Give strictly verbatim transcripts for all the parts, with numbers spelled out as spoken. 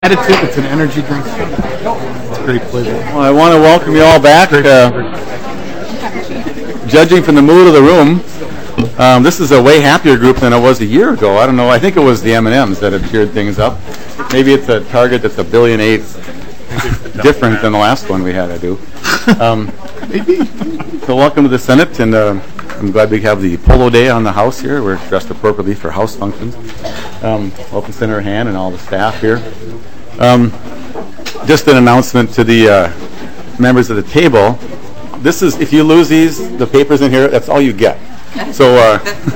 Additive, it's an energy drink. It's pretty pleasant. Well, I want to welcome you all back. Uh, judging from the mood of the room, um, this is a way happier group than it was a year ago. I don't know. I think it was the M and M's that had cheered things up. Maybe it's a target that's a billion eight different than the last one we had to do. Um, Maybe. So welcome to the Senate, and uh, I'm glad we have the polo day on the House here. We're dressed appropriately for House functions. Um, welcome Senator Han and all the staff here. Um, just an announcement to the uh, members of the table. This is, if you lose these, the papers in here, that's all you get. So, uh,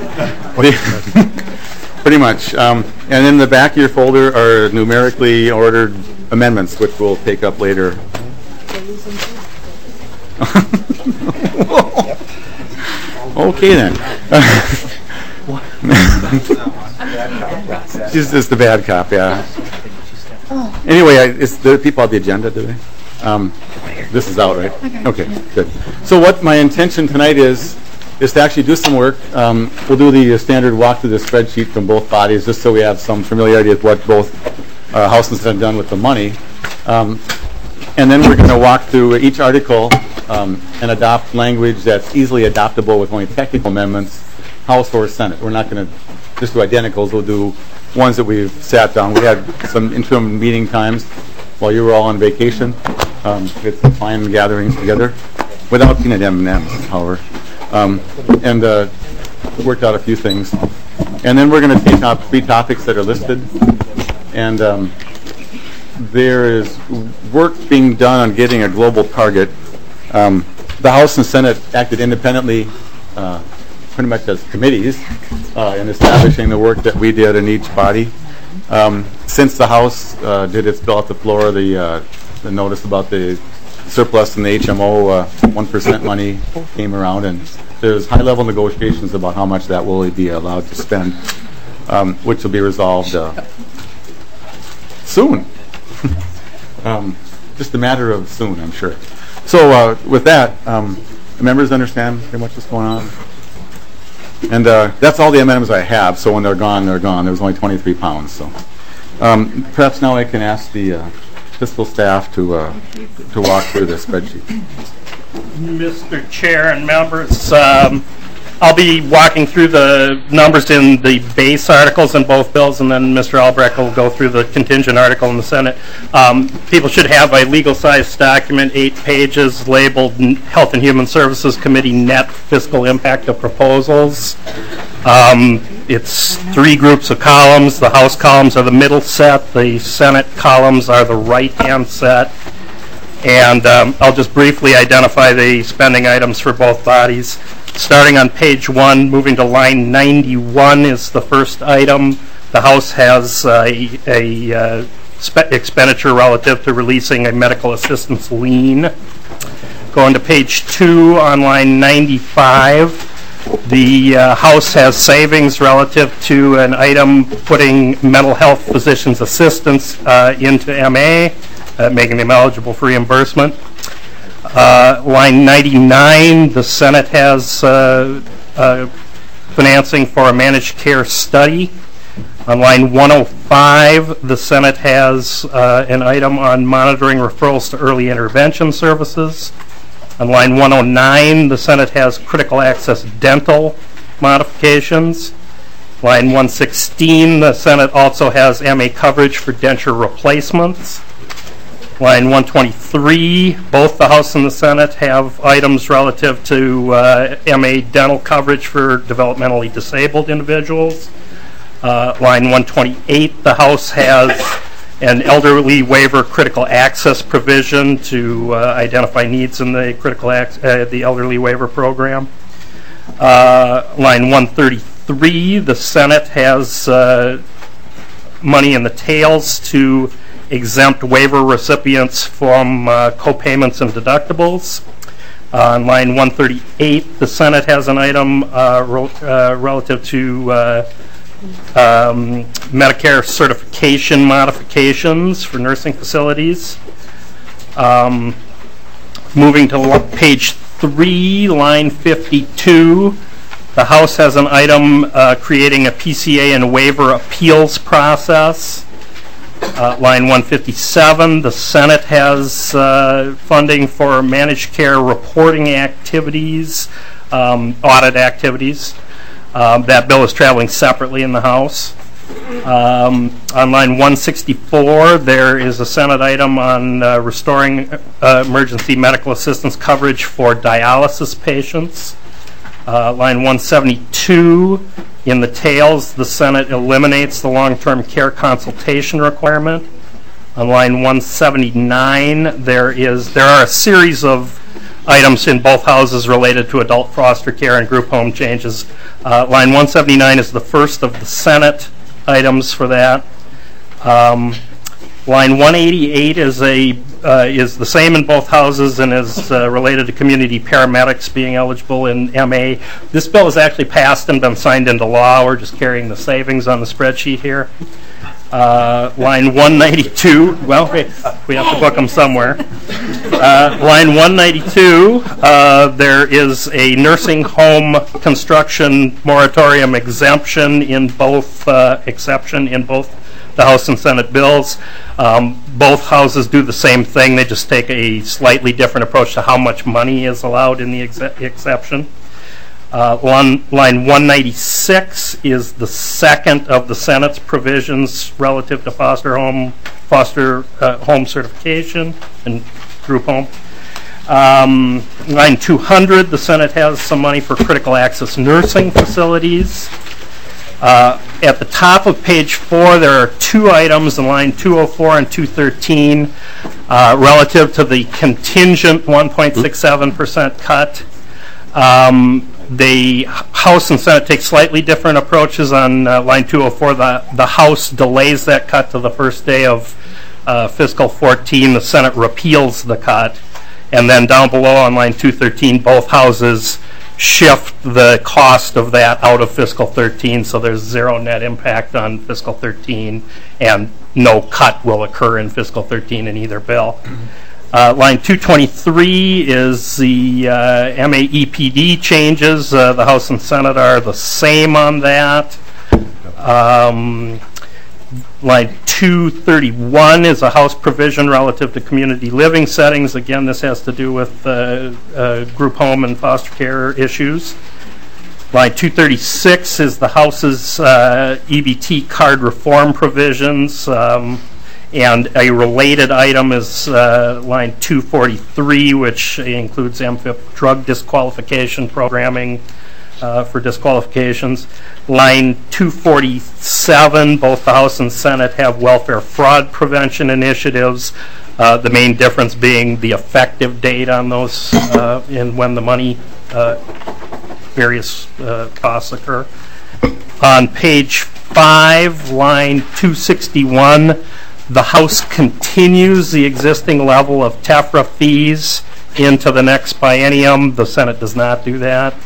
pretty much. Um, and in the back of your folder are numerically ordered amendments, which we'll take up later. Okay then. She's just the bad cop, yeah. Anyway, I, it's the people on the agenda, do they? Um, this is out, right? Okay, good. So what my intention tonight is, is to actually do some work. Um, we'll do the uh, standard walk through the spreadsheet from both bodies, just so we have some familiarity with what both uh, House and Senate have done with the money. Um, and then we're going to walk through each article um, and adopt language that's easily adoptable with only technical amendments, House or Senate. We're not going to just do identicals. We'll do ones that we've sat down. We had some interim meeting times while you were all on vacation. Um, we had some fine gatherings together without peanut M and M's, however. Um, and uh, worked out a few things. And then we're going to take up three topics that are listed. And um, there is work being done on getting a global target. Um, the House and Senate acted independently uh, pretty much as committees uh, in establishing the work that we did in each body. Um, since the House uh, did its bill at the floor, the, uh, the notice about the surplus and the H M O uh, one percent money came around, and there's high-level negotiations about how much that will be allowed to spend, um, which will be resolved uh, soon. um, just a matter of soon, I'm sure. So uh, with that, um, the members understand pretty much what's going on? And uh, that's all the M and M's I have, so when they're gone, they're gone. There's only twenty-three pounds. So um, perhaps now I can ask the uh, fiscal staff to uh, to walk through the spreadsheet. Mister Chair and members, um, I'll be walking through the numbers in the base articles in both bills, and then Mister Albrecht will go through the contingent article in the Senate. Um, people should have a legal-sized document, eight pages, labeled Health and Human Services Committee Net Fiscal Impact of Proposals. Um, it's three groups of columns. The House columns are the middle set. The Senate columns are the right-hand set. And um, I'll just briefly identify the spending items for both bodies. Starting on page one, moving to line ninety-one is the first item. The House has uh, a, a uh, spe- expenditure relative to releasing a medical assistance lien. Going to page two on line ninety-five, the uh, House has savings relative to an item putting mental health physicians' assistants uh, into M A, uh, making them eligible for reimbursement. Uh, line ninety-nine, the Senate has uh, uh, financing for a managed care study. On line one oh five, the Senate has uh, an item on monitoring referrals to early intervention services. On line one oh nine, the Senate has critical access dental modifications. Line one sixteen, the Senate also has M A coverage for denture replacements. Line one twenty-three, both the House and the Senate have items relative to uh, M A dental coverage for developmentally disabled individuals. Uh, line one twenty-eight, the House has an elderly waiver critical access provision to uh, identify needs in the critical ac- uh, the elderly waiver program. Uh, line one thirty-three, the Senate has uh, money in the tails to exempt waiver recipients from uh, co-payments and deductibles. Uh, on line one thirty-eight, the Senate has an item uh, ro- uh, relative to uh, um, Medicare certification modifications for nursing facilities. Um, moving to lo- page three, line fifty-two, the House has an item uh, creating a P C A and waiver appeals process. Uh, line one fifty-seven, the Senate has uh, funding for managed care reporting activities, um, audit activities. Um, that bill is traveling separately in the House. Um, on line one sixty-four, there is a Senate item on uh, restoring uh, emergency medical assistance coverage for dialysis patients. Uh, line one seventy-two, in the tails, the Senate eliminates the long-term care consultation requirement. On line one seventy-nine, there is there are a series of items in both houses related to adult foster care and group home changes. Uh, line one seventy-nine is the first of the Senate items for that. Um, line one eighty-eight is a uh, is the same in both houses and is uh, related to community paramedics being eligible in M A. This bill has actually passed and been signed into law. We're just carrying the savings on the spreadsheet here. Uh, line one ninety-two, well, we, we have to book them somewhere. Uh, line one ninety-two, uh, there is a nursing home construction moratorium exemption in both, uh, exception in both the House and Senate bills. Um, both houses do the same thing, they just take a slightly different approach to how much money is allowed in the ex exception. Uh, line, line one ninety-six is the second of the Senate's provisions relative to foster home, foster uh, home certification and group home. Um, line two hundred, the Senate has some money for critical access nursing facilities. Uh, at the top of page four, there are two items in line two oh four and two thirteen uh, relative to the contingent one point six seven percent cut. Um, The House and Senate take slightly different approaches on uh, line two oh four. The, the House delays that cut to the first day of uh, fiscal fourteen. The Senate repeals the cut. And then down below on line two thirteen, both houses shift the cost of that out of fiscal thirteen, so there's zero net impact on fiscal thirteen, and no cut will occur in fiscal thirteen in either bill. Uh, line two twenty-three is the uh, M A E P D changes. Uh, the House and Senate are the same on that. Um, line two thirty-one is a House provision relative to community living settings. Again, this has to do with uh, uh, group home and foster care issues. Line two thirty-six is the House's uh, E B T card reform provisions. Um, And a related item is uh, line two forty-three, which includes M F I P drug disqualification programming uh, for disqualifications. Line two forty-seven, both the House and Senate have welfare fraud prevention initiatives. Uh, the main difference being the effective date on those uh, and when the money, uh, various uh, costs occur. On page five, line two sixty-one, the House continues the existing level of TEFRA fees into the next biennium. The Senate does not do that.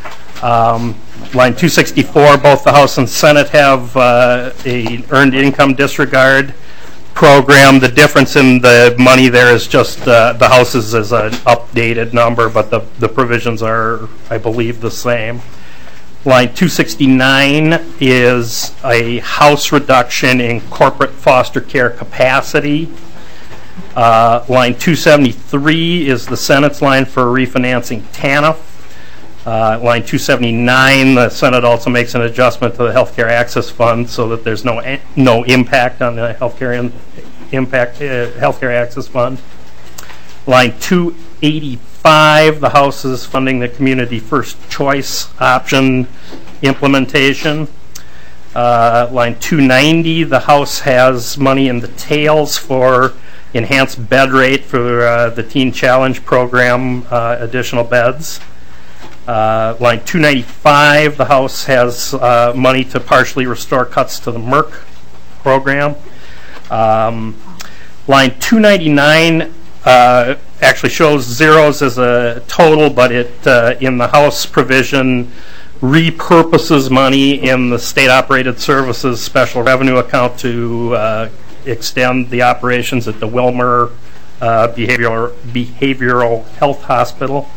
Um, line two sixty-four, both the House and Senate have uh, a earned income disregard program. The difference in the money there is just uh, the House's is an updated number, but the, the provisions are, I believe, the same. Line two sixty-nine is a House reduction in corporate foster care capacity. Uh, line two seventy-three is the Senate's line for refinancing TANF. Uh, line two seventy-nine, the Senate also makes an adjustment to the Healthcare Access Fund so that there's no no impact on the Healthcare in, impact uh, Healthcare Access Fund. Line two eighty-five, the House is funding the Community First Choice option implementation. Uh, line two ninety, the House has money in the tails for enhanced bed rate for uh, the Teen Challenge program, uh, additional beds. Uh, line two ninety-five, the House has uh, money to partially restore cuts to the Merck program. Um, line two ninety-nine uh, actually shows zeros as a total, but it uh, in the House provision repurposes money in the state-operated services special revenue account to uh, extend the operations at the Wilmer uh, behavioral behavioral health hospital.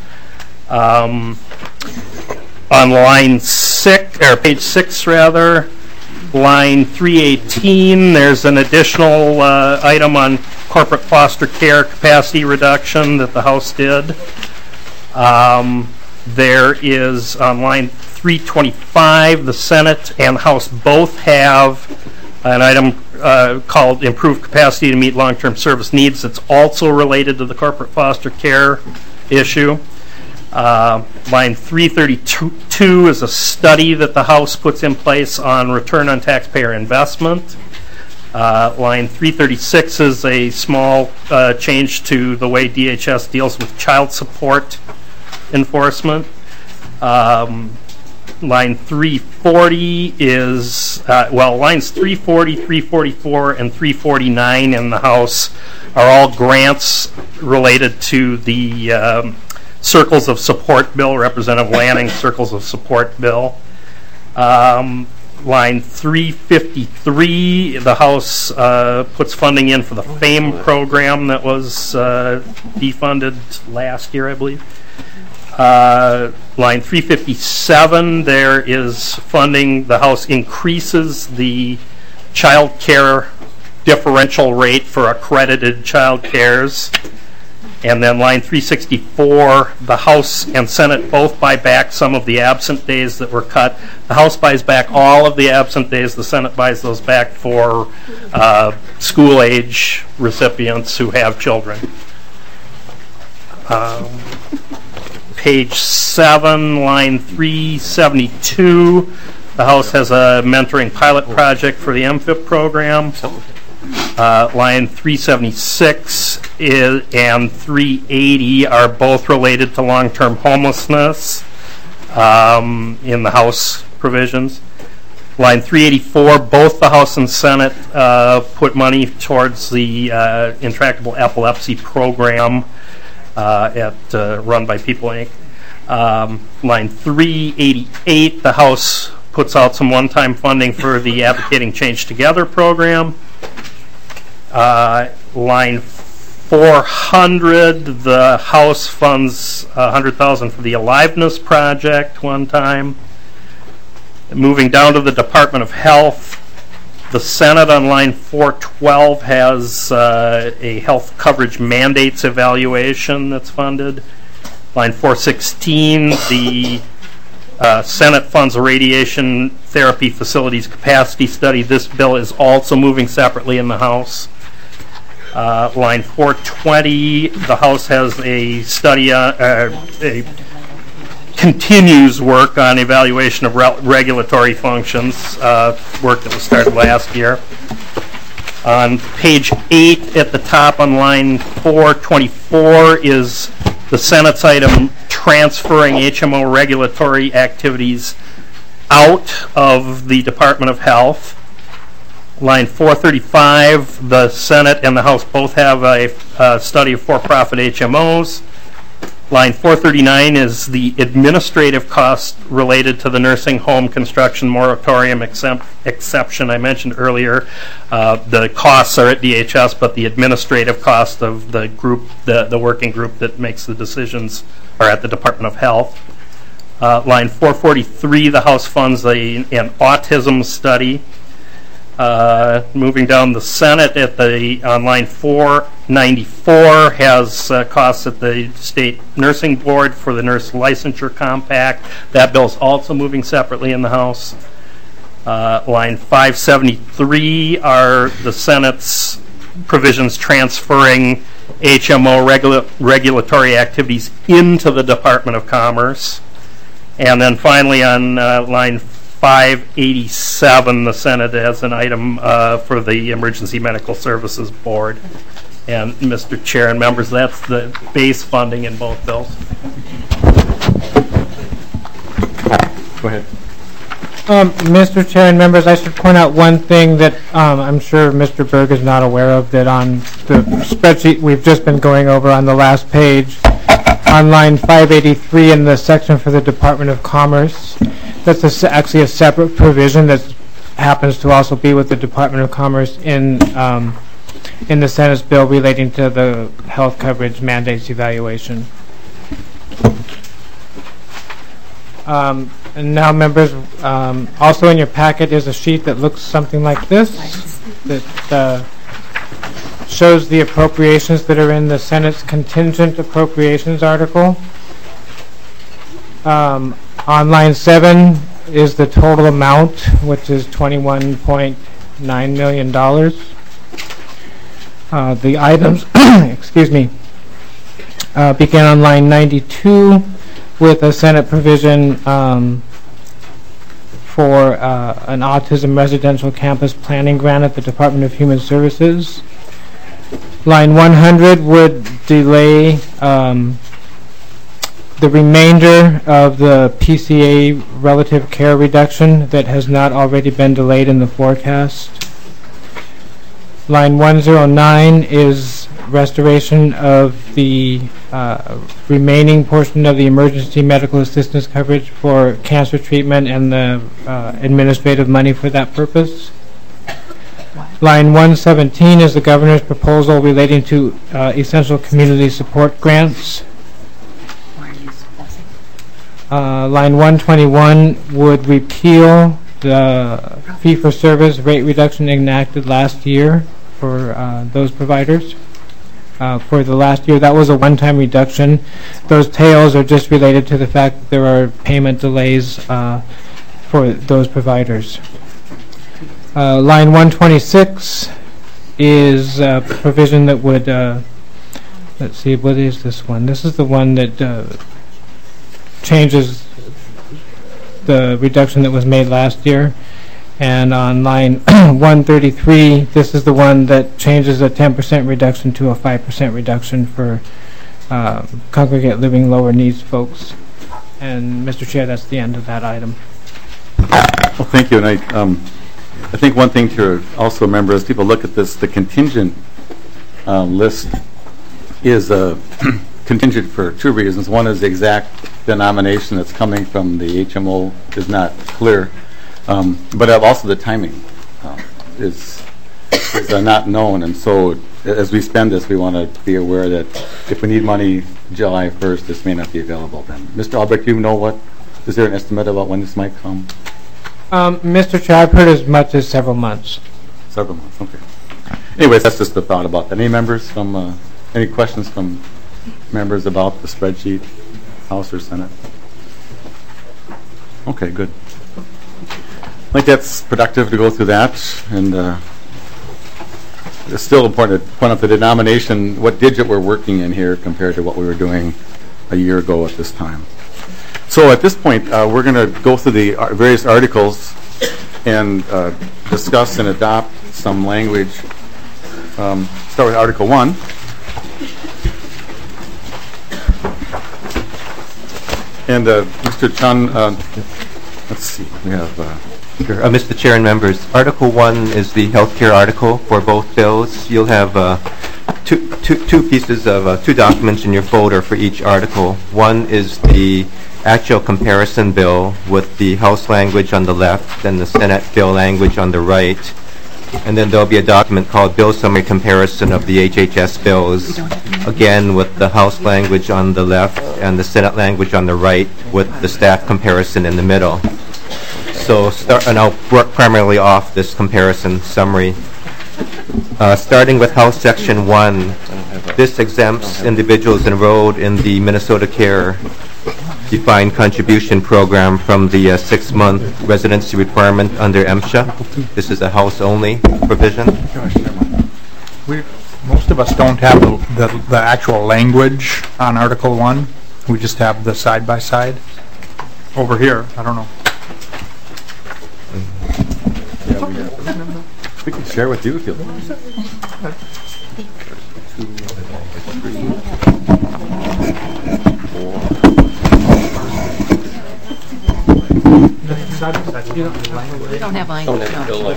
Um, on line six, or page six rather, line three eighteen, there's an additional uh, item on corporate foster care capacity reduction that the House did. Um, there is on line three twenty-five, the Senate and House both have an item uh, called improved capacity to meet long-term service needs. That's also related to the corporate foster care issue. Uh, line three thirty-two is a study that the House puts in place on return on taxpayer investment. Uh, line three thirty-six is a small uh, change to the way D H S deals with child support enforcement. Um, line three forty is, uh, well, lines three forty, three forty-four, and three forty-nine in the House are all grants related to the um, Circles of Support bill, Representative Lanning's Circles of Support bill. Um, line three fifty-three, the House uh, puts funding in for the FAME program that was uh, defunded last year, I believe. Uh, line three fifty-seven, there is funding, the House increases the child care differential rate for accredited child cares. And then line three sixty-four, the House and Senate both buy back some of the absent days that were cut. The House buys back all of the absent days. The Senate buys those back for uh, school-age recipients who have children. Um, page seven, line three seventy-two, the House has a mentoring pilot project for the M F I P program. Uh, line three seventy-six is, and three eighty are both related to long-term homelessness um, in the House provisions. Line three eighty-four, both the House and Senate uh, put money towards the uh, intractable epilepsy program uh, at uh, run by People Incorporated. Um, line three eighty-eight, the House puts out some one-time funding for the Advocating Change Together program. Uh, line four hundred, the House funds one hundred thousand dollars for the Aliveness Project one time. Moving down to the Department of Health, the Senate on line four twelve has uh, a health coverage mandates evaluation that's funded. Line four sixteen, the uh, Senate funds a radiation therapy facilities capacity study. This bill is also moving separately in the House. Uh, line four twenty, the House has a study, uh, uh, a continues work on evaluation of re regulatory functions, uh, work that was started last year. On page eight at the top on line four twenty-four is the Senate's item transferring H M O regulatory activities out of the Department of Health. Line four thirty-five, the Senate and the House both have a uh, study of for-profit H M Os. Line four thirty-nine is the administrative cost related to the nursing home construction moratorium exempt, exception I mentioned earlier. Uh, the costs are at D H S, but the administrative cost of the group, the, the working group that makes the decisions, are at the Department of Health. Uh, line four forty-three, the House funds a, an autism study. Uh, moving down, the Senate at the on line four ninety-four has uh, costs at the State Nursing Board for the Nurse Licensure Compact. That bill is also moving separately in the House. Uh, line five seventy-three are the Senate's provisions transferring H M O regula regulatory activities into the Department of Commerce. And then finally on uh, line five eighty-seven, the Senate has an item uh, for the Emergency Medical Services Board. And Mister Chair and members, that's the base funding in both bills. Go ahead. Um, Mister Chair and members, I should point out one thing that um, I'm sure Mister Berg is not aware of, that on the spreadsheet we've just been going over on the last page, on line five eighty-three in the section for the Department of Commerce, that's a, actually a separate provision that happens to also be with the Department of Commerce in um, in the Senate's bill relating to the health coverage mandates evaluation. Um, And now, members, um, also in your packet is a sheet that looks something like this, that uh, shows the appropriations that are in the Senate's contingent appropriations article. Um, on line seven is the total amount, which is twenty-one point nine million dollars. Uh, the items, excuse me, uh, begin on line ninety-two with a Senate provision um, for uh, an autism residential campus planning grant at the Department of Human Services. Line one hundred would delay um, the remainder of the P C A relative care reduction that has not already been delayed in the forecast. Line one oh nine is restoration of the uh, remaining portion of the emergency medical assistance coverage for cancer treatment and the uh, administrative money for that purpose. Line one seventeen is the governor's proposal relating to uh, essential community support grants. Uh, line one twenty-one would repeal the fee-for-service rate reduction enacted last year for uh, those providers. Uh, for the last year, that was a one-time reduction. Those tails are just related to the fact that there are payment delays uh, for those providers. Uh, line one twenty-six is a provision that would, uh, let's see, what is this one? This is the one that uh, changes the reduction that was made last year. And on line one thirty-three, this is the one that changes a ten percent reduction to a five percent reduction for uh, congregate living lower needs folks. And Mister Chair, that's the end of that item. Well, thank you. And I, um, I think one thing to also remember as people look at this, the contingent uh, list is uh, contingent for two reasons. One is the exact denomination that's coming from the H M O is not clear. Um, but also the timing uh, is, is uh, not known, and so as we spend this, we want to be aware that if we need money July first, this may not be available then. Mister Albrecht, do you know what, is there an estimate about when this might come? Um, Mister Chair, I've heard as much as several months. Several months, okay. Anyways, that's just the thought about that. Any members from, uh, any questions from members about the spreadsheet, House or Senate? Okay, good. I think that's productive to go through that, and uh, it's still important to point out the denomination, what digit we're working in here compared to what we were doing a year ago at this time. So at this point, uh, we're going to go through the uh, various articles and uh, discuss and adopt some language. Um, start with Article one. And uh, Mister Chun, uh, let's see, we have... Uh, Sure. Uh, Mister Chair and members, Article one is the healthcare article for both bills. You'll have uh, two, two, two pieces of uh, two documents in your folder for each article. One is the actual comparison bill with the House language on the left and the Senate bill language on the right. And then there'll be a document called Bill Summary Comparison of the H H S bills, again with the House language on the left and the Senate language on the right with the staff comparison in the middle. So start, and I'll work primarily off this comparison summary. Uh, starting with House Section one, this exempts individuals enrolled in the Minnesota Care Defined Contribution Program from the uh, six-month residency requirement under MSHA. This is a House-only provision. We, most of us don't have the, the, the actual language on Article one. We just have the side-by-side. Over here, I don't know. Yeah, we, have, we can share with you if you like. We don't have language. No.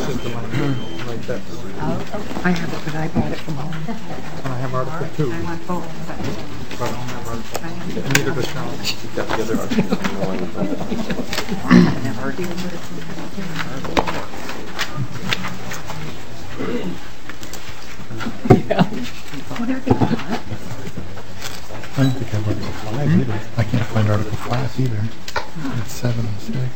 Oh, I have it, but I bought it from home. I have Article two. I want both. But I don't have Article two. And neither does Sean. I've never heard it. Yeah. What are they called? I don't think I have Article five either. I can't find Article five either. Seven, six.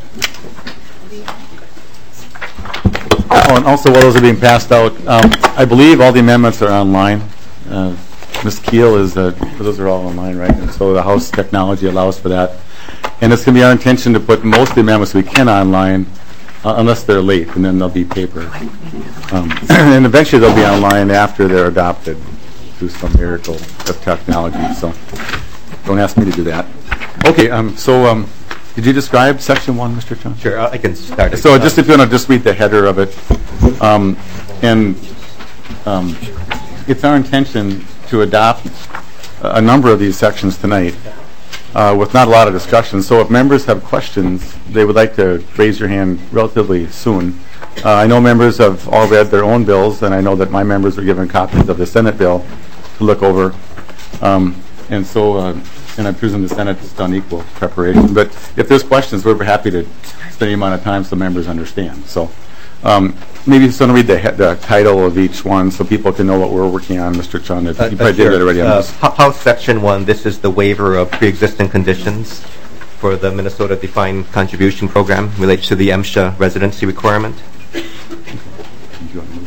Oh, and also while those are being passed out, um, I believe all the amendments are online. Uh, Miz Keel is, uh, those are all online, right? And so the House technology allows for that. And it's going to be our intention to put most of the amendments we can online, uh, unless they're late, and then they'll be paper. Um, and eventually they'll be online after they're adopted through some miracle of technology. So don't ask me to do that. Okay, um, so um, did you describe section one, Mister Chung? Sure, I can start. So just if you want to just read the header of it. Um, and um, it's our intention to adopt a number of these sections tonight uh, with not a lot of discussion. So if members have questions, they would like to raise your hand relatively soon. Uh, I know members have all read their own bills, and I know that my members were given copies of the Senate bill to look over. Um, and so, uh, and I presume the Senate has done equal preparation. But if there's questions, we're happy to spend the amount of time so members understand. So um, maybe just want to read the, he- the title of each one so people can know what we're working on, Mister Chun. If Uh, you uh, probably sure. did that already on Uh, this. Ho- House Section one, this is the waiver of pre-existing conditions for the Minnesota Defined Contribution Program relates to the MSHA residency requirement. Do you want to move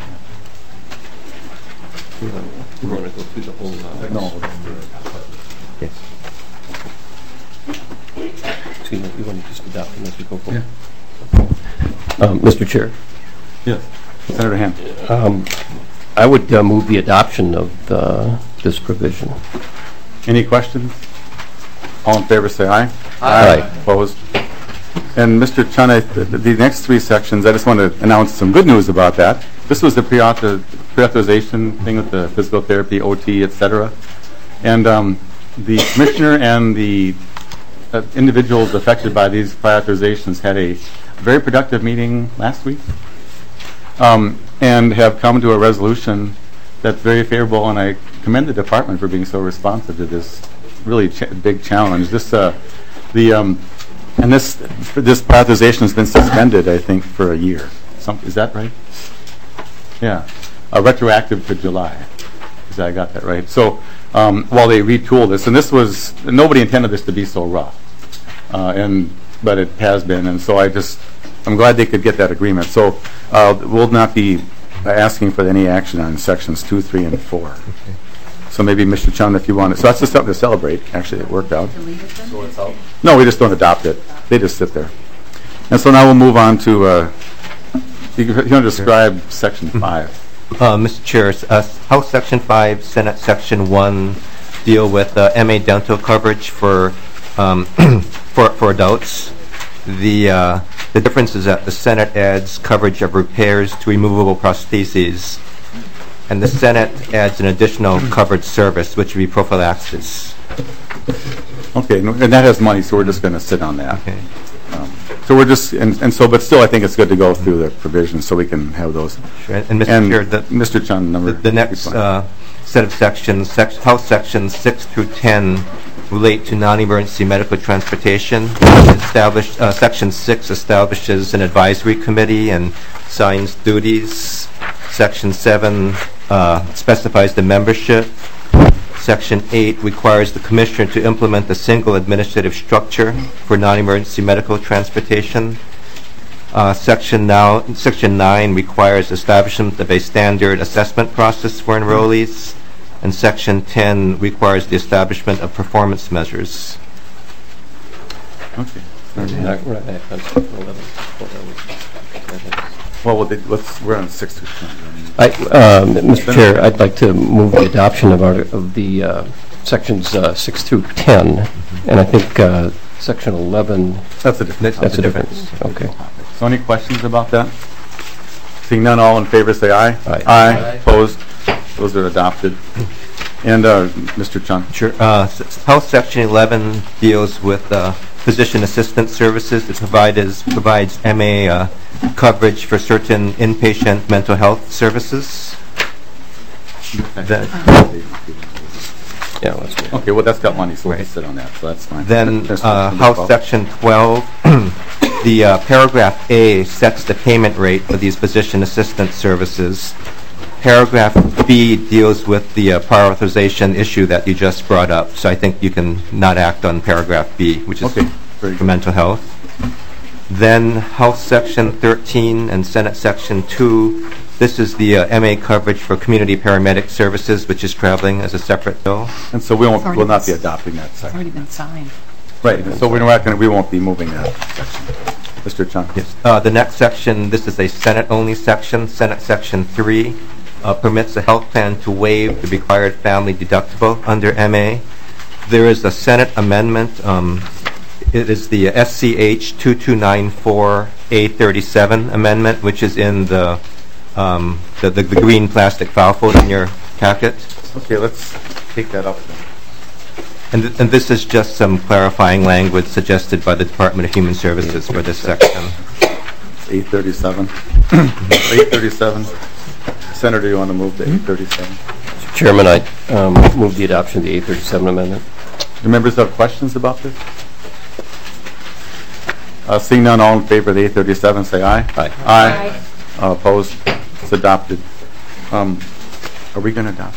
We want to go through the whole. uh, that? No. Yes. Excuse me, we want to just adopt them as we go forward. Yeah. Um, Mister Chair, Yes. Senator Hand. um, I would uh, move the adoption of uh, this provision. Any questions? All in favor say aye. Aye. Opposed? And Mister Chun, I- the, the next three sections, I just want to announce some good news about that. This was the pre-author, pre-authorization thing with the physical therapy, O T, et cetera. And um, the commissioner and the uh, individuals affected by these pre-authorizations had a very productive meeting last week um, and have come to a resolution that's very favorable, and I commend the department for being so responsive to this really ch- big challenge. This, uh, the, um, and this, this prioritization has been suspended, I think, for a year. Some, is that right? Yeah, uh, retroactive to July. Is that, I got that right? So um, while they retool this, and this was, nobody intended this to be so rough, uh, and but it has been, and so I just, I'm glad they could get that agreement. So uh, we'll not be asking for any action on sections two, three, and four. Okay. So maybe Mister Chun, if you want it. So that's just something to celebrate. Actually, it worked out. So it's out. No, we just don't adopt it. They just sit there. And so now we'll move on to, uh, you, you want to describe section five. Uh, Mister Chair, uh, House Section five, Senate Section one deal with uh, M A dental coverage for um, for, for adults. The uh, the difference is that the Senate adds coverage of repairs to removable prostheses, and the Senate adds an additional covered service, which would be prophylaxis. Okay, and and that has money, so we're just going to sit on that. Okay. Um, so we're just, and, and so, but still, I think it's good to go through the provisions so we can have those. Sure. And, and Mister And Chair, the, Mister Chun, number. The, the next uh, set of sections, sec House Sections six through ten, relate to non-emergency medical transportation. Established, uh, Section six establishes an advisory committee and assigns duties. Section seven uh, specifies the membership. Section eight requires the Commissioner to implement a single administrative structure for non-emergency medical transportation. Uh, section, now, section nine requires establishment of a standard assessment process for enrollees. And Section ten requires the establishment of performance measures. Okay. We're not, we're not back on section eleven. Well, we'll do- let's, we're on six through ten. I, um, Mister Chair, I'd like to move the adoption of our, of the uh, sections uh, six through ten, and I think uh, section eleven, That's a difference. that's a difference. Okay. So any questions about that? Seeing none, all in favor say aye. Aye. Aye. Opposed? Those are adopted. And uh, Mister Chun. Sure. Uh, s- House Section eleven deals with uh, physician assistant services. It provides, provides M A uh, coverage for certain inpatient mental health services. Then, Yeah, let's go. Okay, well, that's got money, so we'll Right. just sit on that, so that's fine. then There's uh, number House twelve. Section twelve, the uh, paragraph A sets the payment rate for these physician assistant services. Paragraph B deals with the uh, prior authorization issue that you just brought up, so I think you can not act on paragraph B, which is Okay. for mental health. Then House Section thirteen and Senate Section two. This is the uh, M A coverage for community paramedic services, which is traveling as a separate bill. And so we won't, already will not be been- adopting that It's section. already been signed. Right, so we're not going to, we won't be moving that section. Mister Chung? Yes. Uh, the next section, this is a Senate-only section. Senate Section three uh, permits a health plan to waive the required family deductible under M A. There is a Senate amendment. Um, it is the S C H two two nine four A thirty-seven amendment, which is in the, um, the, the, the green plastic file folder in your packet. Okay, let's take that up then. And, th- and this is just some clarifying language suggested by the Department of Human Services for this section. eight thirty-seven. eight thirty-seven. Senator, you want to move to eight thirty-seven? Mister Chairman, I um, move the adoption of the eight thirty-seven amendment. Do members have questions about this? Uh, seeing none, all in favor of the eight thirty-seven, say aye. Aye. Aye. Uh, opposed? It's adopted. Um, are we going to adopt?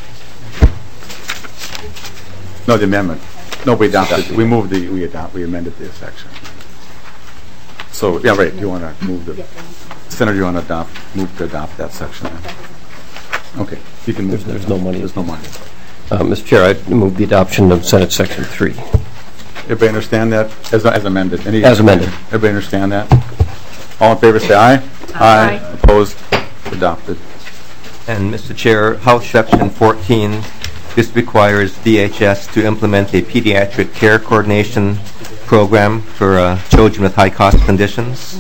No, the amendment. No, we adopted. We moved the. We adopt. We amended this section. So yeah, right. You want to move the Senator? You want to adopt? Move to adopt that section. Then. Okay, you can move. There's, that. there's no money. There's no money. Uh, Mister Chair, I move the adoption of Senate Section three. Everybody understand that as, as amended? Any, As amended. Everybody understand that? All in favor, say aye. Aye. Opposed? Adopted. And Mister Chair, House Section fourteen, this requires D H S to implement a pediatric care coordination program for uh, children with high-cost conditions.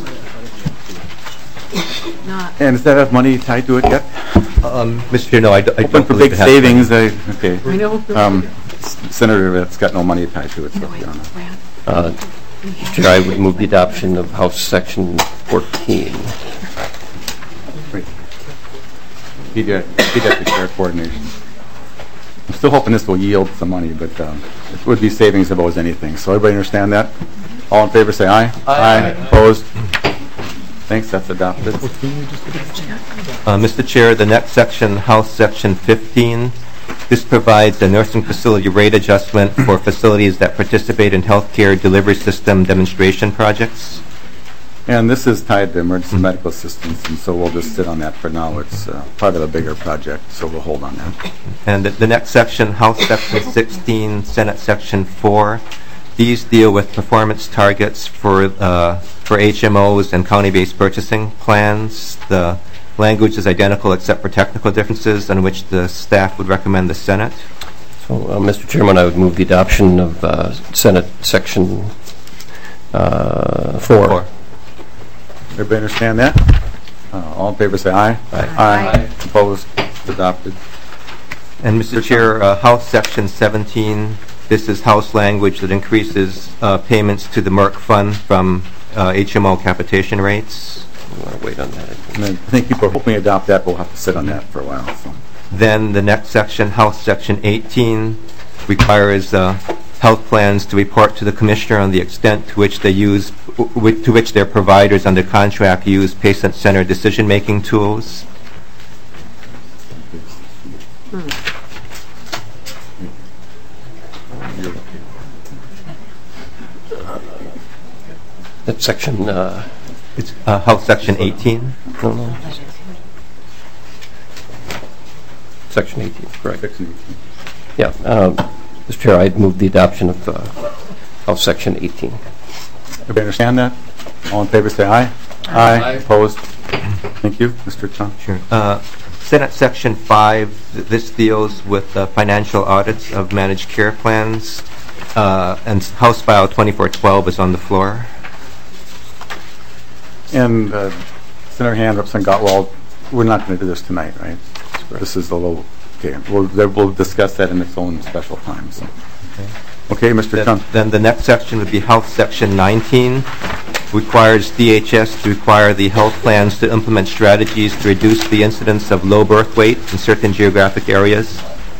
Not, And does that have money tied to it yet? Um, Mister Chair, no, I, d- I Open don't for believe big it has savings. I, okay. I know. Um, S- Senator, that's got no money tied to it. So, No, I yeah. Brad. Uh, Mister Chair, I would move the adoption of House Section fourteen. Wait. Pediatric, pediatric care coordination. I'm still hoping this will yield some money, but um, it would be savings if it was anything. So everybody understand that? All in favor, say aye. Aye. Opposed? Thanks, that's adopted. Uh, Mister Chair, the next section, House Section fifteen, this provides a nursing facility rate adjustment for facilities that participate in healthcare delivery system demonstration projects. And this is tied to emergency medical assistance, and so we'll just sit on that for now. It's uh, part of a bigger project, so we'll hold on that. And the, the next section, House Section sixteen, Senate Section four, these deal with performance targets for uh, for H M Os and county-based purchasing plans. The language is identical except for technical differences on which the staff would recommend the Senate. So, uh, Mister Chairman, I would move the adoption of uh, Senate Section uh, four. Four. Everybody understand that? Uh, all in favor, say aye. Aye. Aye. Opposed? Adopted. And Mister Chair, uh, House Section seventeen, this is House language that increases uh, payments to the Merck Fund from uh, H M O capitation rates. I want to wait on that. I think. And I think people are hoping to adopt that, but we'll have to sit on that for a while. So. Then the next section, House Section eighteen, requires uh, health plans to report to the Commissioner on the extent to which they use, w- to which their providers under contract use patient-centered decision-making tools. That's Section, uh, It's uh, House Section eighteen. no, no. Section eighteen, correct. Section eighteen. Yeah. Um, Mister Chair, I'd move the adoption of uh, House Section eighteen. Everybody understand that? All in favor, say aye. Aye. Opposed? Thank you. Mister Chung. Sure. Uh, Senate Section five, th- this deals with uh, financial audits of managed care plans, uh, and House File twenty-four twelve is on the floor. And uh, Senator Hand, Representative Gottwald, we're not going to do this tonight, right? This is a little, okay, we'll, we'll discuss that in its own special time. So. Okay, Mister Chung. Then, then the next section would be Health Section nineteen, requires D H S to require the health plans to implement strategies to reduce the incidence of low birth weight in certain geographic areas.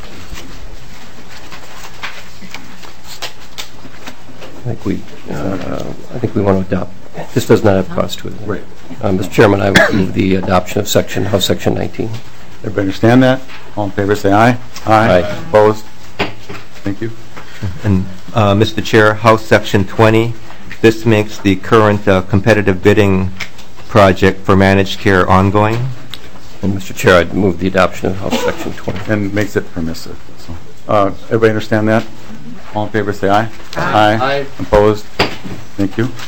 I think we, uh, I think we want to adopt. This does not have cost to it. Right. Uh, Mister Chairman, I would move the adoption of Section House Section nineteen. Everybody understand that? All in favor, say aye. Aye. Opposed? Thank you. And uh, Mister Chair, House Section twenty, This makes the current uh, competitive bidding project for managed care ongoing. And Mister Chair, I'd move the adoption of House Section twenty. And makes it permissive. So, uh, everybody understand that? All in favor, say aye. Aye. Aye. Opposed? Thank you.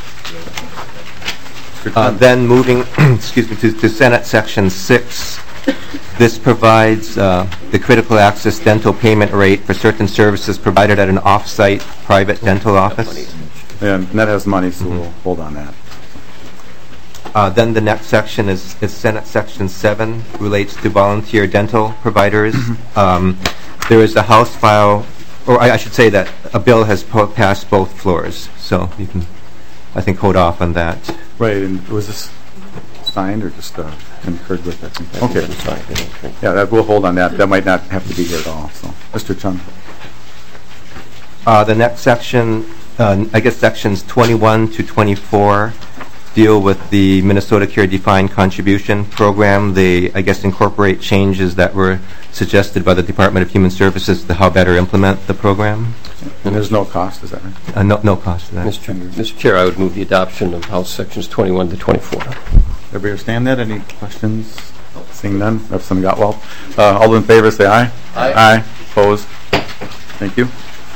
Uh, then moving, excuse me, to, to Senate Section six, this provides uh, the critical access dental payment rate for certain services provided at an off-site private dental office. And that has money, so we'll hold on that. Uh, then the next section is, is Senate Section seven, relates to volunteer dental providers. Um, there is a House file, or I, I should say that a bill has po- passed both floors, so you can, I think, hold off on that. Right, and was this signed or just uh, concurred with that? Okay. Yeah, that, we'll hold on that. That might not have to be here at all. So, Mister Chung. Uh, the next section, uh, I guess sections twenty-one to twenty-four, deal with the Minnesota Care Defined Contribution Program. They, I guess, incorporate changes that were suggested by the Department of Human Services to how better implement the program. And there's no cost, is that right? Uh, no, no cost to that. Mister Mister Chair, I would move the adoption of House Sections twenty-one to twenty-four. Everybody understand that? Any questions? Seeing none, Representative Gottwald. Uh, all in favor, say aye. Aye. Aye. Opposed? Thank you.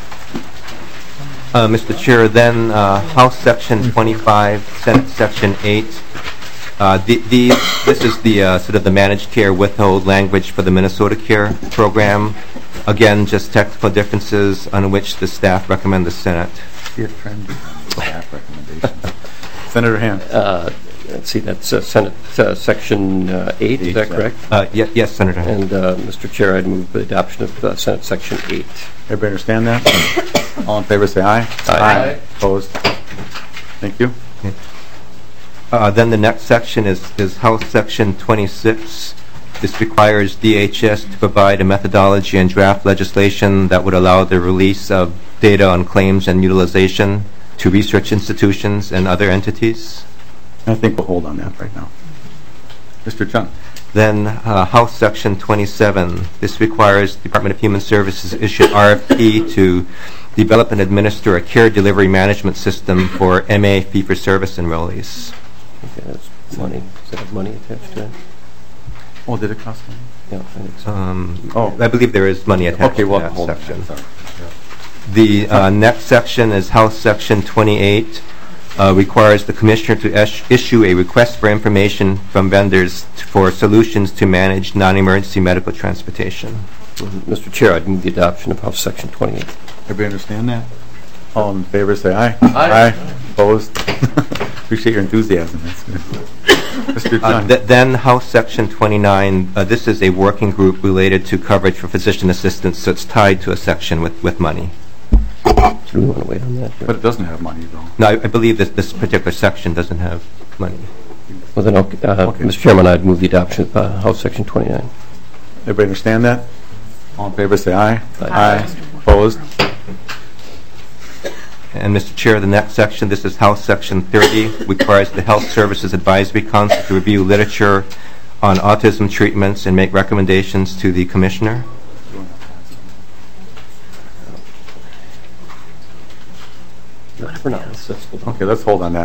Uh, Mister Chair, then uh, House Section twenty-five, Senate Section eight. Uh, the, the, this is the uh, sort of the managed care withhold language for the Minnesota Care program. Again, just technical differences on which the staff recommend the Senate. See a trend in staff recommendation. Senator Hand. Uh, let's see, that's uh, Senate uh, Section uh, eight, is that correct? Uh, ye- yes, Senator Hand. And uh, Mister Chair, I'd move the adoption of uh, Senate Section eight. Everybody understand that? All in favor, say aye. Aye. Aye. Opposed? Thank you. Uh, then the next section is, is House Section twenty-six. This requires D H S to provide a methodology and draft legislation that would allow the release of data on claims and utilization to research institutions and other entities. I think we'll hold on that right now. Mister Chung. Then uh, House Section twenty-seven. This requires the Department of Human Services to issue an R F P to develop and administer a care delivery management system for M A fee-for-service enrollees. Okay, that's money. Does that have money attached to it? Oh, did it cost money? Yeah, I think so. Um, Oh. I believe there is money attached Okay, to well, that hold on. section. Sorry. The uh, next section is House Section twenty-eight. Uh, requires the Commissioner to es- issue a request for information from vendors t- for solutions to manage non-emergency medical transportation. Mhm. Mister Chair, I'd move the adoption of House Section twenty-eight. Everybody understand that? All in favor, say aye. Aye. Opposed? Appreciate your enthusiasm. That's good. Mister Uh, Chung. th- then House Section twenty-nine, uh, this is a working group related to coverage for physician assistants, so it's tied to a section with, with money. Do we want to wait on that? But it doesn't have money, though. No, I, I believe that this particular section doesn't have money. Well, then, okay, uh, Okay. Mister Chairman, I'd move the adoption of uh, House Section twenty-nine. Everybody understand that? All in favor, say aye. Aye. Opposed? And Mister Chair, the next section, this is House Section thirty, requires the Health Services Advisory Council to review literature on autism treatments and make recommendations to the Commissioner. For now, let's, let's hold on. Okay, let's hold on that.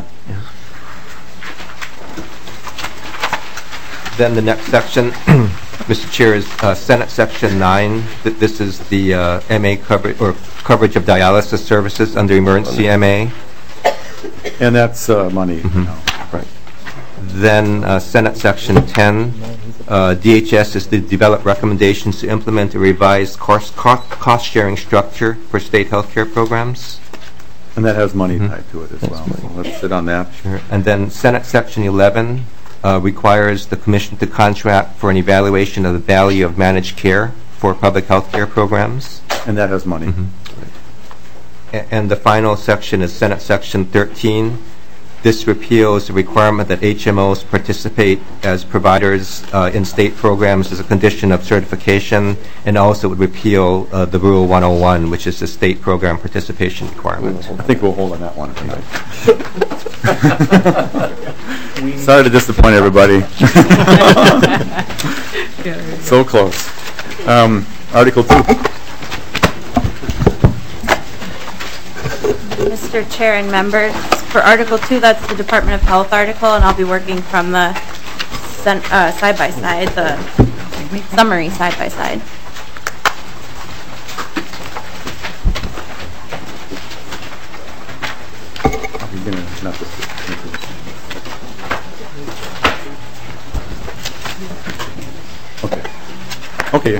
Then the next section, Mister Chair, is uh, Senate Section nine. Th- This is the uh, M A coverage, or coverage of dialysis services under emergency M A. And that's uh, money. Mhm. No. Right. Then uh, Senate Section ten, uh, D H S is to develop recommendations to implement a revised cost, cost, cost-sharing structure for state health care programs. And that has money Mhm. tied to it as That's well. money. So let's sit on that. Sure. And then Senate Section eleven uh, requires the Commission to contract for an evaluation of the value of managed care for public health care programs. And that has money. Mhm. A- And the final section is Senate Section thirteen. This repeals the requirement that H M Os participate as providers uh, in state programs as a condition of certification, and also would repeal uh, the Rule one oh one, which is the state program participation requirement. I think we'll hold on that one tonight. Sorry to disappoint everybody. So close. Um, Article two. Mister Chair and members, for Article two, that's the Department of Health article, and I'll be working from the sen- uh, side-by-side, the summary side-by-side. You're gonna not this- Okay. Okay.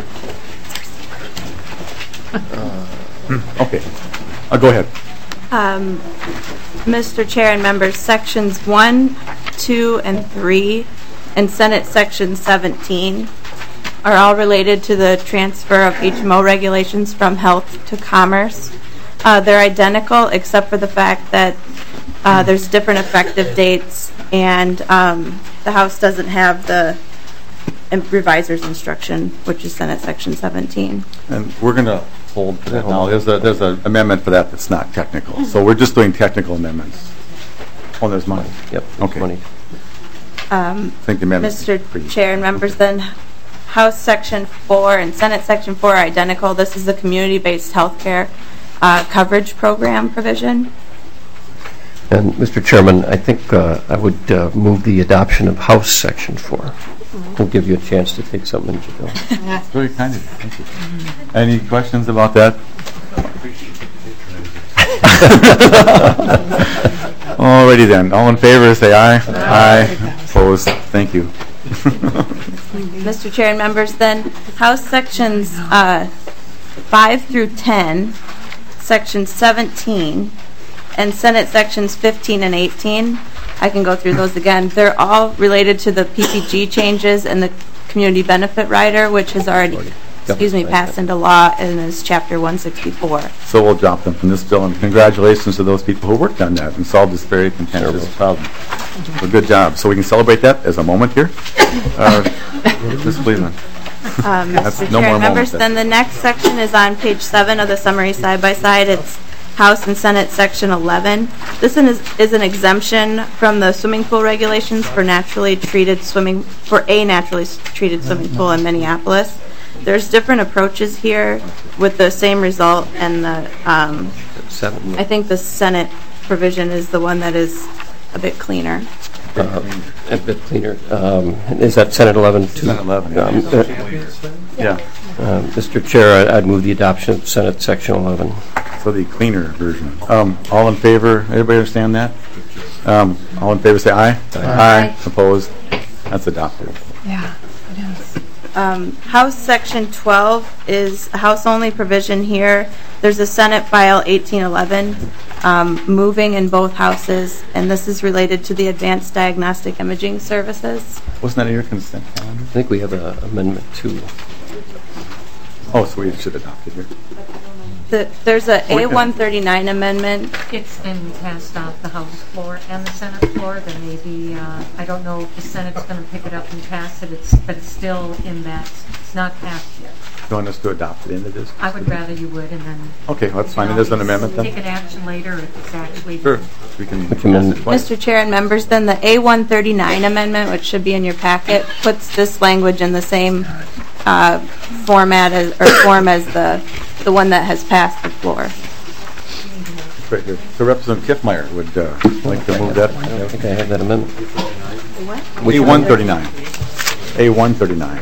Uh, okay. Uh, go ahead. Um, Mister Chair and members, sections one, two, and three, and Senate section seventeen are all related to the transfer of H M O regulations from health to commerce. Uh, they're identical except for the fact that uh, there's different effective dates, and um, the House doesn't have the reviser's instruction, which is Senate section seventeen. And we're going to hold for that now. There's a there's an amendment for that that's not technical. So we're just doing technical amendments. Oh, there's money. Yep. Okay. Money. Um, I think the amendment. Mister Chair and members, then House Section four and Senate Section four are identical. This is the community-based health care uh, coverage program provision. And Mister Chairman, I think uh, I would uh, move the adoption of House Section four. We'll give you a chance to take something into bill. That's very kind of you. Thank you. Any questions about that? Alrighty then. All in favor, say aye. Aye. Opposed? Thank you. Mister Chair and members, then House Sections uh, five through ten, Section seventeen, and Senate Sections fifteen and eighteen. I can go through those again. They're all related to the P P G changes and the Community Benefit Rider, which has already, excuse me, passed into law and is Chapter one sixty-four. So we'll drop them from this bill, and congratulations to those people who worked on that and solved this very contentious problem. So good job. So we can celebrate that as a moment here. Uh, Miz Cleveland. Um, That's Mister no Chair more and members, moments then. then the next section is on page seven of the summary side-by-side. It's House and Senate Section eleven. This one is, is an exemption from the swimming pool regulations for naturally treated swimming, for a naturally s- treated swimming pool in Minneapolis. There's different approaches here with the same result, and the, um, Seven. I think the Senate provision is the one that is a bit cleaner. Uh, a bit cleaner. Um, is that Senate eleven? Senate eleven, yeah. Um, uh, Yeah. uh, Mister Chair, I- I'd move the adoption of Senate Section eleven. So the cleaner version. Um, all in favor? Everybody understand that? Um, all in favor say aye. Aye. Opposed? That's adopted. Yeah, it is. Um, House Section twelve is a House-only provision here. There's a Senate File eighteen eleven um, moving in both houses, and this is related to the Advanced Diagnostic Imaging Services. Wasn't that in your consent calendar? I think we have an amendment two. Oh, so we should adopt it here. The, there's a A one thirty-nine amendment. It's been passed off the House floor and the Senate floor. There may be, uh, I don't know if the Senate's going to pick it up and pass it, it's, but it's still in that, it's not passed yet. You want us to adopt it into this? I would rather you would, and then... Okay, well, that's fine. you It is an can amendment then? Take an action later if it's actually... Sure. We can Which amendment? pass it twice. Mister Chair and members, then the A one thirty-nine amendment, which should be in your packet, puts this language in the same uh, format as, or form as the the one that has passed the floor. It's right here. So Representative Kiffmeyer would uh, like to move that. I don't think I have that amendment. A one thirty-nine. A one thirty-nine.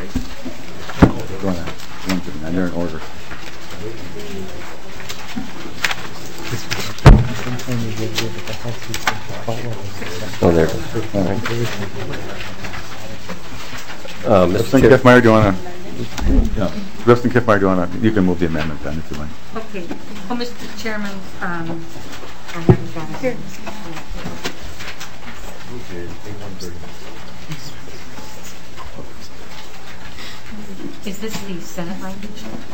Go on. one thirty-nine. They're in order. Oh, there it is. All right. Uh, Mister Representative Chair, Kiffmeyer, do you want to? Yeah. Representative Kiffmeyer, do you want to? You can move the amendment then if you like. Okay. Well, Mister Chairman, um, I haven't got it. Here. Is this the Senate language?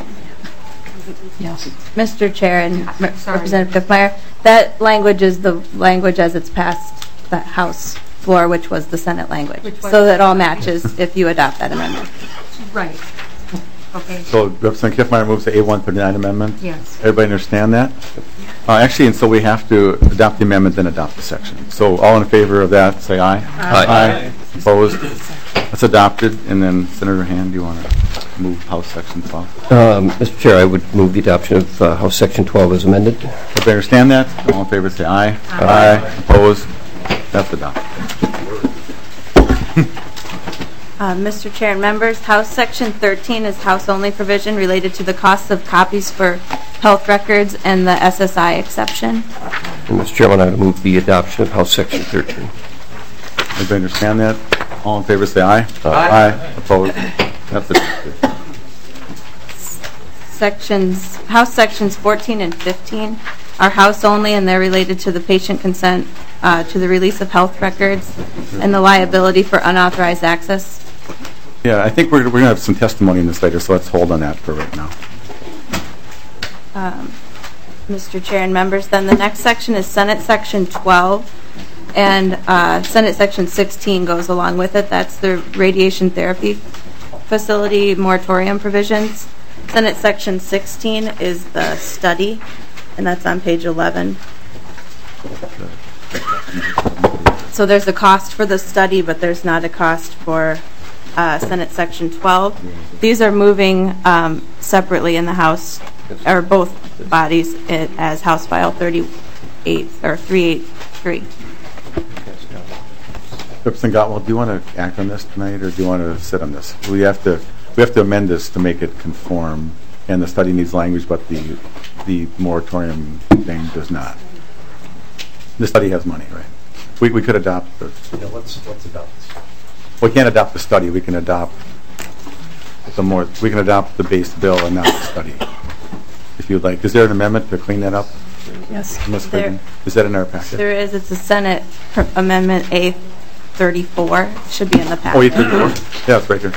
Yes. Mister Chair and Re- Sorry. Representative Kiffmeyer, that language is the language as it's passed the House floor, which was the Senate language. Which was- So that all matches if you adopt that amendment. Right. Okay. So Representative Kiffmeyer moves the A one thirty-nine amendment? Yes. Everybody understand that? Uh, actually, and so we have to adopt the amendment, then adopt the section. So all in favor of that, say aye. Aye. Opposed? That's adopted. And then Senator Hand, do you want to? move House Section twelve? Um, Mister Chair, I would move the adoption of uh, House Section twelve as amended. Everybody understand that? All in favor say aye. Aye. Aye. Opposed? That's adopted. Uh, Mister Chair and members, House Section thirteen is house-only provision related to the costs of copies for health records and the S S I exception. And Mister Chairman, I would move the adoption of House Section thirteen. Everybody understand that? All in favor say aye. Aye. Aye. Opposed? That's adopted. Sections, House Sections fourteen and fifteen are house-only, and they're related to the patient consent uh, to the release of health records and the liability for unauthorized access. Yeah, I think we're, we're going to have some testimony in this later, so let's hold on that for right now. Um, Mister Chair and members, then the next section is Senate Section twelve, and uh, Senate Section sixteen goes along with it. That's the radiation therapy facility moratorium provisions. Senate Section sixteen is the study, and that's on page eleven. So there's a cost for the study, but there's not a cost for uh, Senate Section twelve. These are moving um, separately in the House, or both bodies, it, as House File thirty-eight or three eighty-three. Representative Gottwald, do you want to act on this tonight, or do you want to sit on this? We have to we have to amend this to make it conform, and the study needs language, but the the moratorium thing does not. The study has money, right? We we could adopt the. Yeah, let's let's adopt this. We can't adopt the study. We can adopt the more. We can adopt the base bill and not the study, if you'd like. Is there an amendment to clean that up? Yes. Miz There, Friedman? Is that in our packet? there is. It's a Senate pr- Amendment A thirty-four. Should be in the packet. Oh, eight thirty-four. Yeah, it's right here.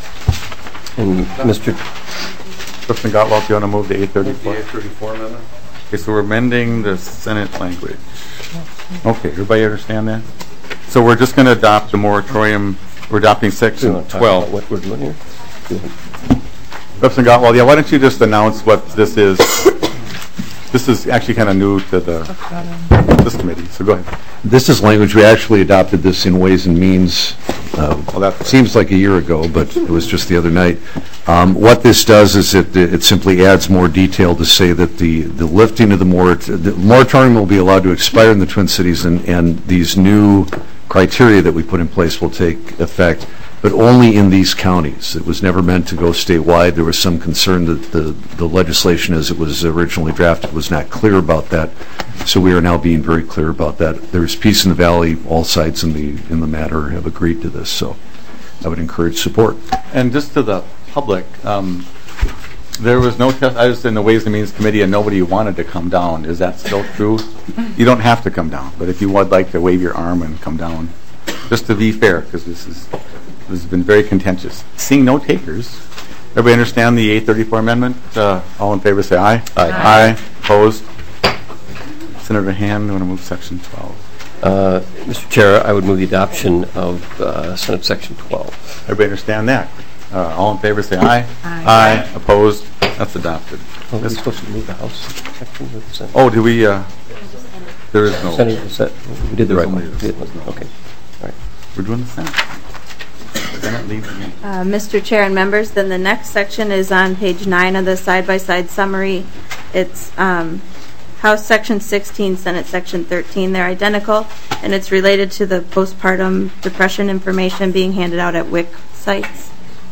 And Mister Representative Gottwald, do you want to move the eight thirty-four? The eight thirty-four amendment? Okay, so we're amending the Senate language. Okay, everybody understand that? So we're just going to adopt the moratorium. We're adopting Section twelve. What we're doing here? Representative Gottwald, yeah, why don't you just announce what this is? This is actually kind of new to the this committee, so go ahead. This is language, we actually adopted this in Ways and Means, uh, Well, that seems like a year ago, but it was just the other night. Um, What this does is it it simply adds more detail to say that the the lifting of the morat- the moratorium will be allowed to expire in the Twin Cities, and and these new criteria that we put in place will take effect, but only in these counties. It was never meant to go statewide. There was some concern that the, the legislation as it was originally drafted was not clear about that. So we are now being very clear about that. There's peace in the valley. All sides in the in the matter have agreed to this. So I would encourage support. And just to the public, um, there was no test. I was in the Ways and Means Committee, and nobody wanted to come down. Is that still true? You don't have to come down, but if you would like to wave your arm and come down, just to be fair, because this is this has been very contentious. Seeing no takers, everybody understand the eight thirty-four amendment? Uh, all in favor, say aye. Aye. Aye. Opposed? Senator Hand, you want to move Section twelve? Uh, Mister Chair, I would move the adoption of uh, Senate Section twelve. Everybody understand that? Uh, all in favor, say aye. Aye. Aye. Opposed? That's adopted. Are we This- supposed to move the House section or the Senate? Oh, do we? Uh, there is no. Senate, is that, we did the right one. There's We did one. Okay. All right. We're doing the Senate. Senate leads again. Uh, Mister Chair and members, then the next section is on page nine of the side-by-side summary. It's um, House Section sixteen, Senate Section thirteen. They're identical, and it's related to the postpartum depression information being handed out at W I C sites.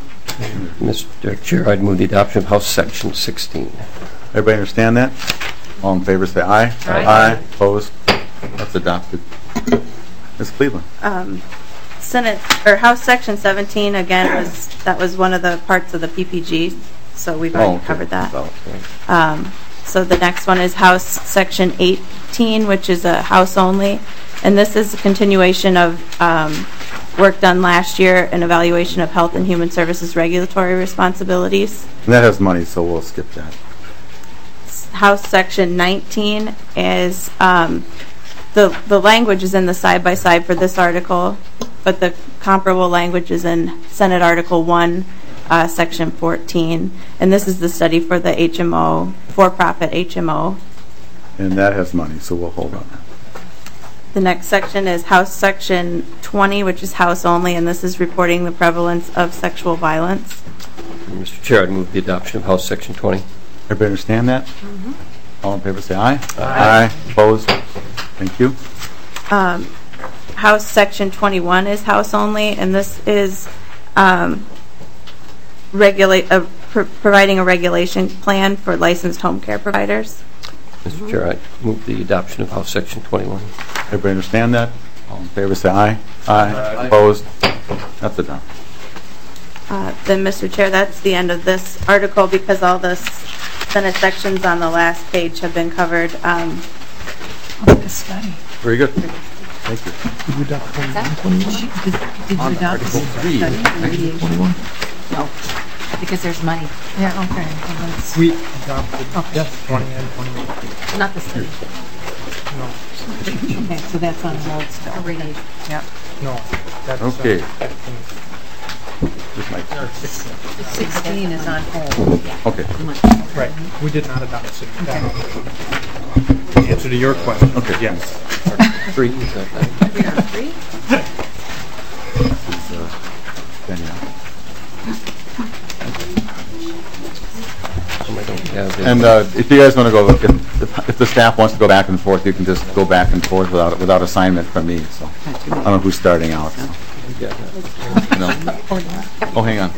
Mister Chair, I'd move the adoption of House Section sixteen. Everybody understand that? All in favor, say aye. Aye. Aye. Opposed? That's adopted. Miz Cleveland. Um, Senate or House Section seventeen again was that was one of the parts of the P P G, so we've already Oh, okay. covered that. Um, so the next one is House Section eighteen, which is a House only, and this is a continuation of um, work done last year, an evaluation of Health and Human Services regulatory responsibilities. And that has money, so we'll skip that. House Section nineteen is um, the the language is in the side by side for this article, but the comparable language is in Senate Article one, uh, Section fourteen, and this is the study for the H M O, for-profit H M O. And that has money, so we'll hold on that. The next section is House Section twenty, which is House only, and this is reporting the prevalence of sexual violence. Mister Chair, I'd move the adoption of House Section twenty. Everybody understand that? All in favor say aye. Aye. Opposed? Thank you. Um, House Section twenty-one is house only, and this is um, regulate uh, pr- providing a regulation plan for licensed home care providers. Mister Chair, I move the adoption of House Section twenty-one. Everybody understand that? All in favor say aye. Aye. Aye. Opposed? That's adopted. Uh, then, Mister Chair, that's the end of this article because all the Senate sections on the last page have been covered. Um, Oh, the study. Very good. Thank you. Did you adopt Did did you adopt the study? Radiation? No, because there's money. Yeah, okay. Well, that's- We adopted, yes, twenty and twenty-eight. Not the study. No, Okay, so that's on hold still. Radiation. Yep. no. that's, uh, Okay. fifteen. This might- sixteen is on hold. Okay. Right, we did not adopt it. The answer to your question. Okay. Yes. Three, is that that? Three on three? This is, uh, Danielle. Um, I don't have it. And uh, if you guys want to go, if, if, if the staff wants to go back and forth, you can just go back and forth without without assignment from me. So I don't know who's starting out. So. Yeah, that- No. Oh, hang on.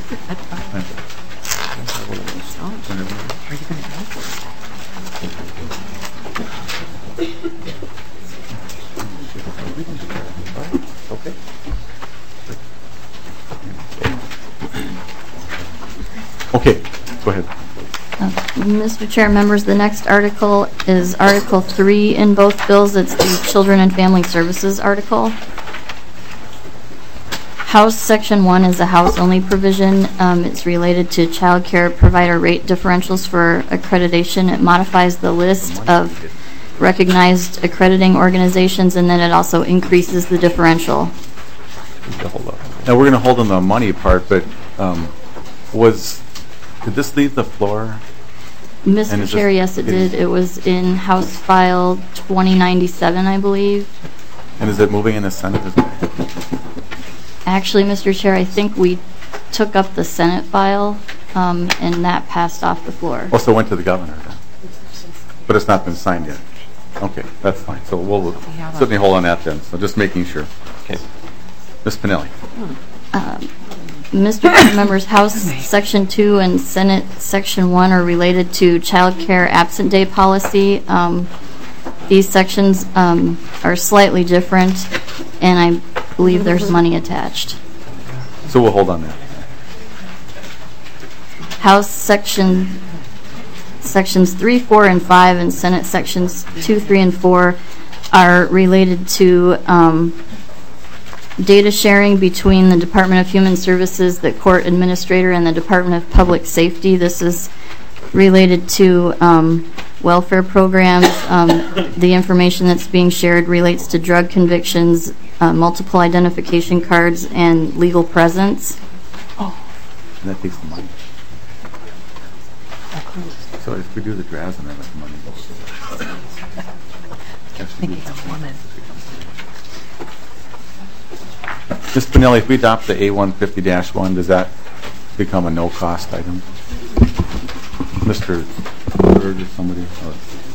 Okay. Okay, go ahead. Mister Chair, members, the next article is Article three in both bills. It's the Children and Family Services article. House Section one is a house-only provision. Um, it's related to child care provider rate differentials for accreditation. It modifies the list of recognized accrediting organizations, and then it also increases the differential. Hold on. Now we're going to hold on the money part, but um, was did this leave the floor? And Mister is Chair, this- yes, it is- did. It was in House File twenty ninety-seven, I believe. And is it moving in the Senate as well? Actually, Mister Chair, I think we took up the Senate file, um, and that passed off the floor. Also went to the governor then, but it's not been signed yet. Okay, that's fine. So we'll certainly hold on that then. So just making sure. Okay. Miz Pinelli. Um, Mister Chair, members, House Section two and Senate Section one are related to child care absent day policy. Um, these sections um, are slightly different, and I believe there's money attached. So we'll hold on that. House Section Sections three, four, and five, and Senate Sections two, three, and four are related to um, data sharing between the Department of Human Services, the court administrator, and the Department of Public Safety. This is related to um, welfare programs. Um, the information that's being shared relates to drug convictions, uh, multiple identification cards, and legal presence. And that takes the money. So if we do the drafts and then the money goes. Miz Pinelli, if we adopt the A one fifty dash one, does that become a no-cost item? Mister Bird or somebody? Or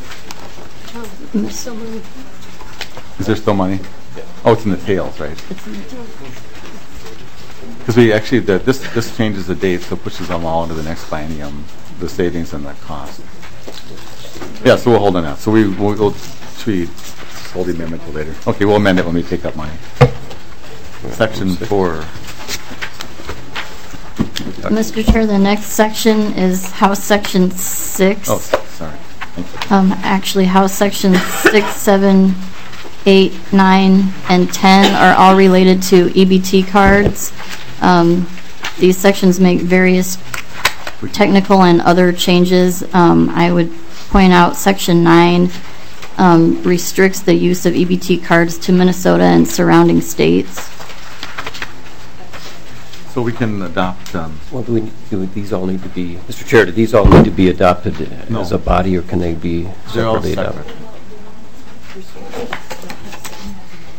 is there still money? Oh, it's in the tails, right? Because we actually, the, this this changes the date, so it pushes them all into the next biennium, the savings and the cost. Yeah, so we'll hold on that. So we, we'll, we'll should we hold the amendment till later? Okay, we'll amend it when we take up money. Section four. Mister Chair, the next section is House Section six. Oh, sorry. Thank you. Um, actually, House Sections six, seven, eight, nine, and ten are all related to E B T cards. Um, these sections make various technical and other changes. Um, I would point out Section nine um, restricts the use of E B T cards to Minnesota and surrounding states. So we can adopt. Um, Well, do, we, do these all need to be, Mister Chair, do these all need to be adopted No. as a body, or can they be They're all separately separate. adopted?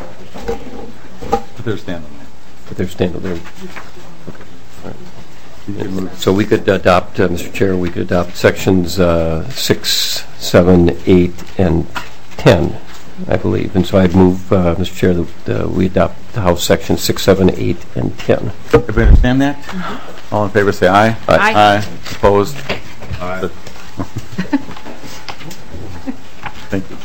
But they're standalone. But they're standalone. Okay. All right. So we could adopt, uh, Mister Chair, we could adopt sections uh, six, seven, eight, and ten, I believe. And so I'd move, uh, Mister Chair, that uh, we adopt the House sections six, seven, eight, and ten. Everybody understand that? Mm-hmm. All in favor say aye. Aye. Aye. Opposed? Aye. Thank you.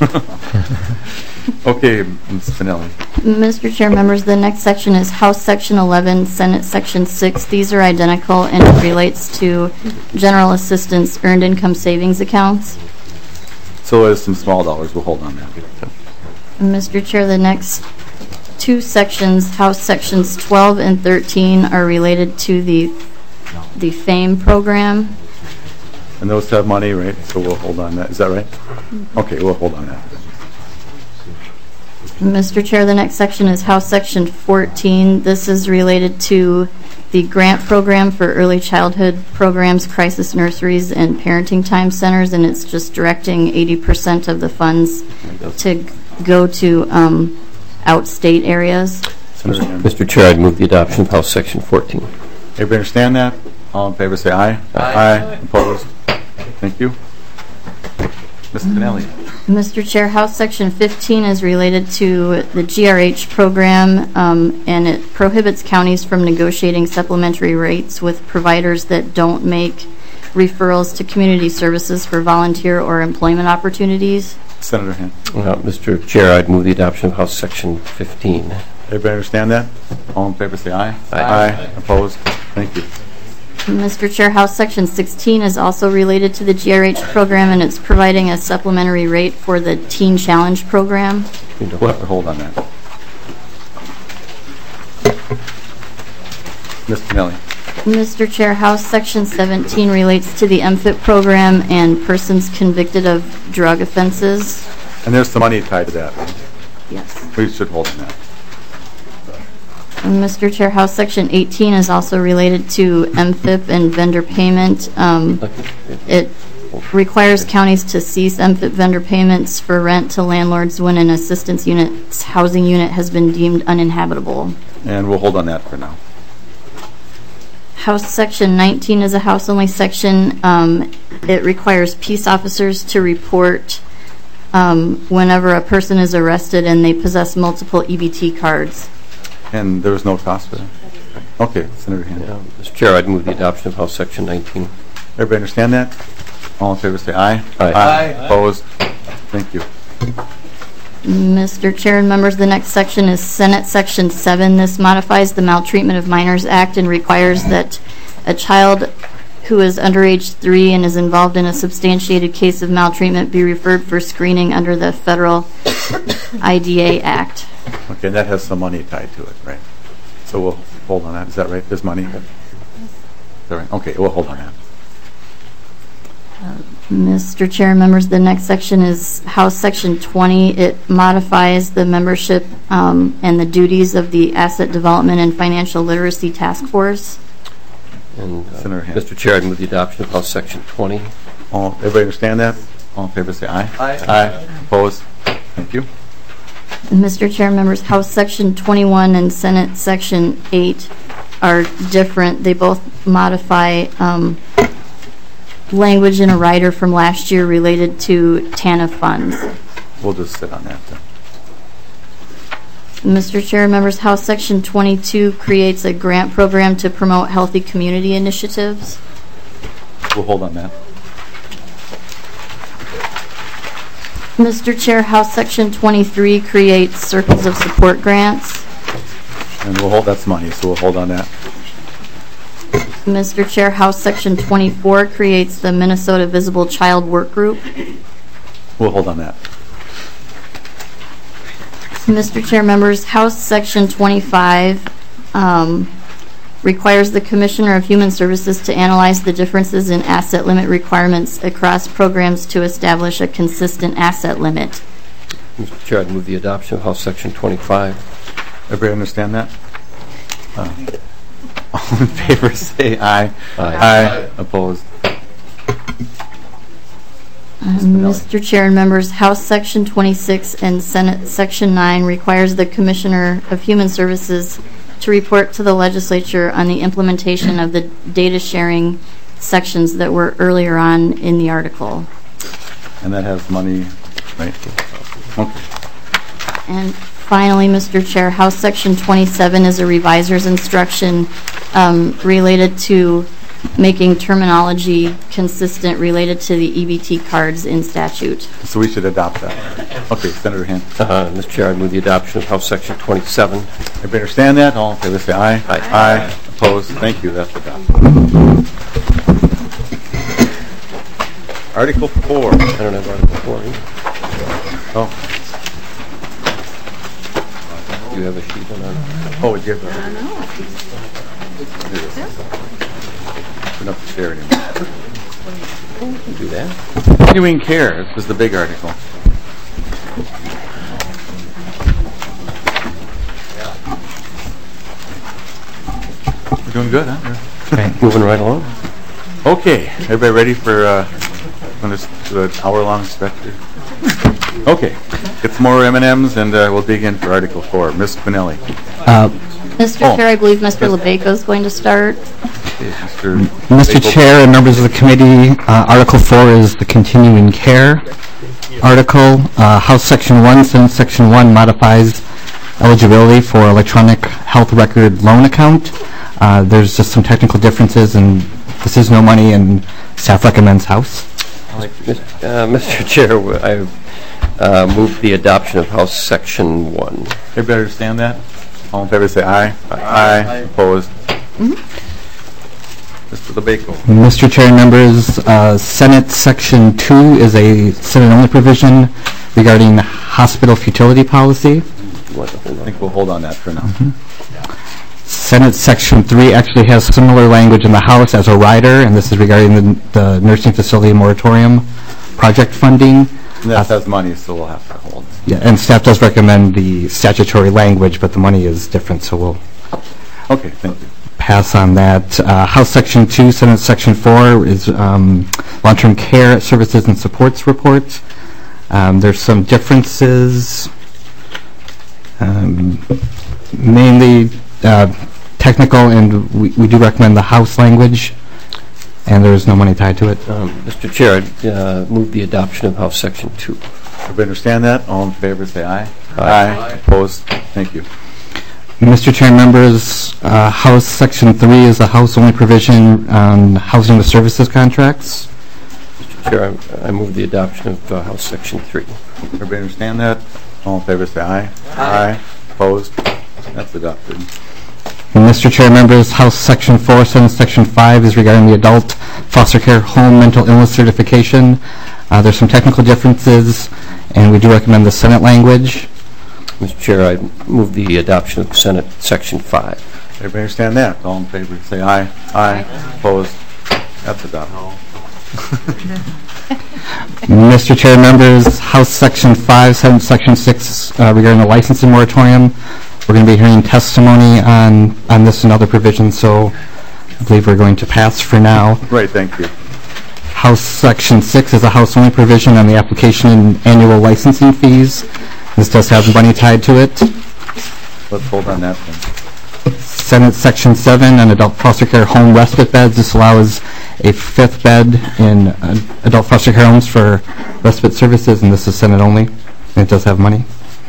Okay, Miz Spinelli. Mister Chair, members, the next section is House Section eleven, Senate Section six. These are identical and it relates to general assistance earned income savings accounts. So as some small dollars, we'll hold on that. Mister Chair, the next two sections, House Sections twelve and thirteen, are related to the the FAME program. And those have money, right? So we'll hold on that. Is that right? Okay, we'll hold on that. Mister Chair, the next section is House Section fourteen. This is related to the grant program for early childhood programs, crisis nurseries, and parenting time centers, and it's just directing eighty percent of the funds to go to um, outstate areas. Mister Chair, I'd move the adoption of House Section fourteen. Everybody understand that? All in favor say aye. Aye. Aye. Opposed? Thank you. Miz Spinelli. Mister Chair, House Section fifteen is related to the G R H program, um, and it prohibits counties from negotiating supplementary rates with providers that don't make referrals to community services for volunteer or employment opportunities. Senator Hand. Uh, Mister Chair, I'd move the adoption of House Section fifteen. Everybody understand that? All in favor say aye. Aye. Aye. Opposed? Thank you. Mister Chair, House Section sixteen is also related to the G R H program, and it's providing a supplementary rate for the Teen Challenge program. We'll have to hold on that. Miz Spinelli. Mister Chair, House Section seventeen relates to the M F I T program and persons convicted of drug offenses. And there's some money tied to that. Yes. We should hold on that. Mister Chair, House Section eighteen is also related to M F I P and vendor payment. Um, it requires counties to cease M F I P vendor payments for rent to landlords when an assistance unit's housing unit has been deemed uninhabitable. And we'll hold on that for now. House Section nineteen is a House-only section. Um, it requires peace officers to report um, whenever a person is arrested and they possess multiple E B T cards. And there was no cost for that? Okay, Senator Hand. Yeah, Mister Chair, I'd move the adoption of House Section nineteen. Everybody understand that? All in favor say aye. Aye. Aye. Opposed? Thank you. Mister Chair and members, the next section is Senate Section seven. This modifies the Maltreatment of Minors Act and requires that a child who is under age three and is involved in a substantiated case of maltreatment be referred for screening under the federal I D A Act. Okay, and that has some money tied to it, right? So we'll hold on that. Is that right? There's money? Is that right? Okay, we'll hold on that. Uh, Mister Chair and members, the next section is House Section twenty. It modifies the membership um, and the duties of the Asset Development and Financial Literacy Task Force. And uh, Mister Chair, I'd move the adoption of House Section twenty. All, everybody understand that? All in favor say aye. Aye. Aye. Opposed? Thank you. Mister Chair, members, House Section twenty-one and Senate Section eight are different. They both modify um, language in a rider from last year related to T A N F funds. We'll just sit on that then. Mister Chair, members, House Section twenty-two creates a grant program to promote healthy community initiatives. We'll hold on that. Mister Chair, House Section twenty-three creates circles of support grants. And we'll hold, that's money, so we'll hold on that. Mister Chair, House Section twenty-four creates the Minnesota Visible Child Work Group. We'll hold on that. Mister Chair, members, House Section twenty-five um, requires the Commissioner of Human Services to analyze the differences in asset limit requirements across programs to establish a consistent asset limit. Mister Chair, I'd move the adoption of House Section twenty-five. Everybody understand that? Uh, all in favor say aye. Aye. Aye. Opposed? Um, Mister Chair and members, House Section twenty-six and Senate Section nine requires the Commissioner of Human Services to report to the legislature on the implementation of the data sharing sections that were earlier on in the article. And that has money, right? Okay. And finally, Mister Chair, House Section twenty-seven is a reviser's instruction um, related to making terminology consistent related to the E B T cards in statute. So we should adopt that. Okay, Senator Hand. Uh, Mister Chair, I move the adoption of House Section twenty-seven. Everybody understand that? All in favor say aye. Aye. Aye. Opposed? Thank you. That's adopted. Article four. I don't have Article four. Either. Oh. Do you have a sheet on that? Oh, we give her. I know. We're not to share anymore. We can do that. Continuing care was the big article. We're doing good, huh? Okay. Moving right along. Okay, everybody ready for uh, an hour-long stretch here? Okay, get some more M and M's and uh, we'll dig in for Article four. Miz Spinelli. Uh, Mister Oh. Chair, I believe Mister LeBeco is going to start. Okay, Mister Mister Babel. Chair and members of the committee, uh, Article four is the continuing care article. Uh, House Section one, Senate Section one modifies eligibility for electronic health record loan account. Uh, there's just some technical differences, and this is no money, and staff recommends House. Uh, Mister Chair, I uh, move the adoption of House Section one. Everybody understand that? All in favor say aye. Aye. Aye. Opposed? Mm-hmm. Mister LeBeco. Mister Chair and members, uh, Senate Section two is a Senate-only provision regarding hospital futility policy. I think we'll hold on that for now. Mm-hmm. Senate Section three actually has similar language in the House as a rider, and this is regarding the, the nursing facility moratorium project funding. And that has money, so we'll have to hold. Yeah, and staff does recommend the statutory language, but the money is different, so we'll Okay, thank you. pass on that. Uh, House Section two, Senate Section four is um, long-term care services and supports report. Um, there's some differences, um, mainly uh, technical, and we, we do recommend the House language, and there is no money tied to it. Um, Mister Chair, I uh, move the adoption of House Section two. Everybody understand that? All in favor say aye. Aye. Aye. Opposed? Thank you. Mister Chair and members, uh, House Section three is a House-only provision on housing with services contracts. Mister Chair, I, I move the adoption of uh, House Section three. Everybody understand that? All in favor say aye. Aye. Aye. Opposed? That's adopted. And Mister Chair and members, House Section four, Senate Section five is regarding the adult foster care home mental illness certification. Uh, there's some technical differences, and we do recommend the Senate language. Mister Chair, I move the adoption of Senate Section five. Everybody understand that? All in favor say aye. Aye. Aye. Opposed? That's adopted. Mister Chair and members, House Section five, Senate Section six uh, regarding the licensing moratorium. We're going to be hearing testimony on, on this and other provisions, so I believe we're going to pass for now. Right, thank you. House Section six is a House-only provision on the application and annual licensing fees. This does have money tied to it. Let's hold on that then. Senate Section seven on adult foster care home respite beds. This allows a fifth bed in uh, adult foster care homes for respite services, and this is Senate only, and it does have money.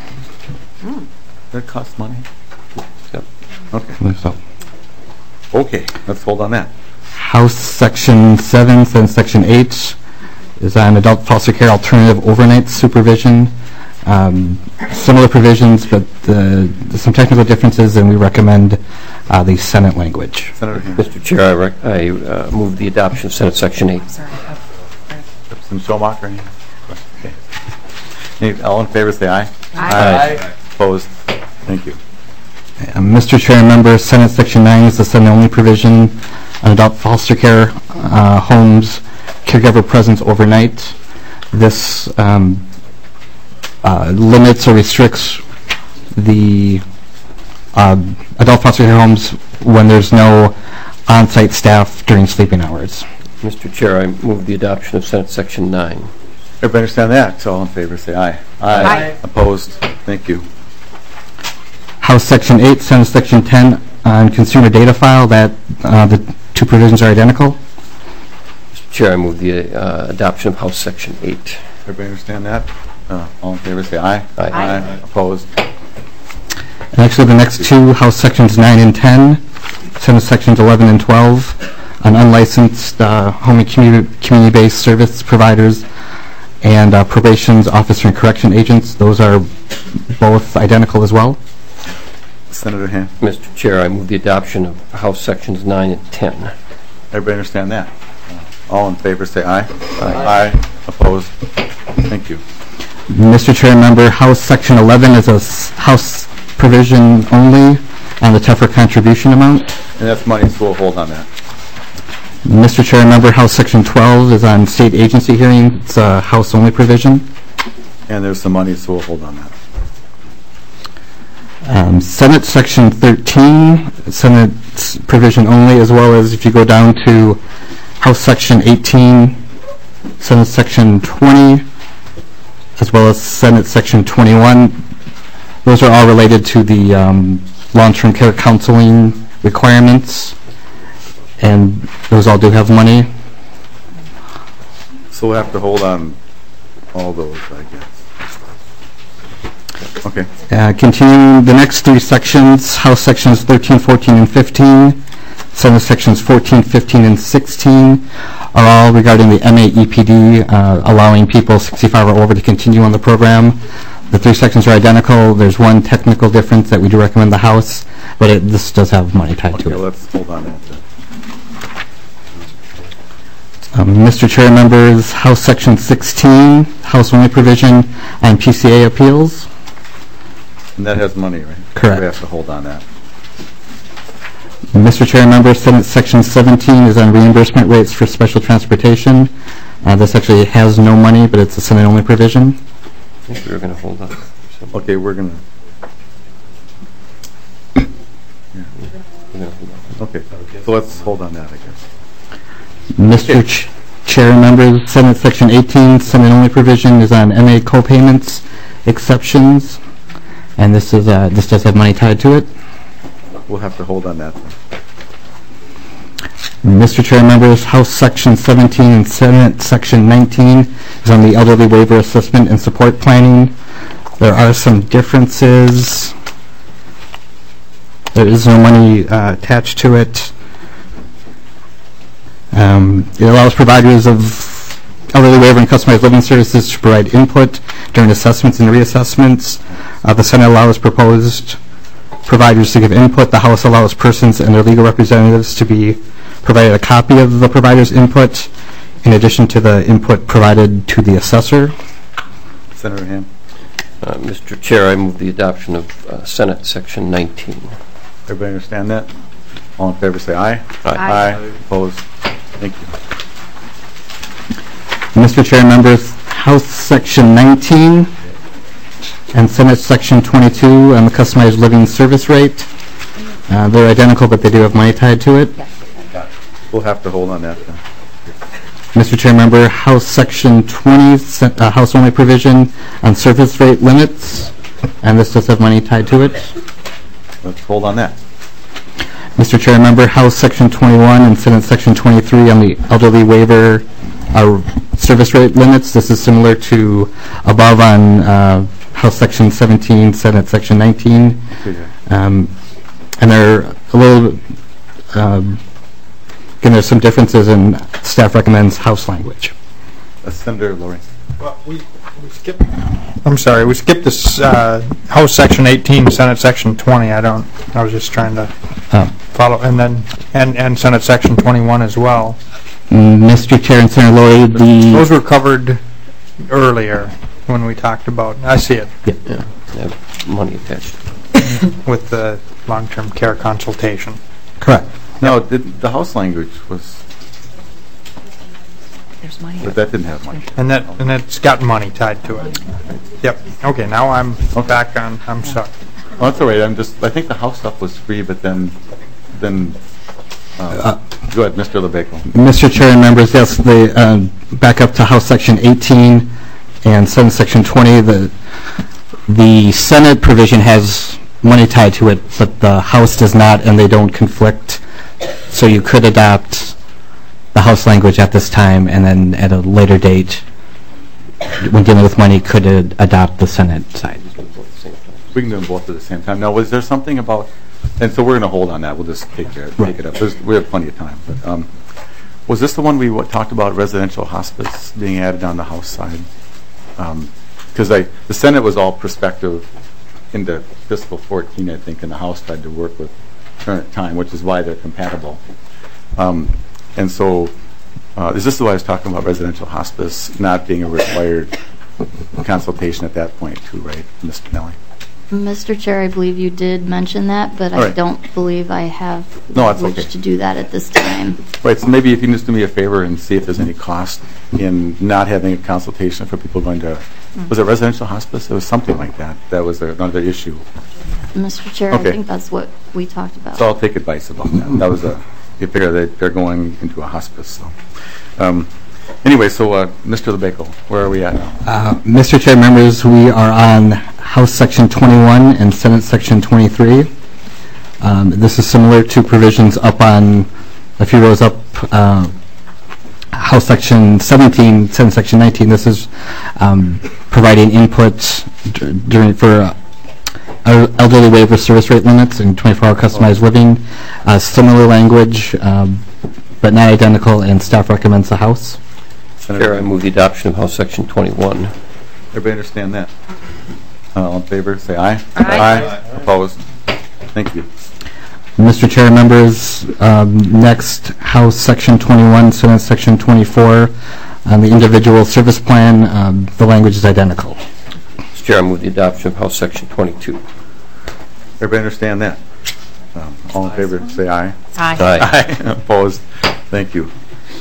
That costs money? Yep. Okay. I believe so. Okay, let's hold on that. House Section seven, Senate Section eight is on adult foster care alternative overnight supervision. Um, similar provisions, but uh, there's some technical differences, and we recommend uh, the Senate language. Senator Mister Chair, I, rec- I uh, move the adoption of Senate Section eight. Representative Schomacher, any? Okay. Any, all in favor say aye. Aye. Aye. Opposed? Thank you. Uh, Mister Chair and members, Senate Section nine is the Senate-only provision on adult foster care uh, homes, caregiver presence overnight. This um, uh, limits or restricts the uh, adult foster care homes when there's no on-site staff during sleeping hours. Mister Chair, I move the adoption of Senate Section nine. Everybody understand that? So all in favor say aye. Aye. Opposed? Thank you. House Section eight, Senate Section ten on consumer data file, that uh, the two provisions are identical. Mister Chair, I move the uh, adoption of House Section eight. Everybody understand that? Uh, all in favor, say aye. Aye. Aye. Opposed? And actually, the next two, House Sections nine and ten, Senate Sections eleven and twelve, on unlicensed uh, home and community, community-based service providers and uh, probation's officer and correction agents. Those are both identical as well. Senator Hand. Mister Chair, I move the adoption of House Sections nine and ten. Everybody understand that? All in favor, say aye. Aye. Aye. Opposed? Thank you. Mister Chair, member, House Section eleven is a s- House provision only on the T E F R contribution amount. And that's money, so we'll hold on that. Mister Chair, member, House Section twelve is on state agency hearing. It's a House only provision. And there's some money, so we'll hold on that. Um, Senate Section thirteen, Senate s- provision only, as well as if you go down to House Section eighteen, Senate Section twenty, as well as Senate Section twenty-one. Those are all related to the um, long-term care counseling requirements, and those all do have money. So we'll have to hold on all those, I guess. Okay. Uh, continuing the next three sections, House Sections thirteen, fourteen, and fifteen, Senate Sections fourteen, fifteen, and sixteen are all regarding the M A E P D, uh, allowing people sixty-five or over to continue on the program. The three sections are identical. There's one technical difference that we do recommend the House, but it, this does have money tied Okay, to it. let's hold on that then. Um, Mister Chair, members, House Section sixteen, House only provision on P C A appeals. And that has money, right? Correct. We have to hold on that. Mister Chair, members, Senate Section seventeen is on reimbursement rates for special transportation. Uh, this actually has no money, but it's a Senate only provision. I think we were going to hold on. Okay, we're going to... Okay, so let's hold on that, I guess. Mister Ch- Chair, members, Senate Section eighteen, Senate only provision is on M A co-payments exceptions, and this is uh, this does have money tied to it. We'll have to hold on that then. Mister Chair, members, House Section seventeen and Senate Section nineteen is on the elderly waiver assessment and support planning. There are some differences. There is no money uh, attached to it. Um, it allows providers of elderly waiver and customized living services to provide input during assessments and reassessments. Uh, the Senate allows proposed providers to give input. The House allows persons and their legal representatives to be provided a copy of the provider's input in addition to the input provided to the assessor. Senator Ham. Uh, Mister Chair, I move the adoption of uh, Senate Section nineteen. Everybody understand that? All in favor, say aye. Aye. Aye. Opposed? Thank you. Mister Chair, members, House Section nineteen and Senate Section twenty-two on the customized living service rate. Uh, they're identical, but they do have money tied to it. We'll have to hold on that then. Mister Chair, member, House Section twenty, se- uh, House only provision on surface rate limits, and this does have money tied to it. Let's hold on that. Mister Chair, member, House Section twenty-one and Senate Section twenty-three on the elderly waiver uh, service rate limits. This is similar to above on uh, House Section seventeen, Senate Section nineteen. Um, and there are a little, um, again, there's some differences in staff recommends House language. Uh, Senator Lori. Well, we, we skipped. I'm sorry, we skipped this uh, House Section eighteen, Senate Section twenty. I don't. I was just trying to Oh. follow, and then and and Senate Section twenty-one as well. Mister Chair and Senator Lori, the Those were covered earlier when we talked about. I see it. Yeah. Yeah, they have money attached. With the long-term care consultation. Correct. No, the, the House language was, There's money. but that didn't have money. And that and it's got money tied to it. Yep. Okay, now I'm back on. I'm sorry. Oh, that's all right. I'm just, I think the House stuff was free, but then, then, uh, go ahead, Mister LeBecco. Mister Chair and members, yes, the uh, back up to House Section eighteen and Senate Section twenty. The the Senate provision has money tied to it, but the House does not, and they don't conflict. So you could adopt the House language at this time, and then at a later date, when dealing with money, could ad- adopt the Senate side. We can do them both at the same time. Now, was there something about, and so we're going to hold on that. We'll just take, care, take it up. There's, we have plenty of time. But um, was this the one we w- talked about, residential hospice being added on the House side? Because um, the Senate was all prospective into fiscal fourteen, I think, and the House tried to work with current time, which is why they're compatible. Um, and so, uh, is this the way I was talking about residential hospice not being a required consultation at that point, too, right, Mister Nelly? Mister Chair, I believe you did mention that, but All I right. don't believe I have No, that's language okay. to do that at this time. Right, so maybe if you can just do me a favor and see if there's any cost in not having a consultation for people going to, was it residential hospice? It was something like that. That was another issue. Mister Chair, Okay. I think that's what we talked about. So I'll take advice about that. That was a, you figure that they're going into a hospice, so. Um, Anyway, so uh, Mister LeBecco, where are we at now? Uh, Mister Chair, members, we are on House Section twenty-one and Senate Section twenty-three. Um, this is similar to provisions up on a few rows up, uh, House Section seventeen, Senate Section nineteen. This is um, providing input d- during for uh, elderly waiver service rate limits and twenty-four hour customized living. Uh, similar language, um, but not identical, and staff recommends the House. Chair, I move the adoption of House Section twenty-one. Everybody understand that? Uh, All in favor, say aye. Aye. Opposed? Thank you. Mister Chair, members, um, next, House Section twenty-one, Senate Section twenty-four, on the individual service plan, um, the language is identical. Mister Chair, I move the adoption of House Section twenty-two. Everybody understand that? Um, All in favor, say aye. Aye. Aye. Opposed? Thank you.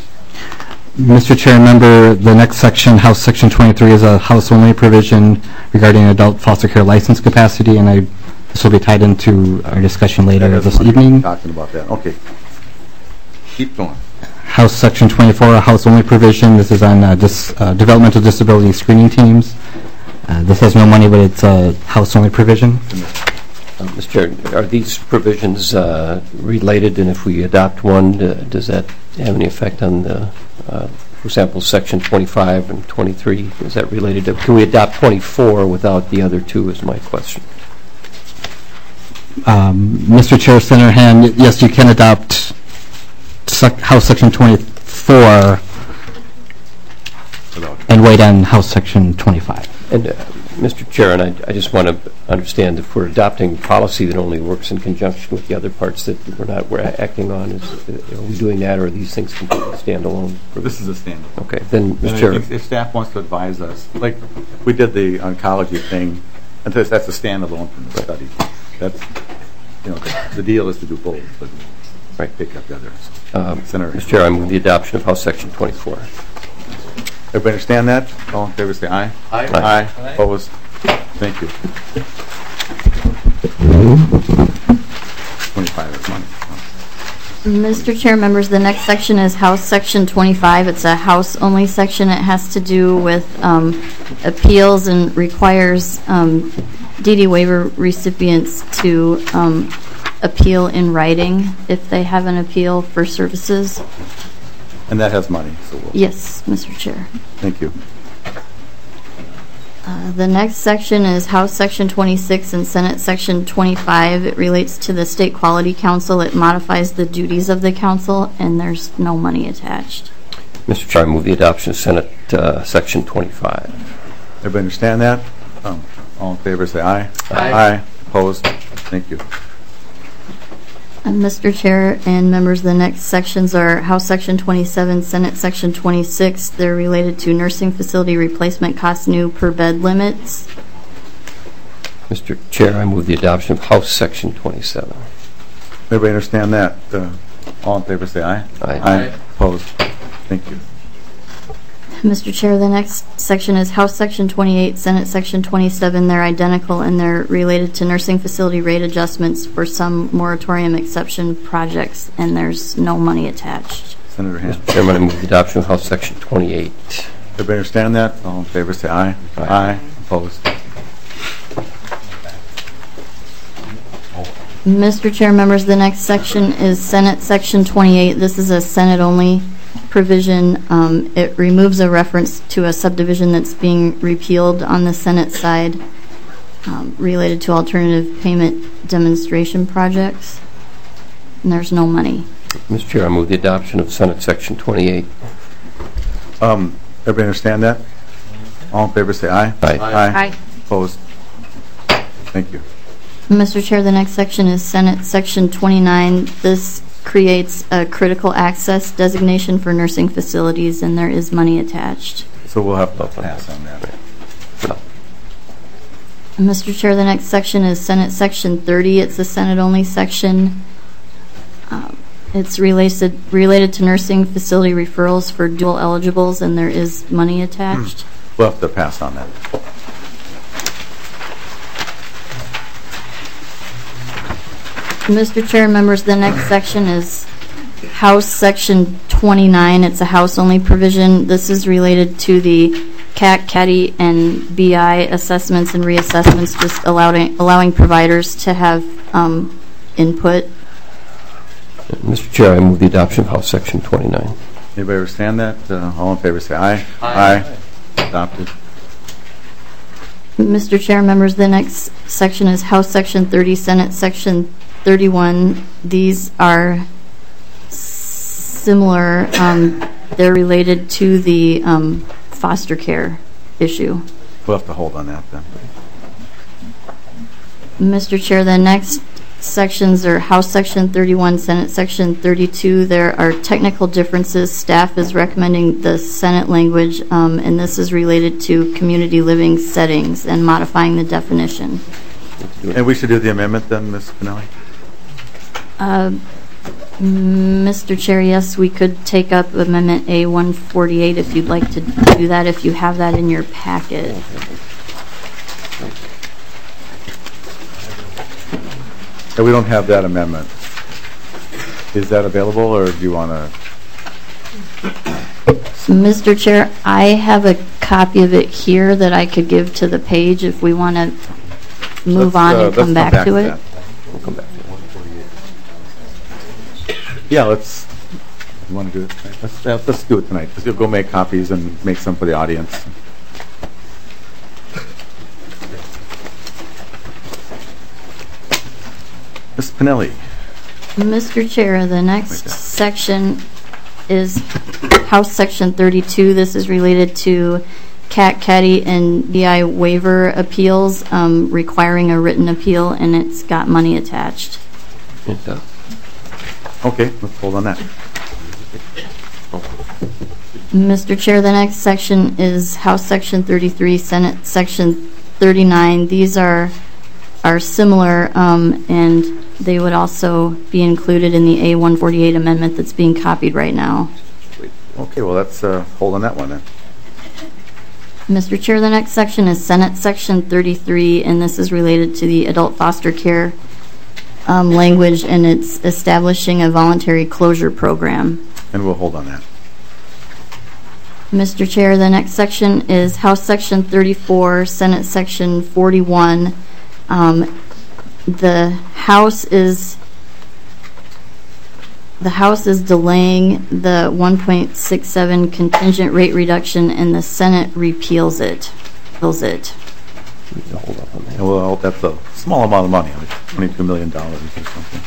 Mister Chair, member, the next section, House Section twenty-three, is a House-only provision regarding adult foster care license capacity, and I, this will be tied into our discussion later That has this money. evening. Talking about that. Okay. Keep going. House Section twenty-four, a House-only provision. This is on uh, dis, uh, developmental disability screening teams. Uh, this has no money, but it's a House-only provision. Uh, Mister Chair, are these provisions uh, related, and if we adopt one, uh, does that have any effect on the, uh, for example, Section twenty-five and twenty-three? Is that related to, can we adopt twenty-four without the other two is my question. Um, Mister Chair, Senator Hand, yes, you can adopt sec House Section twenty-four and wait on House Section twenty-five. And, uh, Mister Chair, and I, I just want to understand, if we're adopting policy that only works in conjunction with the other parts that we're not we're acting on, is, are we doing that, or are these things completely standalone? This is a standalone. Okay, then, And Mister I Chair. think if staff wants to advise us, like we did the oncology thing, and that's that's a standalone from the study. That's, you know, the, the deal is to do both, but Right. pick up the others. Um, Senator. Mister Chair, I move the adoption of House Section twenty-four. Everybody understand that? All in favor, say aye. Aye. Aye. Opposed? Thank you. twenty-five is money. Mister Chair, members, the next section is House Section twenty-five. It's a House-only section. It has to do with um, appeals and requires um, D D waiver recipients to um, appeal in writing if they have an appeal for services. And that has money, so we'll, Yes, Mister Chair. thank you. Uh, The next section is House Section twenty-six and Senate Section twenty-five. It relates to the State Quality Council. It modifies the duties of the council, and there's no money attached. Mister Chair, I move the adoption of Senate uh, Section twenty-five. Everybody understand that? Um, all in favor, say aye. Aye. Aye. Opposed? Thank you. And Mister Chair and members, the next sections are House Section twenty-seven, Senate Section twenty-six. They're related to nursing facility replacement cost new per bed limits. Mister Chair, I move the adoption of House Section twenty-seven. Everybody understand that? Uh, all in favor, say aye. Aye. Aye. Opposed? Thank you. Mister Chair, the next section is House Section twenty-eight, Senate Section twenty-seven. They're identical, and they're related to nursing facility rate adjustments for some moratorium exception projects, and there's no money attached. Senator Hand. Mister Chairman, I move the adoption of House Section twenty-eight. Everybody understand that? All in favor, say aye. Aye. Opposed? Mister Chair, members, the next section is Senate Section twenty-eight. This is a Senate-only provision. Um, it removes a reference to a subdivision that's being repealed on the Senate side um, related to alternative payment demonstration projects. And there's no money. Mister Chair, I move the adoption of Senate Section twenty-eight. Um, everybody understand that? All in favor say aye. Aye. Aye. Aye. Opposed? Thank you. Mister Chair, the next section is Senate Section twenty-nine. This creates a critical access designation for nursing facilities, and there is money attached. So we'll have to pass on that. Mister Chair, the next section is Senate Section thirty. It's a Senate-only section. Um, it's related related to nursing facility referrals for dual eligibles, and there is money attached. We'll have to pass on that. Mister Chair, members, the next section is House Section twenty-nine. It's a House-only provision. This is related to the C A C, C A D I, and B I assessments and reassessments, just allowing allowing providers to have um, input. Mister Chair, I move the adoption of House Section twenty-nine. Anybody understand that? Uh, all in favor say aye. Aye. Aye. Adopted. Mister Chair, members, the next section is House Section thirty, Senate Section thirty-one. These are similar. Um, they're related to the um, foster care issue. We'll have to hold on that then. Mister Chair, the next sections are House Section thirty-one, Senate Section thirty-two. There are technical differences. Staff is recommending the Senate language, um, and this is related to community living settings and modifying the definition. And we should do the amendment then, Miz Pinelli? Uh, Mister Chair, yes, we could take up Amendment A one forty-eight if you'd like to do that, if you have that in your packet. Yeah, we don't have that amendment. Is that available, or do you want to? Mister Chair, I have a copy of it here that I could give to the page if we want to move Let's, on uh, and come let's back, come back to, to it. that. We'll come back to it. Yeah, let's. You want to do it tonight? Let's, uh, let's do it tonight. Let's go make copies and make some for the audience. Miz Pinelli. Mister Chair, the next section is House Section thirty-two. This is related to C A C, C A D I, and B I waiver appeals, um, requiring a written appeal, and it's got money attached. It does. Okay, let's hold on that. Mister Chair, the next section is House Section thirty-three, Senate Section thirty-nine. These are are similar, um, and they would also be included in the A one forty-eight amendment that's being copied right now. Okay, well, let's uh, hold on that one then. Mister Chair, the next section is Senate Section thirty-three, and this is related to the adult foster care um, language, and it's establishing a voluntary closure program. And we'll hold on that. Mister Chair, the next section is House Section thirty-four, Senate Section forty-one. Um, the House is the House is delaying the one point six seven contingent rate reduction, and the Senate repeals it. Repeals it. Hold up on that. Well, that's a small amount of money, like twenty-two million dollars or something.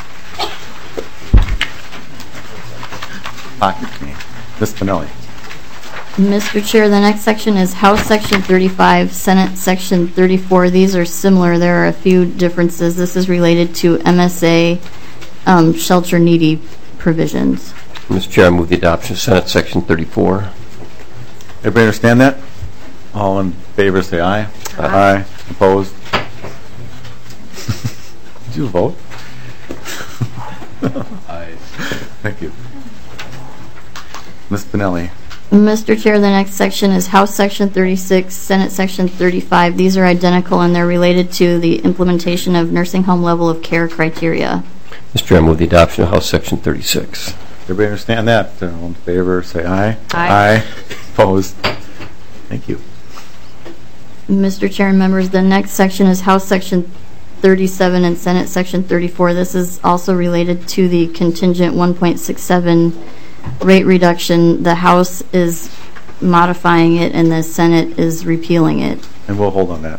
Pocket me. Miz Pinelli. Mister Chair, the next section is House Section thirty-five, Senate Section thirty-four. These are similar. There are a few differences. This is related to M S A um, shelter needy provisions. Mister Chair, I move the adoption of Senate Section thirty-four. Everybody understand that? All in favor say aye. Aye. Aye. Opposed? Did you vote? Aye. Thank you. Miz Pinelli. Mister Chair, the next section is House Section thirty-six, Senate Section thirty-five. These are identical, and they're related to the implementation of nursing home level of care criteria. Mister Chair, I move the adoption of House Section thirty-six. Everybody understand that? Uh, all in favor say aye. Aye. Aye. Opposed? Thank you. Mister Chair and members, the next section is House Section thirty-seven and Senate Section thirty-four. This is also related to the contingent one point six seven rate reduction. The House is modifying it and the Senate is repealing it. And we'll hold on that.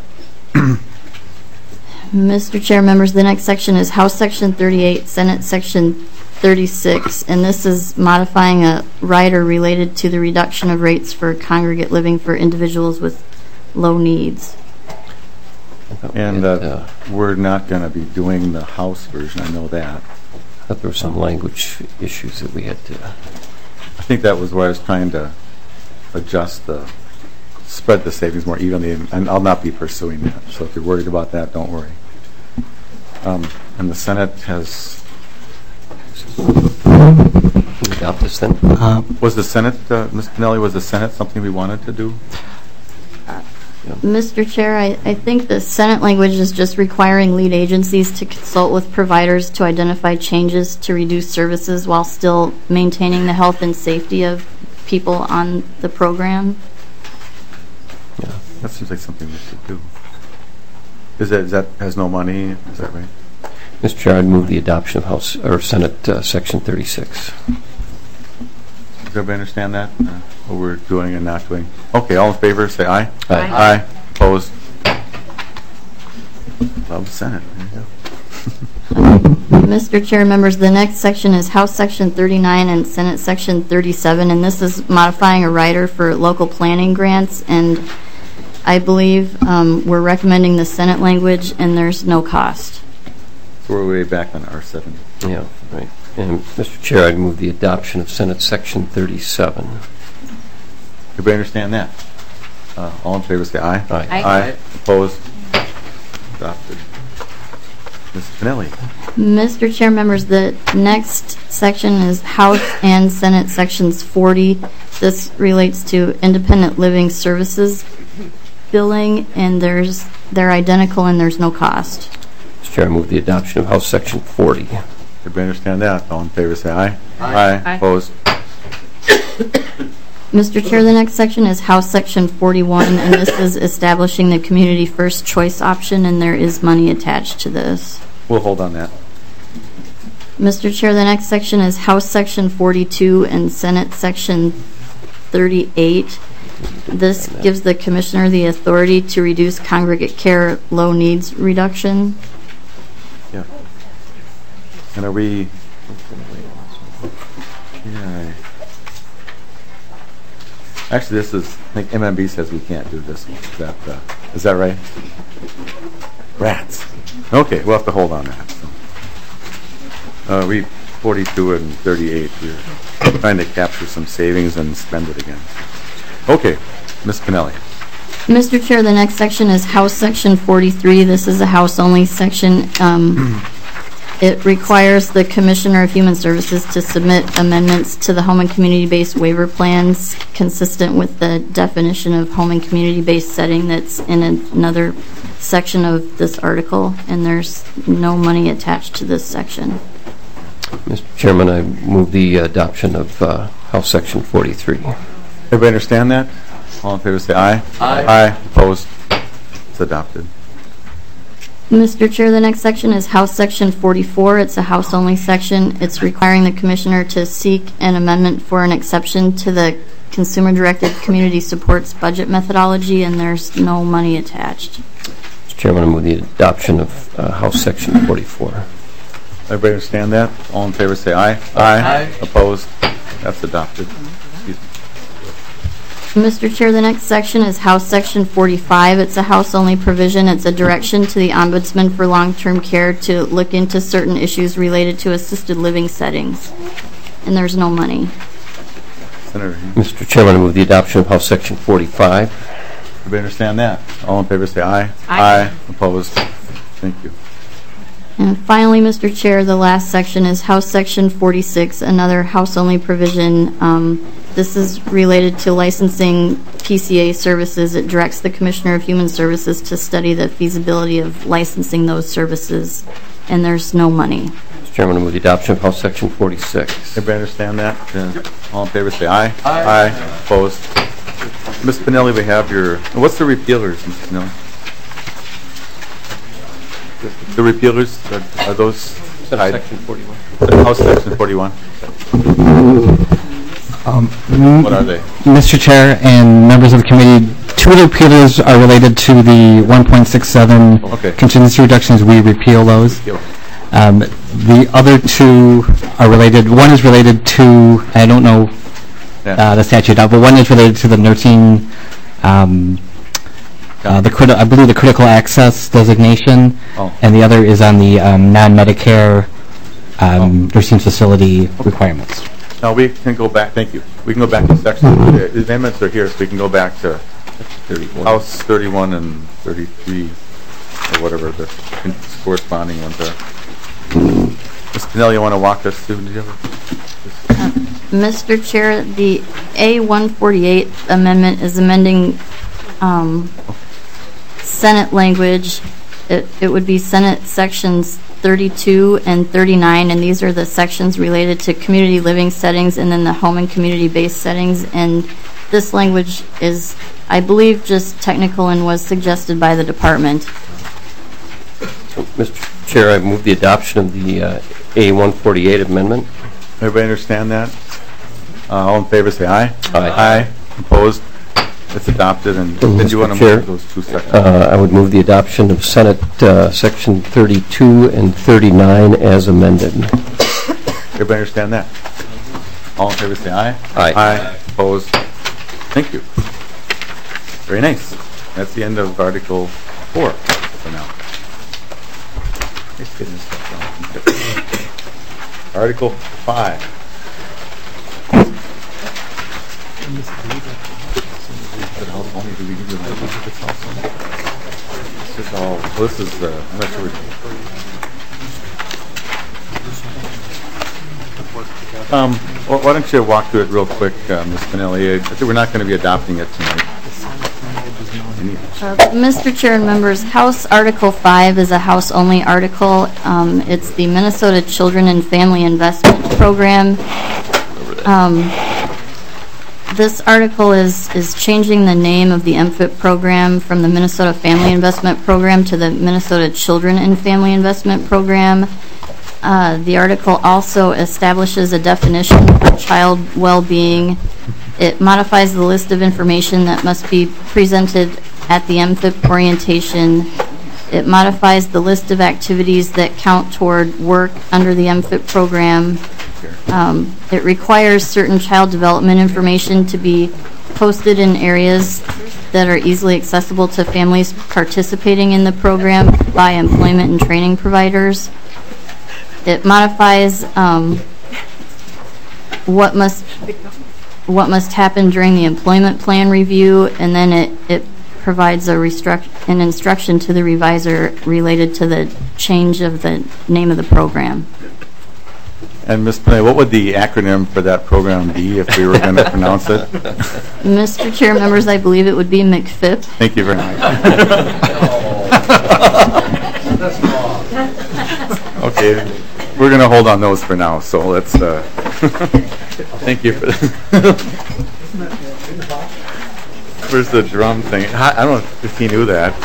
Mister Chair, members, the next section is House Section thirty-eight, Senate Section thirty-six, and this is modifying a rider related to the reduction of rates for congregate living for individuals with low needs. And uh, we're not going to be doing the House version, I know that. I thought there were some language issues that we had to... I think that was where I was trying to adjust the, spread the savings more evenly, and I'll not be pursuing that. So if you're worried about that, don't worry. Um, and the Senate has... Can we adopt this then? Uh, was the Senate, uh, Miz Pinelli, was the Senate something we wanted to do? Mister Chair, I, I think the Senate language is just requiring lead agencies to consult with providers to identify changes to reduce services while still maintaining the health and safety of people on the program. Yeah, that seems like something we should do. Is that, is that has no money? Is that right? Mister Chair, I'd move the adoption of House or Senate uh, Section thirty-six. Does everybody understand that? Uh, what we're doing and not doing? Okay, all in favor, say aye. Aye. Aye. Opposed? Love the Senate. There you go. Mister Chair, members, the next section is House Section thirty-nine and Senate Section thirty-seven, and this is modifying a rider for local planning grants, and I believe um, we're recommending the Senate language, and there's no cost. So we're way back on R seven. Yeah, right. And Mister Chair, I'd move the adoption of Senate Section thirty-seven. Everybody understand that? Uh, all in favor say aye. Aye. Aye. Aye. Opposed? Adopted. Miz Pinelli. Mister Chair, members, the next section is House and Senate Sections forty. This relates to independent living services billing, and there's they're identical and there's no cost. Mister Chair, I move the adoption of House Section forty. Everybody understand that? All in favor say aye. Aye. Aye. Opposed? Mister Chair, the next section is House Section forty-one, and this is establishing the community first choice option, and there is money attached to this. We'll hold on that. Mister Chair, the next section is House Section forty-two and Senate Section thirty-eight. This gives the Commissioner the authority to reduce congregate care low needs reduction. Yeah. And are we... Yeah. Actually, this is, I think M M B says we can't do this one. Is that, uh, is that right? Rats. Okay, we'll have to hold on that. So. Uh, we forty-two and thirty-eight. We're trying to capture some savings and spend it again. Okay, Miz Pinelli. Mister Chair, the next section is House Section forty-three. This is a House-only section. Um, it requires the Commissioner of Human Services to submit amendments to the home and community-based waiver plans consistent with the definition of home and community-based setting that's in another section of this article, and there's no money attached to this section. Mister Chairman, I move the adoption of uh, House Section forty-three. Everybody understand that? All in favor say aye. Aye. Aye. Opposed? It's adopted. Mister Chair, the next section is House Section forty-four. It's a House-only section. It's requiring the Commissioner to seek an amendment for an exception to the Consumer-Directed Community Supports budget methodology, and there's no money attached. Mister Chairman, I move the adoption of uh, House Section forty-four. Everybody understand that? All in favor say aye. Aye. Aye. Opposed? That's adopted. Excuse me. Mister Chair, the next section is House Section forty-five. It's a House-only provision. It's a direction to the Ombudsman for Long-Term Care to look into certain issues related to assisted living settings. And there's no money. Senator. Mister Chairman, I move the adoption of House Section forty-five. Everybody understand that? All in favor say aye. Aye. Aye. Opposed? Thank you. And finally, Mister Chair, the last section is House Section forty-six, another House-only provision. Um, this is related to licensing P C A services. It directs the Commissioner of Human Services to study the feasibility of licensing those services, and there's no money. Mister Chairman, I move the adoption of House Section forty-six. Everybody understand that? Uh, all in favor say aye. Aye. Aye. Opposed? Miz Pinelli, we have your, what's the repealers, Miz Pinelli? The repealers, are are those tied? Section forty-one. House Section forty-one. Um, What are they? Mister Chair and members of the committee, two of the repealers are related to the one point six seven Okay. contingency reductions. We repeal those. Repeal. Um, the other two are related. One is related to, I don't know Yeah. uh, the statute, uh, but one is related to the nursing, um, uh, the criti- I believe the critical access designation, Oh. and the other is on the um, non-Medicare um, nursing facility requirements. Now, we can go back, thank you. We can go back to section, the amendments are here, so we can go back to House thirty-one and thirty-three, or whatever the corresponding ones are. Miz Pennell, you want to walk us through? Do you have a- Mister Chair, the A one forty-eight amendment is amending um, Senate language. It, it would be Senate sections thirty-two and thirty-nine, and these are the sections related to community living settings and then the home and community-based settings. And this language is, I believe, just technical and was suggested by the department. Mister Chair, I move the adoption of the uh, A one forty-eight amendment. Everybody understand that? Uh, All in favor, say aye. Aye. Aye. Opposed? It's adopted, and did you want to Chair, move those two sections? Uh, I would move the adoption of Senate uh, Section thirty-two and thirty-nine as amended. Everybody understand that? All in favor, say aye. Aye. Aye. Opposed? Thank you. Very nice. That's the end of Article four for now. Nice getting this stuff done. Article five. This is all, well, this is, uh, I'm not sure. Um, wh- why don't you walk through it real quick, uh, Miz Pennelly? I think we're not going to be adopting it tonight. Uh, Mister Chair and members, House Article five is a House-only article. Um, it's the Minnesota Children and Family Investment Program. Um, this article is, is changing the name of the M F I P program from the Minnesota Family Investment Program to the Minnesota Children and Family Investment Program. Uh, the article also establishes a definition for child well-being. It modifies the list of information that must be presented at the M F I P orientation. It modifies the list of activities that count toward work under the M F I P program. Um, it requires certain child development information to be posted in areas that are easily accessible to families participating in the program by employment and training providers. It modifies um, what must what must happen during the employment plan review, and then it, it provides a restruct an instruction to the revisor related to the change of the name of the program. And Miz Pennelly, what would the acronym for that program be if we were going to pronounce it? Mister Chair, members, I believe it would be M F I P. Thank you very much. Okay, we're going to hold on those for now, so let's, uh, thank you for that. Where's the drum thing? I I don't know if he knew that.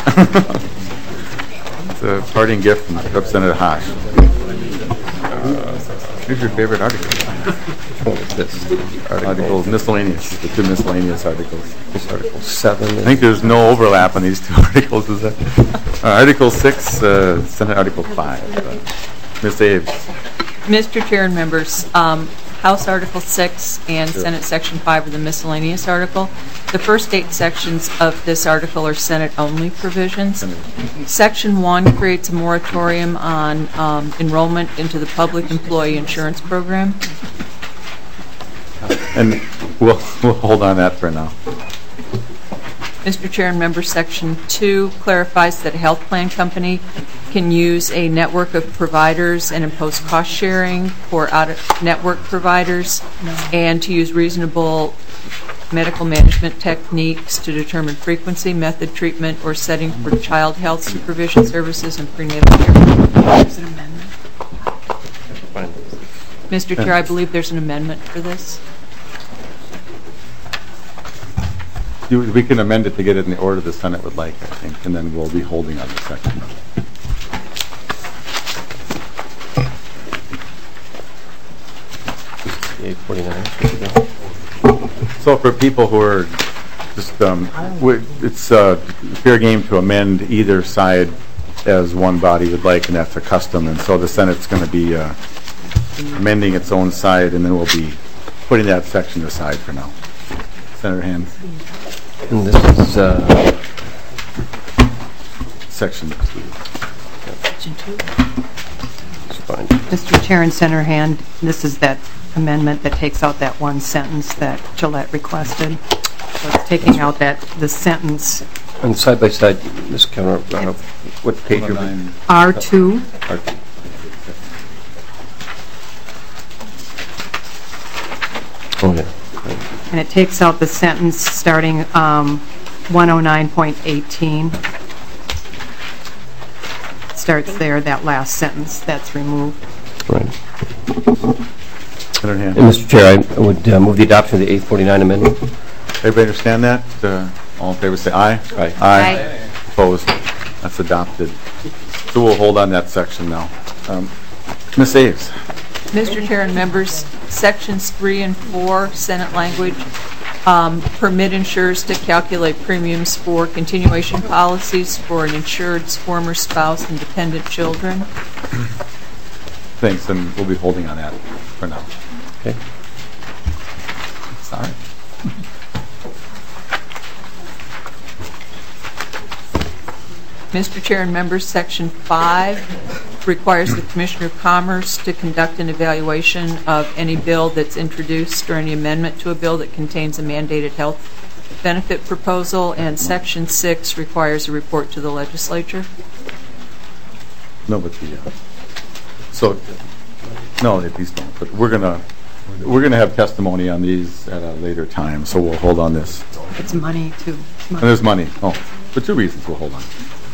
It's a parting gift from Representative Haas. Uh, Here's your favorite article. Articles, miscellaneous, the two miscellaneous articles. Article seven. I think there's no overlap on these two articles, is there? Uh, Article six, uh, Senate Article five. Uh, Miz Aves. Mister Chair and members, um, House Article six and Sure. Senate Section five are the miscellaneous article. The first eight sections of this article are Senate-only provisions. Section one creates a moratorium on um, enrollment into the public employee insurance program. And we'll, we'll hold on that for now. Mister Chair and members, Section two clarifies that a health plan company can use a network of providers and impose cost sharing for out-of-network providers and to use reasonable medical management techniques to determine frequency, method, treatment, or setting for child health supervision services and prenatal care. There's an amendment. Mister Chair, I believe there's an amendment for this. You, we can amend it to get it in the order the Senate would like, I think, and then we'll be holding on the section. eight forty-nine. So for people who are just, um, we- it's uh, fair game to amend either side as one body would like, and that's a custom. And so the Senate's going to be uh, amending its own side, and then we'll be putting that section aside for now. Senator Hand. And this is uh, section two. Section two. It's fine. Mister Chair and Senator Hand, this is that amendment that takes out that one sentence that Gillette requested. So it's taking out that, the sentence. And side by side, Miz Kenner, uh, what page are we? R two. R two. Oh, yeah. And it takes out the sentence starting um, one oh nine point eighteen. Starts there, that last sentence, that's removed. Right. Senator Hand. And Mister Chair, I would uh, move the adoption of the eight forty-nine amendment. Everybody understand that? Uh, all in favor say aye. Aye. Aye. Opposed? That's adopted. So we'll hold on that section now. Um, Miz Aves. Mister Chair and members, sections three and four, Senate language, um, permit insurers to calculate premiums for continuation policies for an insured's former spouse and dependent children. Thanks, and we'll be holding on that for now. Okay. Sorry. Mister Chair and members, Section five requires the Commissioner of Commerce to conduct an evaluation of any bill that's introduced or any amendment to a bill that contains a mandated health benefit proposal, and Section six requires a report to the legislature. No, but the uh, so no, these don't. But we're gonna we're gonna have testimony on these at a later time, so we'll hold on this. It's money too. And there's money. Oh, for two reasons we'll hold on.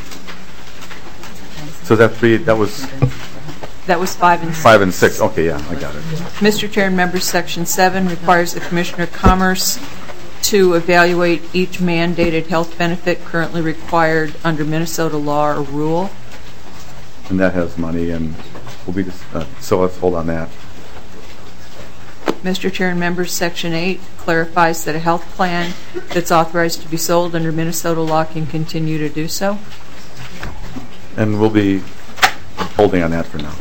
So that three, that was That was five and six. five and six. Okay, yeah, I got it. Mister Chair and members, Section seven requires the Commissioner of Commerce to evaluate each mandated health benefit currently required under Minnesota law or rule. And that has money, and we'll be just, uh, so let's hold on that. Mister Chair and members, Section eight clarifies that a health plan that's authorized to be sold under Minnesota law can continue to do so. And we'll be holding on that for now.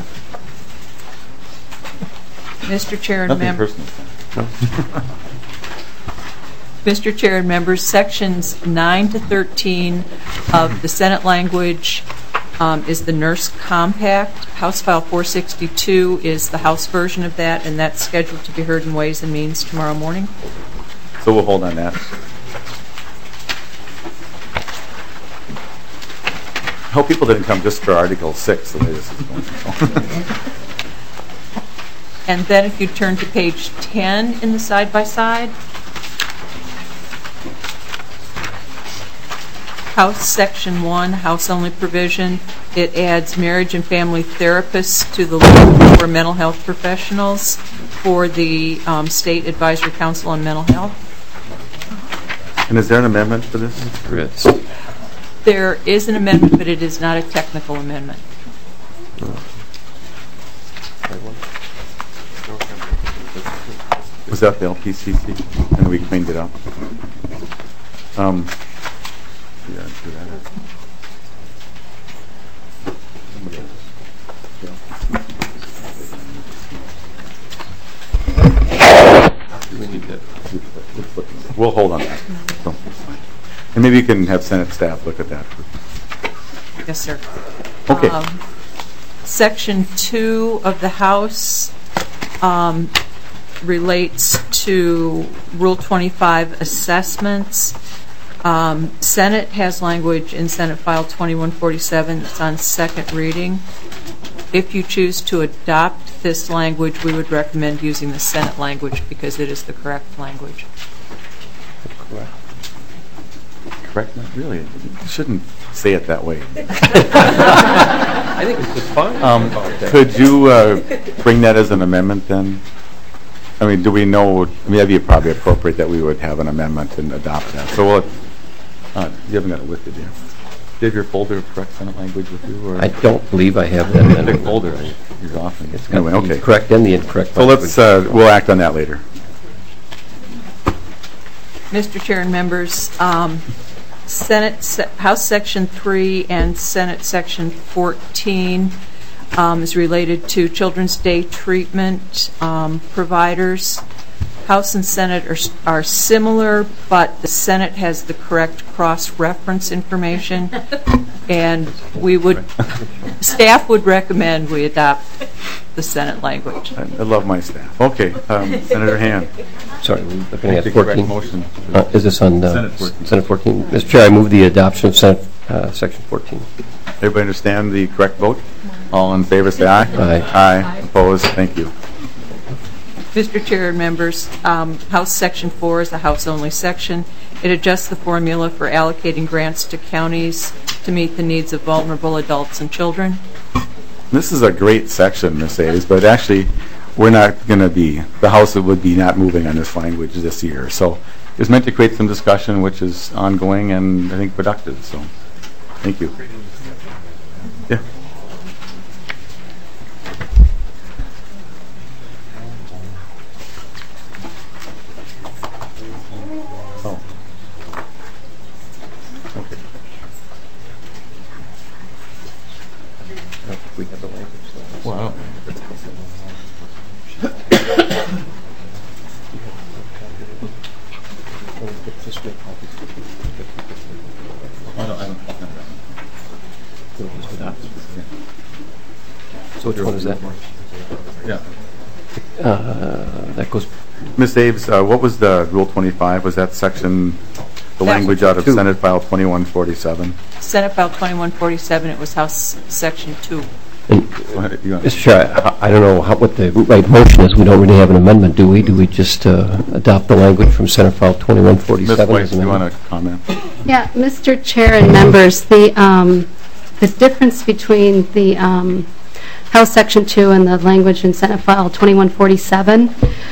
Mister Chair and Nothing members. personal. Mister Chair and members, Sections nine to thirteen of the Senate language um, is the Nurse Compact. House File four sixty-two is the House version of that, and that's scheduled to be heard in Ways and Means tomorrow morning. So we'll hold on that. I hope people didn't come just for Article six, the way this is going. And then if you turn to page ten in the side-by-side, House Section one, House-only provision, it adds marriage and family therapists to the list for mental health professionals for the um, State Advisory Council on Mental Health. And is there an amendment for this? There is. There is an amendment, but it is not a technical amendment. Was that the L P C C? And we cleaned it up. Um, yeah, do that. We need to. We'll hold on that. So, and maybe you can have Senate staff look at that. Yes, sir. Okay. Um, Section two of the House um, relates to Rule twenty-five assessments. Um, Senate has language in Senate File twenty-one forty-seven. It's on second reading. If you choose to adopt this language, we would recommend using the Senate language because it is the correct language. Correct. Correct? Not really. You shouldn't say it that way. I think it's just fine. Um, could you uh, bring that as an amendment then? I mean, do we know, I mean, that'd be probably appropriate that we would have an amendment and adopt that. So we'll, uh, you haven't got it with you, do you? Do you have your folder of correct Senate language with you? Or? I don't believe I have that. Big folder. You're often. It's Anyway, got the okay. correct and the incorrect So let's, uh, we'll act on that later. Mister Chair and members, um, Senate, Se- House Section three and Senate Section fourteen um, is related to Children's Day treatment um, providers. House and Senate are, are similar, but the Senate has the correct cross-reference information, and we would, staff would recommend we adopt the Senate language. I, I love my staff. Okay, um, Senator Han. Sorry, we're looking at Take fourteen. correct motion. Uh, is this on uh, Senate fourteen? Senate fourteen? Mister Chair, I move the adoption of Senate uh, Section fourteen. Everybody understand the correct vote? All in favor, say aye. Aye. Aye. Opposed? Thank you. Mister Chair and members, um, House Section four is a House-only section. It adjusts the formula for allocating grants to counties to meet the needs of vulnerable adults and children. This is a great section, Miz Hayes, but actually, we're not going to be, the House would be not moving on this language this year. So it's meant to create some discussion, which is ongoing and I think productive. So thank you. Yeah. Oh. Okay. We have the language. Wow. So which one is that? Yeah. Uh, that goes. Miz Aves, uh, what was the Rule twenty-five? Was that section, the language out of two. Senate File twenty-one forty-seven? Senate File twenty-one forty-seven, it was House Section two. And, Go ahead, you want- Mister Chair, I, I don't know how, what the right motion is. We don't really have an amendment, do we? Do we just uh, adopt the language from Senate File twenty-one Miz forty-seven? Weiss, do you want to comment? Yeah, Mister Chair and members, the um, the difference between the um, House Section two and the language in Senate File twenty-one forty-seven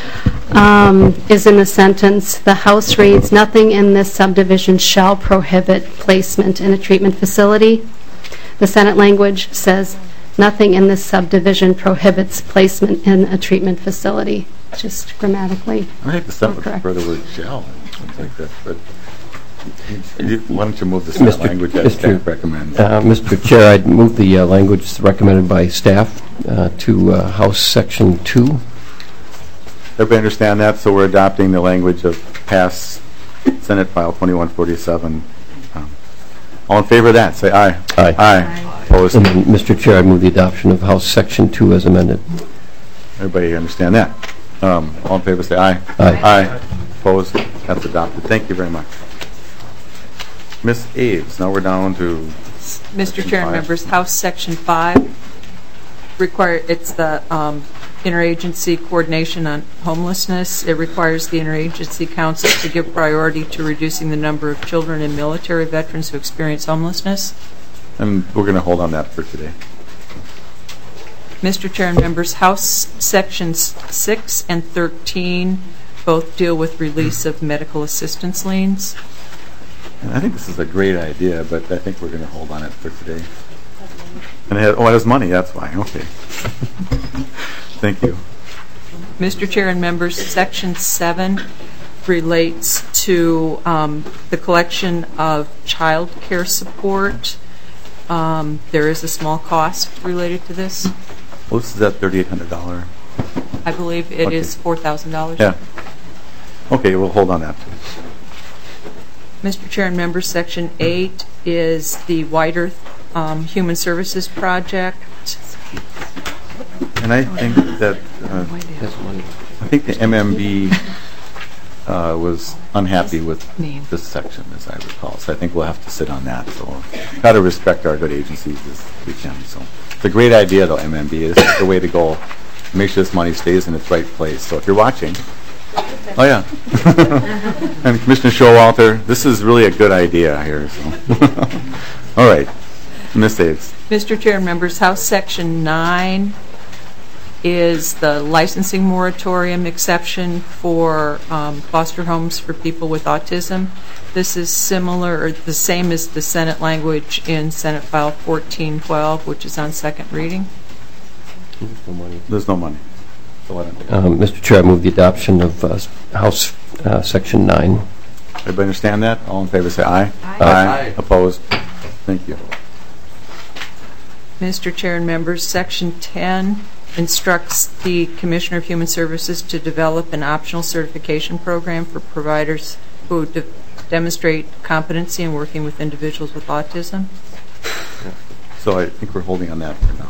um, is in the sentence, the House reads, nothing in this subdivision shall prohibit placement in a treatment facility. The Senate language says, nothing in this subdivision prohibits placement in a treatment facility, just grammatically. I think the Senate would correct. prefer the word shall, something like that, but you- why don't you move the Senate Mister language as Mister staff recommends? Uh, Mister Chair, I'd move the uh, language recommended by staff uh, to uh, House Section two. Everybody understand that? So we're adopting the language of pass Senate File twenty-one forty-seven. Um, all in favor of that, say aye. Aye. Aye. Opposed? And then, Mister Chair, I'd move the adoption of House Section two as amended. Everybody understand that? Um, all in favor, say aye. Aye. Aye. Opposed? That's adopted. Thank you very much. Miz Aves, now we're down to Mister Section Chair and five. members, House Section five require, it's the um, interagency coordination on homelessness. It requires the interagency council to give priority to reducing the number of children and military veterans who experience homelessness. And we're going to hold on that for today. Mister Chair and members, House Sections six and thirteen both deal with release of medical assistance liens. And I think this is a great idea, but I think we're going to hold on it for today. And it has, oh, it has money, that's why. Okay. Thank you. Mister Chair and members, Section seven relates to um, the collection of child care support. Um, there is a small cost related to this. Well, this is at thirty-eight hundred dollars. I believe it Okay. is four thousand dollars. Yeah. Okay, we'll hold on that too. Mister Chair and members, Section eight is the White Earth um, Human Services Project. And I think that, uh, I think the M M B uh, was unhappy with this section, as I recall. So I think we'll have to sit on that. So we'll try to respect our good agencies as we can. So it's a great idea, though, M M B. This is the way to go. Make sure this money stays in its right place. So if you're watching, oh yeah, and Commissioner Showalter, this is really a good idea here. So. All right, Miz Davis. Mister Chair and members, House Section nine is the licensing moratorium exception for um, foster homes for people with autism. This is similar or the same as the Senate language in Senate File fourteen twelve, which is on second reading. There's no money. There's no money. So I don't Um, Mister Chair, I move the adoption of uh, House uh, Section nine. Everybody understand that? All in favor say aye. Aye. Aye. Opposed? Thank you. Mister Chair and members, Section ten instructs the Commissioner of Human Services to develop an optional certification program for providers who de- demonstrate competency in working with individuals with autism. So I think we're holding on that for now.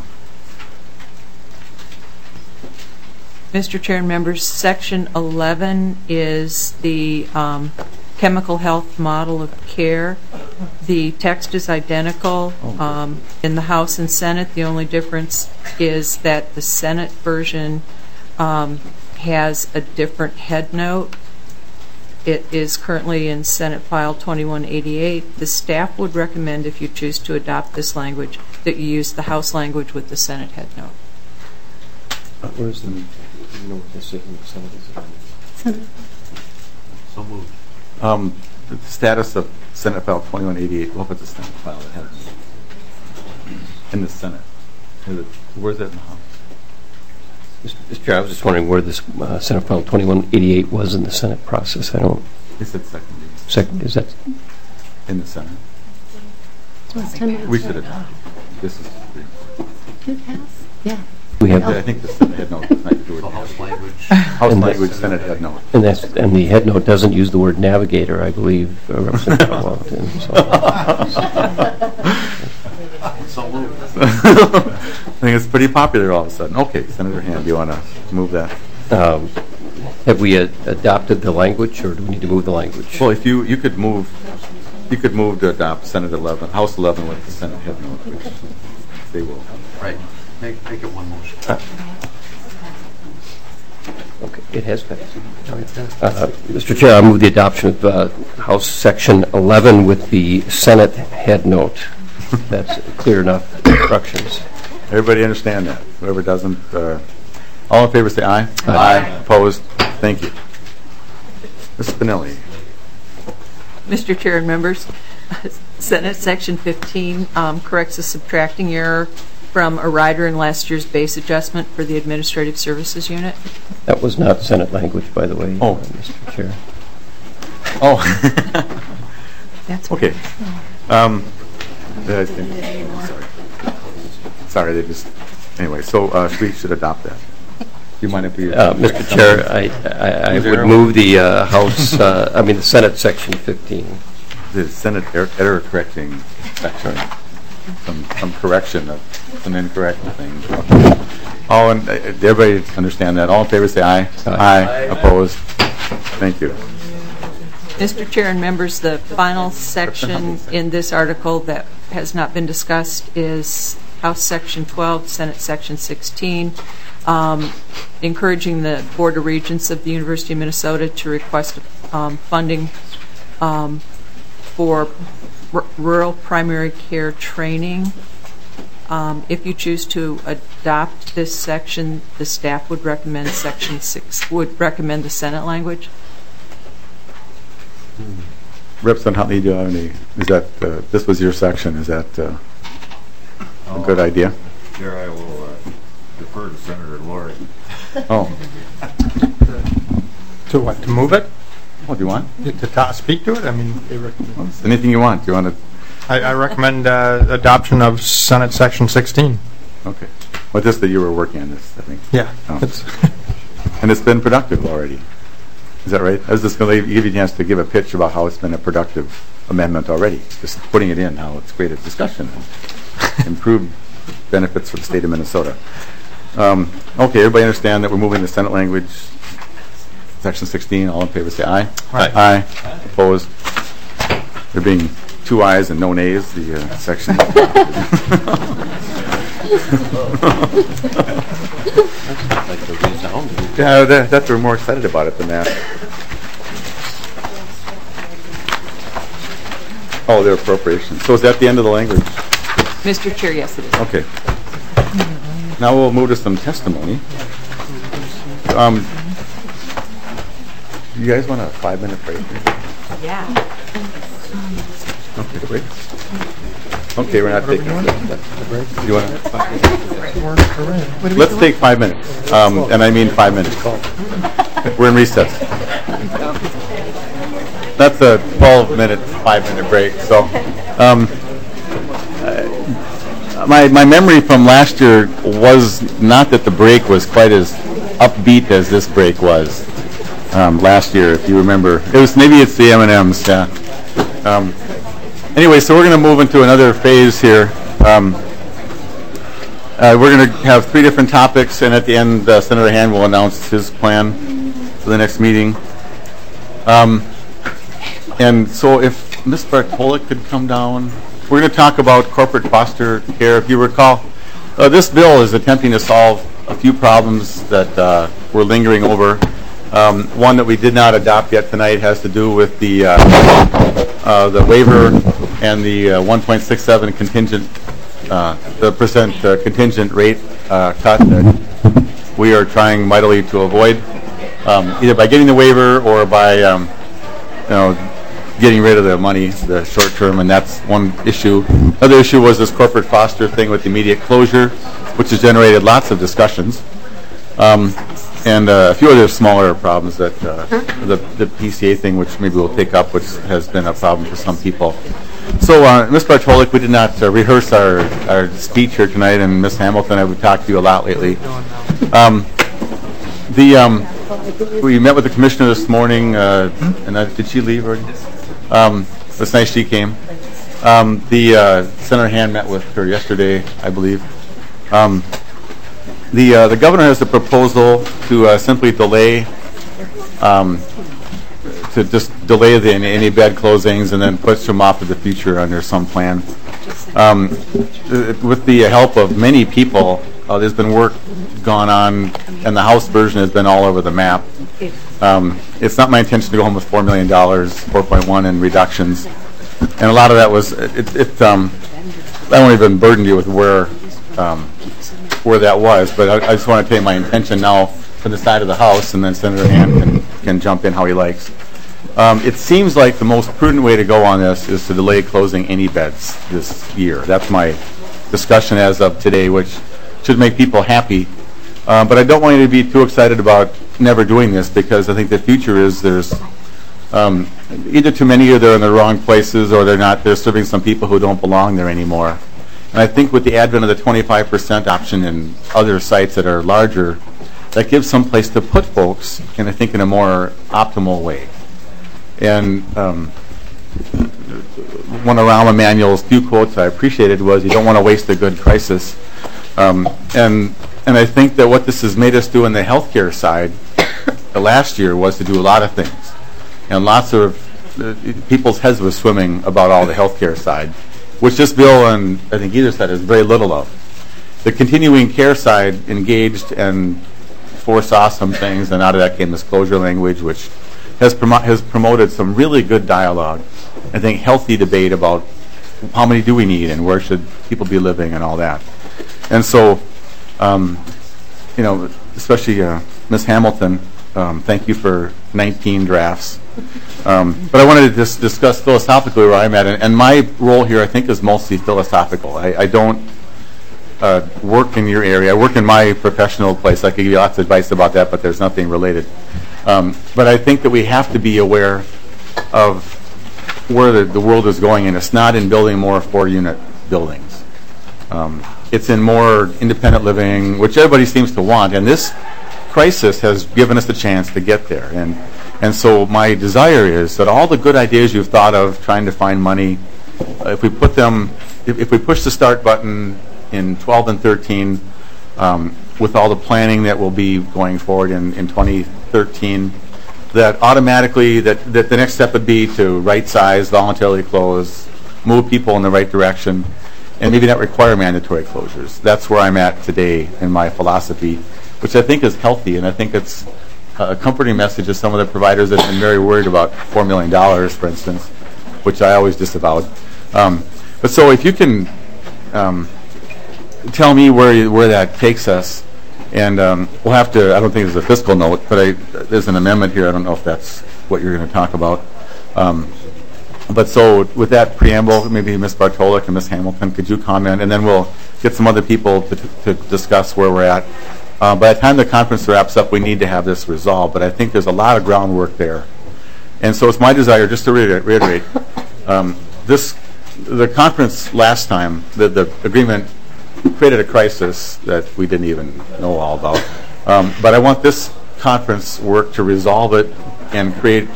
Mister Chair and members, Section eleven is the um, chemical health model of care. The text is identical um, in the House and Senate. The only difference is that the Senate version um, has a different head note. It is currently in Senate File twenty-one eighty-eight. The staff would recommend, if you choose to adopt this language, that you use the House language with the Senate head note. Where's the note that's in the Senate? So moved. Um, the status of Senate File twenty-one eighty-eight. What was the Senate file that has in the Senate? Is it, where's that in the House? Mister Chair, I was just wondering where this uh, Senate File twenty-one eighty-eight was in the Senate process. I don't. They said second. Second, is that in the Senate? We should adopt it. This is. Yeah. We have. I think the Senate head note does not do it. The House language. House And language, that's- Senate head note. And that's and the head note doesn't use the word navigator, I believe, uh, Representative Wellington. So moved. I think it's pretty popular all of a sudden. Okay, Senator Hand, do you want to move that? Um, have we uh, adopted the language, or do we need to move the language? Well, if you you could move, you could move to adopt Senate eleven, House eleven with the Senate head note, which they will. Right. Make make it one motion. Uh, okay, it has passed. Uh, Mister Chair, I move the adoption of uh, House Section eleven with the Senate head note. That's clear enough instructions. Everybody understand that? Whoever doesn't, uh, all in favor say aye. Aye. Aye. Opposed? Thank you. Miz Spinelli. Mister Chair and members, Senate Section fifteen um, corrects a subtracting error from a rider in last year's base adjustment for the Administrative Services Unit. That was not Senate language, by the way, oh. uh, Mister Chair. Oh. That's okay. Um, uh, sorry. Sorry, they just. Anyway, so uh, we should adopt that. Do you mind if we? Uh, Mister Chair, I, I, I would move the uh, House, uh, I mean the Senate Section fifteen. The Senate error, error correcting section. Some, some correction of some incorrect things. All in, uh, everybody understand that? All in favor say aye. Aye. Aye. Aye. Opposed? Thank you. Mister Chair and members, the final section in this article that has not been discussed is House Section twelve, Senate Section sixteen, um, encouraging the Board of Regents of the University of Minnesota to request um, funding um, for r- rural primary care training. Um, if you choose to adopt this section, the staff would recommend Section six, would recommend the Senate language. Representative Huntley, do you have any? Is that uh, this was your section? Is that uh, a good idea? Chair, I will uh, defer to Senator Lori. Oh. To what? To move it? Oh, do you want to ta- speak to it? I mean, they recommend. Anything you want? Do you want to? I, I recommend uh, adoption of Senate Section sixteen. Okay. Well, just that you were working on this, I think. Yeah. Oh. It's and it's been productive already. Is that right? I was just going to give you a chance to give a pitch about how it's been a productive amendment already. Just putting it in, how it's created discussion and improved benefits for the state of Minnesota. Um, okay, everybody understand that we're moving to Senate language. Section sixteen, all in favor say aye. Aye. Aye. Opposed? There being two ayes and no nays, the uh, section. Yeah, that, that they're more excited about it than that. Oh, their appropriation. So is that the end of the language? Mister Chair, yes, it is. Okay. now we'll move to some testimony. Um, you guys want a five-minute break? Yeah. Want to take a break? Okay, we're not taking a break. You want to? Let's take five minutes, um, and I mean five minutes. We're in recess. That's a twelve-minute, five-minute break. So, um, uh, my my memory from last year was not that the break was quite as upbeat as this break was um, last year. If you remember, it was maybe it's the M and M's. Yeah. Um, anyway, so we're going to move into another phase here. Um, uh, we're going to have three different topics, and at the end, uh, Senator Hand will announce his plan for the next meeting. Um, And so if Miz Bartolek could come down, we're going to talk about corporate foster care. If you recall, uh, this bill is attempting to solve a few problems that uh, we're lingering over. Um, one that we did not adopt yet tonight has to do with the uh, uh, the waiver and the uh, one point six seven contingent, uh, the percent uh, contingent rate uh, cut that we are trying mightily to avoid, um, either by getting the waiver or by um, you know, getting rid of the money, the short term, and that's one issue. Another issue was this corporate foster thing with immediate closure, which has generated lots of discussions, um, and uh, a few other smaller problems that uh, the, the P C A thing, which maybe we'll take up, which has been a problem for some people. So, uh, Miz Bartolek, we did not uh, rehearse our, our speech here tonight, and Miz Hamilton, I've talked to you a lot lately. Um, the um, we met with the commissioner this morning, uh, and uh, did she leave already? Um, it's nice she came. Um, the uh, Senator Hand met with her yesterday, I believe. Um, the uh, the governor has a proposal to uh, simply delay, um, to just delay the any bed closings and then push them off to the future under some plan. Um, with the help of many people, uh, there's been work gone on, and the House version has been all over the map. Um, it's not my intention to go home with four million dollars, four point one in reductions, and a lot of that was it. it um, I won't even burden you with where um, where that was, but I, I just want to tell you my intention now from the side of the House, and then Senator Hand can, can jump in how he likes. Um, it seems like the most prudent way to go on this is to delay closing any beds this year. That's my discussion as of today, which should make people happy. Uh, but I don't want you to be too excited about never doing this, because I think the future is there's um, either too many or they're in the wrong places, or they're not. They're serving some people who don't belong there anymore. And I think with the advent of the twenty-five percent option in other sites that are larger, that gives some place to put folks, and I think in a more optimal way. And um, one of Rahm Emanuel's few quotes I appreciated was, "You don't want to waste a good crisis." Um, and and I think that what this has made us do on the healthcare side, the last year, was to do a lot of things, and lots of uh, people's heads were swimming about all the healthcare side, which this bill and I think either side is very little of. The continuing care side engaged and foresaw some things, and out of that came this closure language, which has promo- has promoted some really good dialogue. I think healthy debate about how many do we need and where should people be living and all that. And so, um, you know, especially uh, Miz Hamilton, um, thank you for nineteen drafts. Um, but I wanted to just discuss philosophically where I'm at, and, and my role here, I think, is mostly philosophical. I, I don't uh, work in your area. I work in my professional place. I could give you lots of advice about that, but there's nothing related. Um, but I think that we have to be aware of where the, the world is going, and it's not in building more four-unit buildings. Um, it's in more independent living, which everybody seems to want, and this crisis has given us the chance to get there. And and so my desire is that all the good ideas you've thought of trying to find money, uh, if we put them, if, if we push the start button in twelve and thirteen, um, with all the planning that will be going forward in, in twenty thirteen, that automatically, that, that the next step would be to right size, voluntarily close, move people in the right direction, and maybe not require mandatory closures. That's where I'm at today in my philosophy, which I think is healthy, and I think it's a comforting message to some of the providers that have been very worried about four million dollars, for instance, which I always disavowed. Um, but so if you can um, tell me where you, where that takes us. And um, we'll have to, I don't think there's a fiscal note, but I, there's an amendment here. I don't know if that's what you're going to talk about. Um, but so with that preamble, maybe Miz Bartolek and Miz Hamilton, could you comment? And then we'll get some other people to, to discuss where we're at. Uh, by the time the conference wraps up, we need to have this resolved. But I think there's a lot of groundwork there. And so it's my desire, just to reiterate, reiterate um, this, the conference last time, the, the agreement created a crisis that we didn't even know all about. Um, but I want this conference work to resolve it and create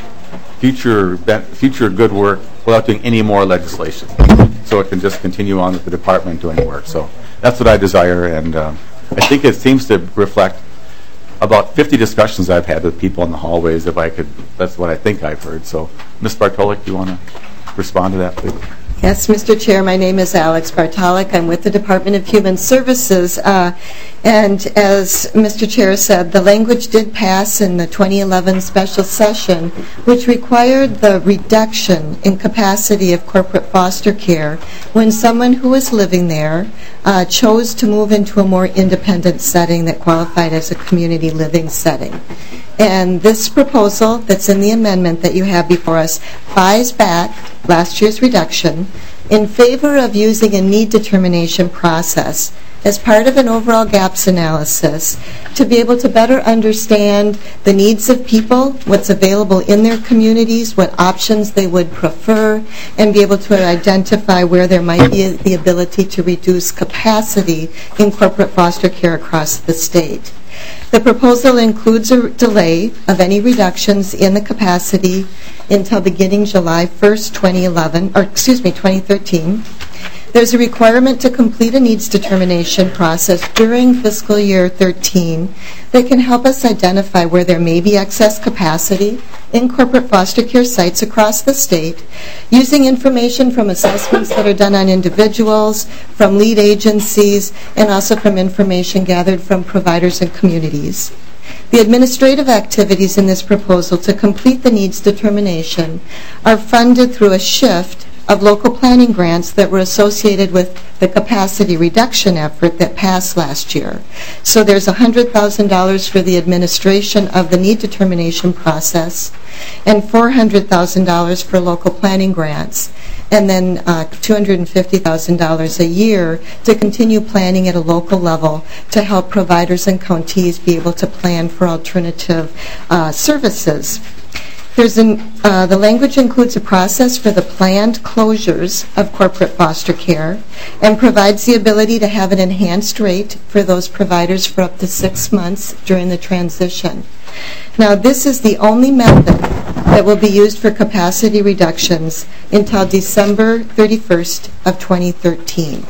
future future good work without doing any more legislation. So it can just continue on with the department doing work. So that's what I desire, and um, I think it seems to reflect about fifty discussions I've had with people in the hallways. If I could, that's what I think I've heard. So, Miz Bartolek, do you want to respond to that, please? Yes, Mister Chair, my name is Alex Bartolek. I'm with the Department of Human Services. Uh, and as Mister Chair said, the language did pass in the twenty eleven special session, which required the reduction in capacity of corporate foster care when someone who was living there uh, chose to move into a more independent setting that qualified as a community living setting. And this proposal that's in the amendment that you have before us buys back last year's reduction in favor of using a need determination process as part of an overall gaps analysis to be able to better understand the needs of people, what's available in their communities, what options they would prefer, and be able to identify where there might be the ability to reduce capacity in corporate foster care across the state. The proposal includes a delay of any reductions in the capacity until beginning July first, twenty eleven, or excuse me, twenty thirteen. There's a requirement to complete a needs determination process during fiscal year thirteen that can help us identify where there may be excess capacity in corporate foster care sites across the state, using information from assessments that are done on individuals, from lead agencies, and also from information gathered from providers and communities. The administrative activities in this proposal to complete the needs determination are funded through a shift of local planning grants that were associated with the capacity reduction effort that passed last year. So there's one hundred thousand dollars for the administration of the need determination process and four hundred thousand dollars for local planning grants, and then uh, two hundred fifty thousand dollars a year to continue planning at a local level to help providers and counties be able to plan for alternative uh, services. There's an, uh, the language includes a process for the planned closures of corporate foster care and provides the ability to have an enhanced rate for those providers for up to six months during the transition. Now, this is the only method that will be used for capacity reductions until December thirty-first of twenty thirteen.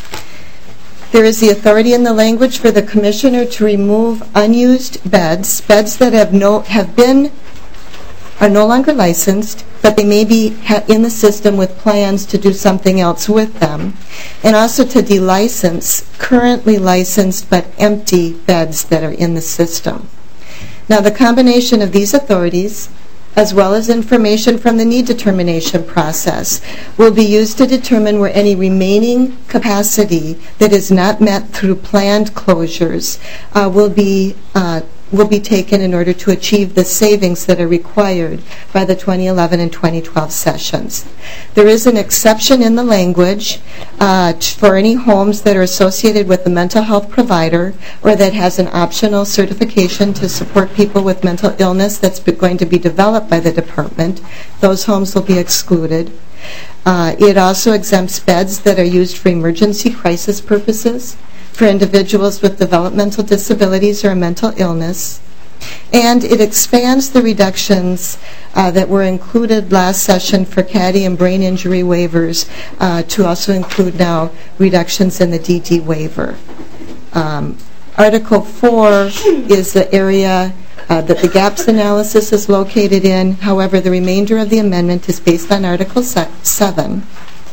There is the authority in the language for the commissioner to remove unused beds, beds that have no have been are no longer licensed, but they may be ha- in the system with plans to do something else with them, and also to delicense currently licensed but empty beds that are in the system. Now, the combination of these authorities, as well as information from the need determination process, will be used to determine where any remaining capacity that is not met through planned closures uh, will be uh, will be taken in order to achieve the savings that are required by the twenty eleven and twenty twelve sessions. There is an exception in the language uh, for any homes that are associated with a mental health provider or that has an optional certification to support people with mental illness that's going to be developed by the department. Those homes will be excluded. Uh, it also exempts beds that are used for emergency crisis purposes, for individuals with developmental disabilities or mental illness. And it expands the reductions uh, that were included last session for C A D I and brain injury waivers uh, to also include now reductions in the D D waiver. Um, Article four is the area uh, that the gaps analysis is located in. However, the remainder of the amendment is based on Article seven.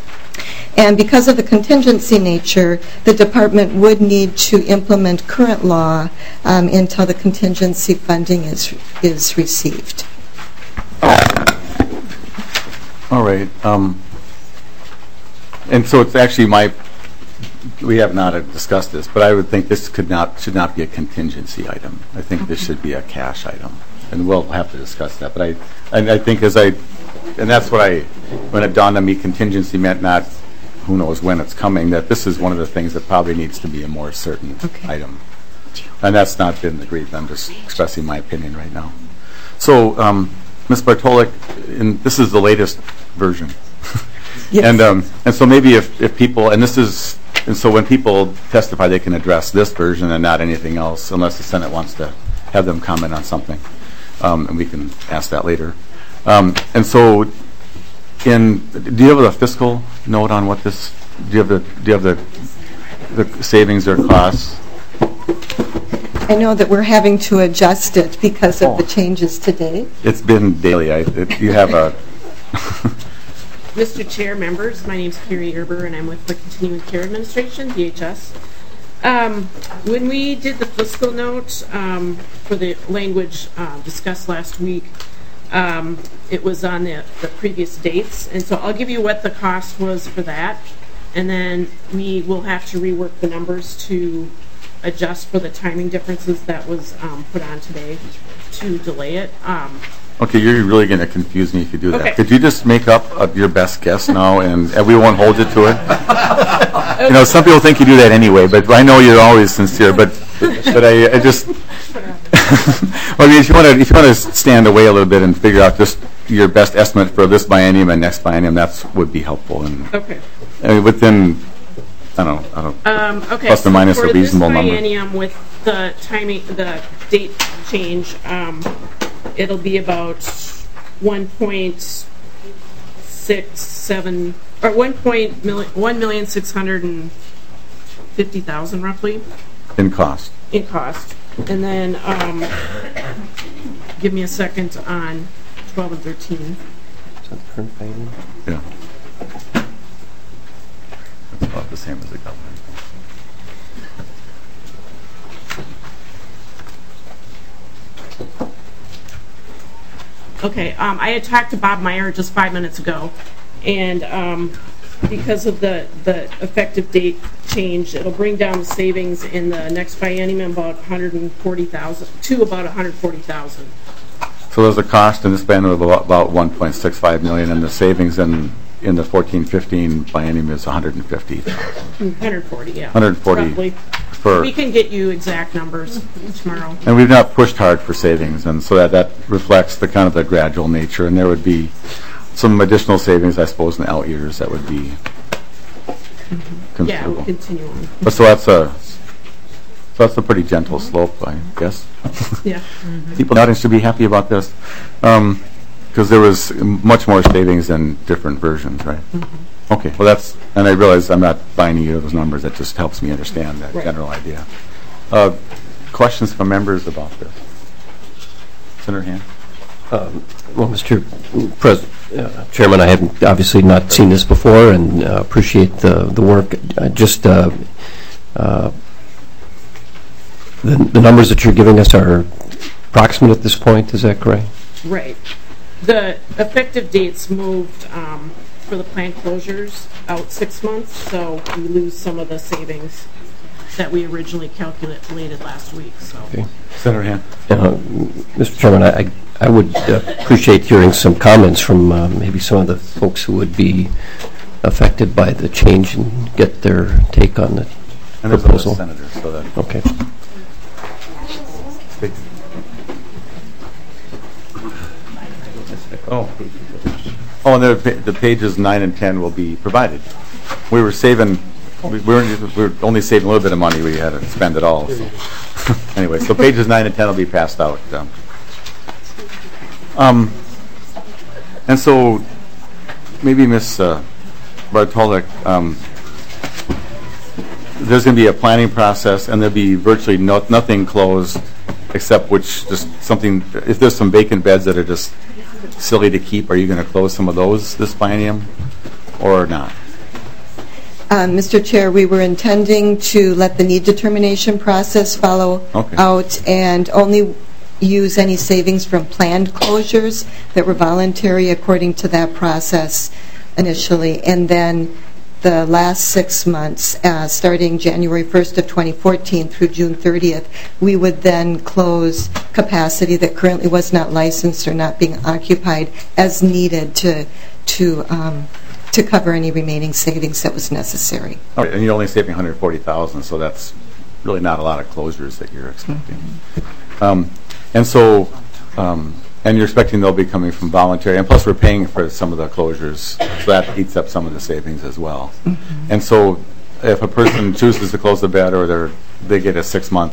And because of the contingency nature, the department would need to implement current law um, until the contingency funding is is received. All right. Um, and so it's actually my we have not discussed this, but I would think this could not, should not be a contingency item. I think this should be a cash item, and we'll have to discuss that. But I, and I think as I, and that's what I, when it dawned on me, contingency meant not who knows when it's coming, that this is one of the things that probably needs to be a more certain Okay. item. And that's not been agreed. I'm just expressing my opinion right now. So, um, Miz Bartolek, in, this is the latest version. Yes. And um, and so maybe if, if people, and this is, and so when people testify, they can address this version and not anything else, unless the Senate wants to have them comment on something, um, and we can ask that later. Um, and so, in, do you have a fiscal note on what this? Do you have the do you have the the savings or costs? I know that we're having to adjust it because of the changes today. It's been daily. I, it, you have a. Mister Chair, members, my name is Carrie Erber, and I'm with the Continuing Care Administration, D H S. Um, when we did the fiscal note um, for the language uh, discussed last week, um, it was on the, the previous dates, and so I'll give you what the cost was for that, and then we will have to rework the numbers to adjust for the timing differences that was um, put on today to delay it. Um, Okay, you're really going to confuse me if you do that. Okay. Could you just make up uh, your best guess now, and, and we won't hold you to it? You know, some people think you do that anyway, but I know you're always sincere. But but I, I just, well, I mean, if you want to if you want to stand away a little bit and figure out just your best estimate for this biennium and next biennium, that would be helpful. And Okay. I mean, within, I don't know, I don't Um, okay, plus or minus so a reasonable for this number. biennium with the timing, the date change, um, it'll be about one point six seven or one point million, one million six hundred and fifty thousand roughly In cost. in cost, and then um, give me a second on twelve and thirteen. Is that the current biennium? Yeah. It's about the same as the government. Okay, um, I had talked to Bob Meyer just five minutes ago, and um, because of the, the effective date change, it'll bring down the savings in the next biennium about one hundred forty thousand to about one hundred forty thousand. So there's a cost in this biennium of about, about one point six five million, and the savings in in the fourteen fifteen biennium is one hundred fifty. one hundred forty, yeah. one hundred forty Roughly. for. We can get you exact numbers tomorrow. And we've not pushed hard for savings, and so that, that reflects the kind of the gradual nature. And there would be some additional savings, I suppose, in the out years that would be Mm-hmm. Yeah, considerable. we'll continue on. But so that's a so that's a pretty gentle slope, I guess. Yeah. Mm-hmm. People in the audience should be happy about this, because um, there was much more savings in different versions, right? Mm-hmm. Okay, well that's, and I realize I'm not buying you those numbers. That just helps me understand that Right. general idea. Uh, questions from members about this? Senator Hand. Um, Well, Mister Pres- uh, Chairman, I have obviously not seen this before and uh, appreciate the the work. Uh, just uh, uh, the, the numbers that you're giving us are approximate at this point, is that correct? Right. The effective dates moved um, for the plant closures out six months, so we lose some of the savings that we originally calculated last week. So. Okay. Senator Hand. Uh, Mister Chairman, I, I I would uh, appreciate hearing some comments from uh, maybe some of the folks who would be affected by the change and get their take on the And there's proposal. other senators, so that. Okay. Oh. Oh, and the, the pages nine and ten will be provided. We were saving, we were, we were only saving a little bit of money. We had to spend it all. So. Anyway, so pages nine and ten will be passed out. Um, um, and so maybe Miz Uh, Bartolek, um, there's going to be a planning process, and there'll be virtually no, nothing closed except which just something. If there's some vacant beds that are just silly to keep, are you going to close some of those this biennium or not? Uh, Mister Chair, we were intending to let the need determination process follow Okay. out and only use any savings from planned closures that were voluntary according to that process initially. And then the last six months, uh, starting January first of twenty fourteen through June thirtieth, we would then close capacity that currently was not licensed or not being occupied as needed to to um, to cover any remaining savings that was necessary. All right, and you're only saving one hundred forty thousand dollars, so that's really not a lot of closures that you're expecting. Mm-hmm. um, and so, um, and you're expecting they'll be coming from voluntary, and plus we're paying for some of the closures, so that eats up some of the savings as well. Mm-hmm. And so, if a person chooses to close the bed, or they're, they get a six-month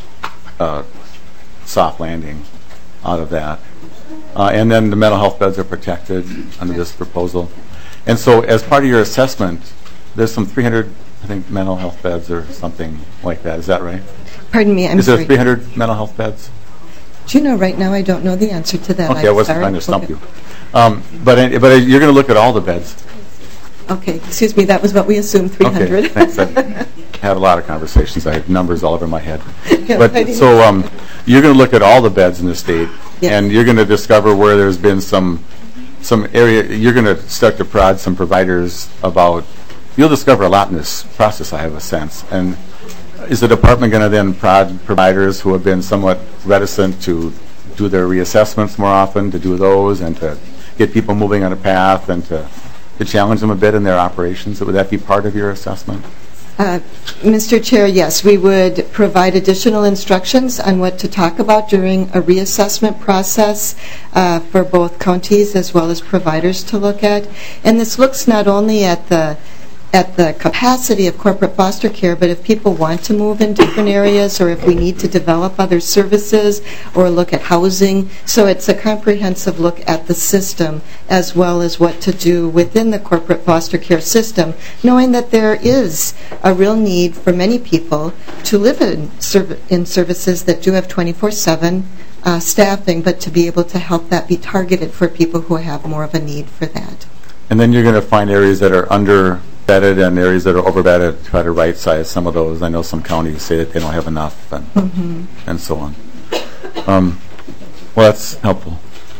uh, soft landing out of that, uh, and then the mental health beds are protected under this proposal. And so, as part of your assessment, there's some three hundred, I think, mental health beds or something like that. Is that right? Pardon me, I'm Is there sorry. three hundred mental health beds? Do you know, right now I don't know the answer to that. Okay, I'm I wasn't sorry. trying to stump Okay. you. Um, but uh, but uh, you're going to look at all the beds. Okay, excuse me, that was what we assumed, three hundred. Okay, thanks. I had a lot of conversations. I had numbers all over my head. Yeah, But I didn't- so um, you're going to look at all the beds in the state, Yes. and you're going to discover where there's been some some area. You're going to start to prod some providers about. You'll discover a lot in this process, I have a sense. And is the department going to then prod providers who have been somewhat reticent to do their reassessments more often, to do those, and to get people moving on a path, and to, to challenge them a bit in their operations? Would that be part of your assessment? Uh, Mister Chair, yes, we would provide additional instructions on what to talk about during a reassessment process uh, for both counties as well as providers to look at. And this looks not only at the at the capacity of corporate foster care, but if people want to move in different areas, or if we need to develop other services or look at housing. So it's a comprehensive look at the system as well as what to do within the corporate foster care system, knowing that there is a real need for many people to live in, serv- in services that do have twenty-four seven uh, staffing, but to be able to help that be targeted for people who have more of a need for that. And then you're going to find areas that are under bedded and areas that are overbedded, try to right size some of those. I know some counties say that they don't have enough, and, Mm-hmm. and so on. Um, well, that's helpful.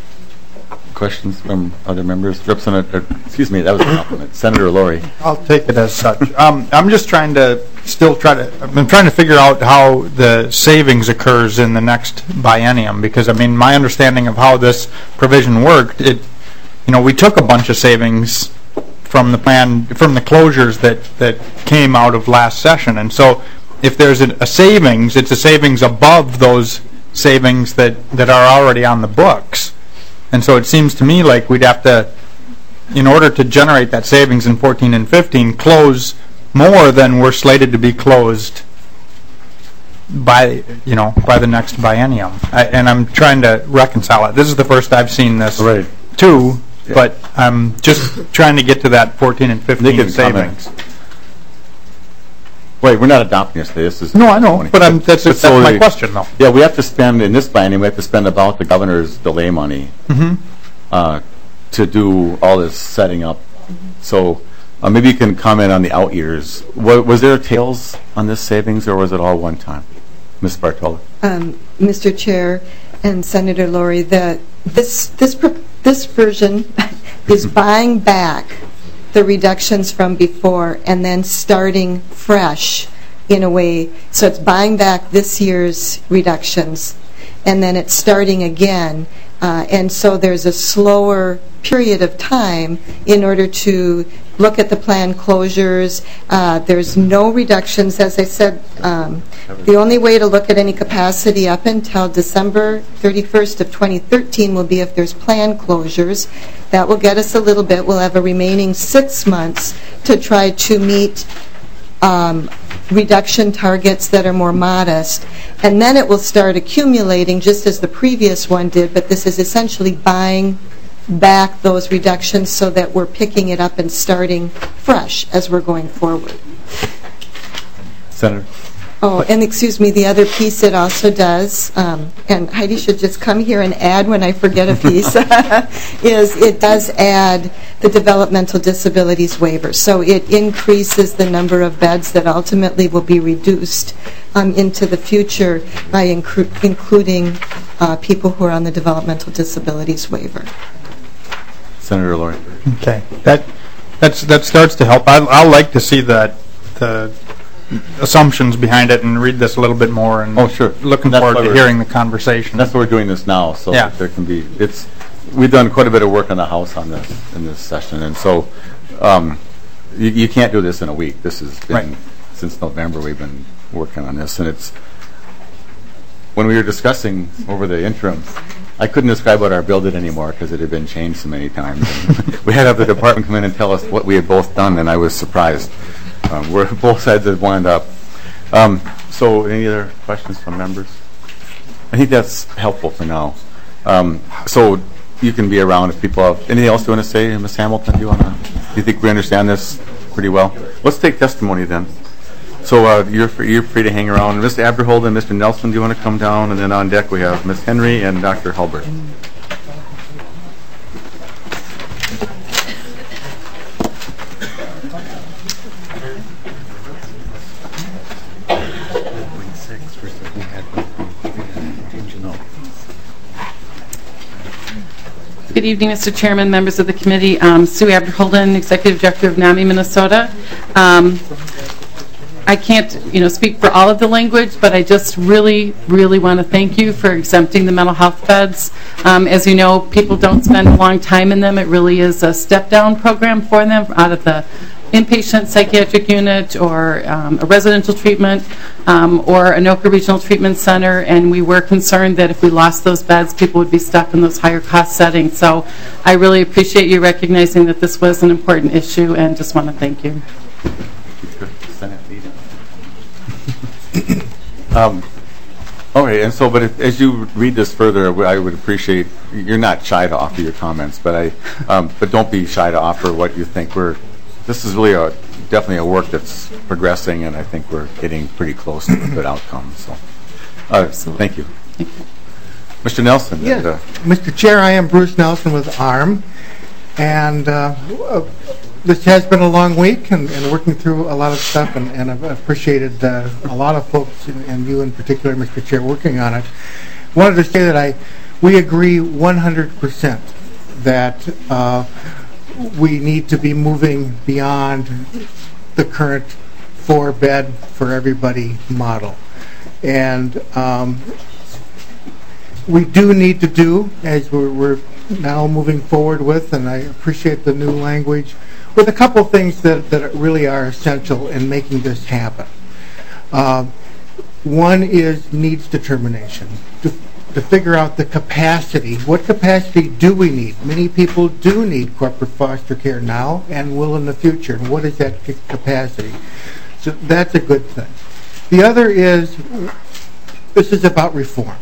Questions from other members? Representative, uh, excuse me, that was a compliment. Senator Laurie. I'll take it as such. Um, I'm just trying to still try to, I'm trying to figure out how the savings occurs in the next biennium, because, I mean, my understanding of how this provision worked, it, you know, we took a bunch of savings from the plan, from the closures that, that came out of last session. And so if there's a, a savings, it's a savings above those savings that, that are already on the books. And so it seems to me like we'd have to, in order to generate that savings in fourteen and fifteen, close more than we're slated to be closed by, you know, by the next biennium. I, and I'm trying to reconcile it. This is the first I've seen this right. too. Yeah. But I'm just trying to get to that fourteen and fifteen savings. Wait, we're not adopting this today. This is no, I know, but I'm, that's, that's so my we, question, though. Yeah, we have to spend, in this biennium, we have to spend about the governor's delay money mm-hmm. uh, to do all this setting up. So uh, maybe you can comment on the out years. Was, was there tails on this savings, or was it all one time? Miz Bartola. Um, Mister Chair and Senator Laurie, the, this, this, this version is buying back the reductions from before and then starting fresh in a way. So it's buying back this year's reductions and then it's starting again. Uh, and so there's a slower period of time in order to look at the planned closures. Uh, there's no reductions. As I said, um, the only way to look at any capacity up until December thirty-first of twenty thirteen will be if there's planned closures. That will get us a little bit. We'll have a remaining six months to try to meet um, reduction targets that are more modest. And then it will start accumulating just as the previous one did, but this is essentially buying back those reductions so that we're picking it up and starting fresh as we're going forward. Senator. Oh, and excuse me, the other piece it also does, um, and Heidi should just come here and add when I forget a piece, is it does add the developmental disabilities waiver. So it increases the number of beds that ultimately will be reduced um, into the future by incru- including uh, people who are on the developmental disabilities waiver. Senator Laurie. Okay. That That's, that starts to help. I, I'll like to see that, the assumptions behind it and read this a little bit more. And oh, sure. Looking That's forward why to we're- hearing the conversation. That's why we're doing this now, so Yeah. that there can be, it's, we've done quite a bit of work on the house on this, in this session, and so um, you, you can't do this in a week. This has been, Right. since November, we've been working on this, and it's, when we were discussing over the interim, I couldn't describe what our bill did anymore because it had been changed so many times. We had to have the department come in and tell us what we had both done, and I was surprised. Um, where both sides had wound up. Um, so, any other questions from members? I think that's helpful for now. Um, so, you can be around if people have anything else you want to say, Miz Hamilton. Do you want to? Do you think we understand this pretty well? Let's take testimony then. So, uh, you're free, you're free to hang around. Mister Aberhold and Mister Nelson, do you want to come down? And then on deck we have Miz Henry and Doctor Hulbert. Good evening, Mister Chairman, members of the committee. Um, Sue Aberholden, Executive Director of NAMI Minnesota. Um, I can't, you know, speak for all of the language, but I just really, really want to thank you for exempting the mental health beds. Um, as you know, people don't spend a long time in them. It really is a step-down program for them out of the inpatient psychiatric unit or um, a residential treatment um, or Anoka Regional Treatment Center, and we were concerned that if we lost those beds, people would be stuck in those higher cost settings. So I really appreciate you recognizing that this was an important issue, and just want to thank you. Um, all right, and so, but if, as you read this further, I would appreciate, you're not shy to offer your comments, but I, um, but don't be shy to offer what you think. We're, this is really a, definitely a work that's progressing, and I think we're getting pretty close to a good outcome, so. Uh, thank you. Thank you. Mister Nelson. Yes, and, uh, Mister Chair, I am Bruce Nelson with A R M, and uh, uh, this has been a long week and, and working through a lot of stuff, and, and I've appreciated uh, a lot of folks, and, and you in particular, Mister Chair, working on it. Wanted to say that I, we agree one hundred percent that uh, we need to be moving beyond the current four-bed for everybody model. And um, we do need to do, as we're, we're now moving forward with, and I appreciate the new language, with a couple things that, that really are essential in making this happen. Uh, one is needs determination, to, to figure out the capacity. What capacity do we need? Many people do need corporate foster care now and will in the future. And what is that c- capacity? So that's a good thing. The other is, this is about reform.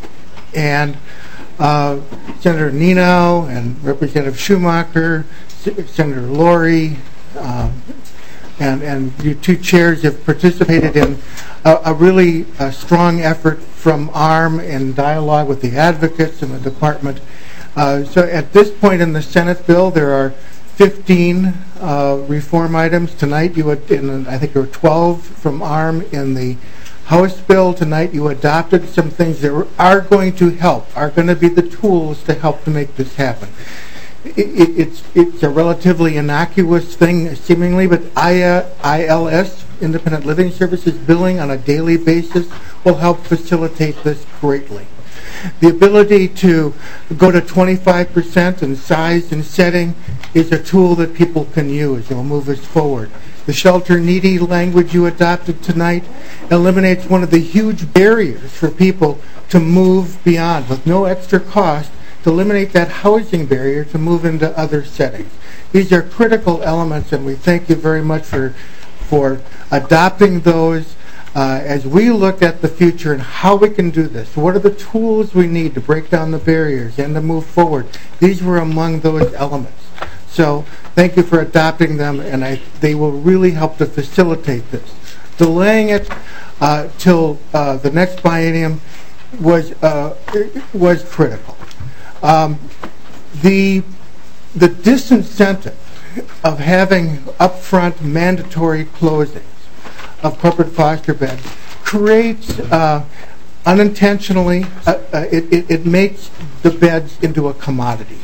And uh, Senator Nino and Representative Schumacher, S- Senator Lori, um, and, and you two chairs have participated in a, a really a strong effort from A R M in dialogue with the advocates and the department. Uh, so at this point in the Senate bill, there are fifteen uh, reform items. Tonight, you would, in, I think there were twelve from A R M in the House bill. Tonight, you adopted some things that are going to help, are going to be the tools to help to make this happen. It, it, it's it's a relatively innocuous thing, seemingly, but I L S, Independent Living Services billing on a daily basis, will help facilitate this greatly. The ability to go to twenty-five percent in size and setting is a tool that people can use. It will move us forward. The shelter needy language you adopted tonight eliminates one of the huge barriers for people to move beyond with no extra cost, to eliminate that housing barrier to move into other settings. These are critical elements, and we thank you very much for, for adopting those. Uh, as we look at the future and how we can do this, what are the tools we need to break down the barriers and to move forward? These were among those elements. So thank you for adopting them, and I, they will really help to facilitate this. Delaying it uh, till uh, the next biennium was uh, was critical. Um, the the disincentive of having upfront mandatory closings of corporate foster beds creates uh, unintentionally, uh, uh, it, it, it makes the beds into a commodity.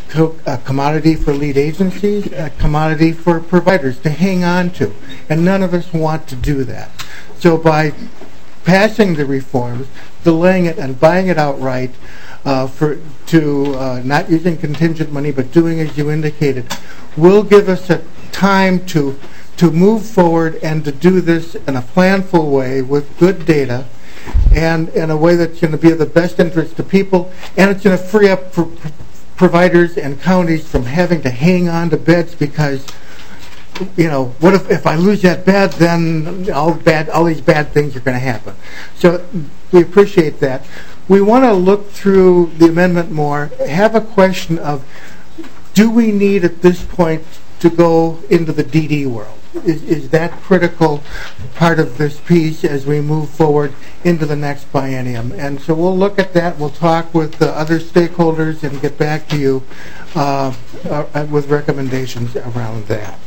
co- a commodity for lead agencies, a commodity for providers to hang on to, and none of us want to do that. So by passing the reforms, delaying it, and buying it outright, uh, for to uh, not using contingent money but doing as you indicated, will give us a time to to move forward and to do this in a planful way with good data and in a way that's going to be of the best interest to people, and it's going to free up for providers and counties from having to hang on to beds because, you know, what if, if I lose that bed, then all bad all these bad things are going to happen. So we appreciate that. We want to look through the amendment more, have a question of, do we need at this point to go into the D D world? Is, is that critical part of this piece as we move forward into the next biennium? And so we'll look at that. We'll talk with the other stakeholders and get back to you uh, uh, with recommendations around that.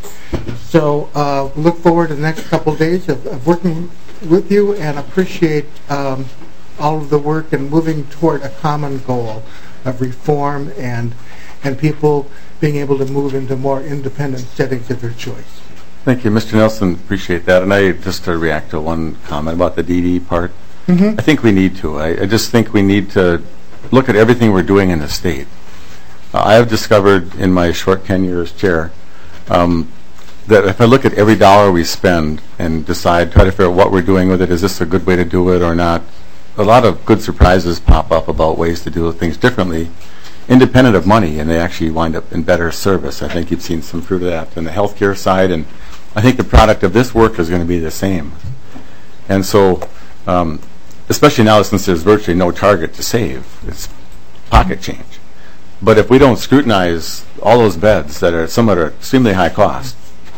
So uh, look forward to the next couple of days of, of working with you and appreciate um, all of the work and moving toward a common goal of reform and and people being able to move into more independent settings of their choice. Thank you, Mister Nelson. Appreciate that. And I just to react to one comment about the D D part. Mm-hmm. I think we need to. I, I just think we need to look at everything we're doing in the state. Uh, I have discovered in my short tenure as chair um, that if I look at every dollar we spend and decide, try to figure out what we're doing with it, is this a good way to do it or not, a lot of good surprises pop up about ways to do things differently, independent of money, and they actually wind up in better service. I think you've seen some fruit of that on the healthcare side, and I think the product of this work is going to be the same. And so, um, especially now since there's virtually no target to save, it's pocket change. But if we don't scrutinize all those beds that are some that are extremely high cost,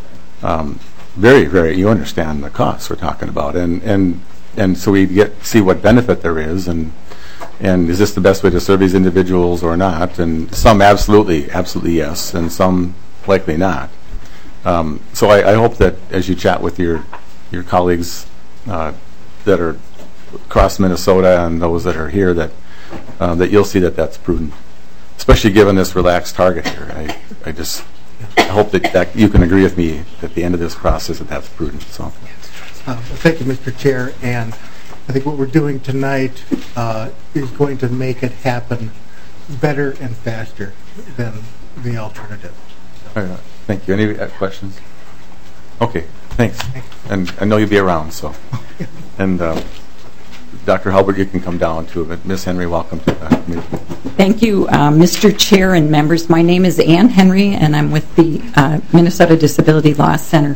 um, very, very, you understand the costs we're talking about, and and and so we get see what benefit there is, and and is this the best way to serve these individuals or not? And some absolutely, absolutely yes, and some likely not. Um, so I, I hope that as you chat with your your colleagues uh, that are across Minnesota and those that are here, that uh, that you'll see that that's prudent, especially given this relaxed target here. I, I just I hope that, that you can agree with me at the end of this process that that's prudent. So, uh, thank you, Mister Chair, and I think what we're doing tonight uh, is going to make it happen better and faster than the alternative. All right, thank you. Any uh, questions? Okay, thanks. And I know you'll be around, so. And uh, Doctor Halbert, you can come down too. But Miz Henry, welcome to the meeting. Thank you, uh, Mister Chair and members. My name is Ann Henry, and I'm with the uh, Minnesota Disability Law Center.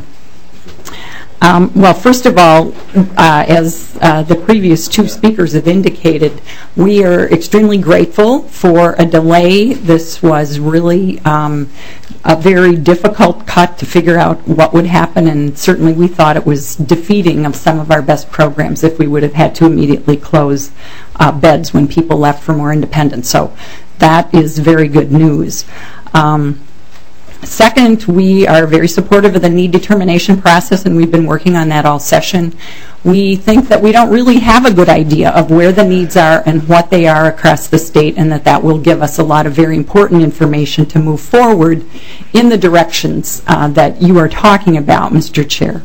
Um, well, first of all, uh, as uh, the previous two speakers have indicated, we are extremely grateful for a delay. This was really um, a very difficult cut to figure out what would happen, and certainly we thought it was defeating of some of our best programs if we would have had to immediately close uh, beds when people left for more independence. So that is very good news. Um, Second, we are very supportive of the need determination process, and we've been working on that all session. We think that we don't really have a good idea of where the needs are and what they are across the state, and that that will give us a lot of very important information to move forward in the directions uh, that you are talking about, Mister Chair.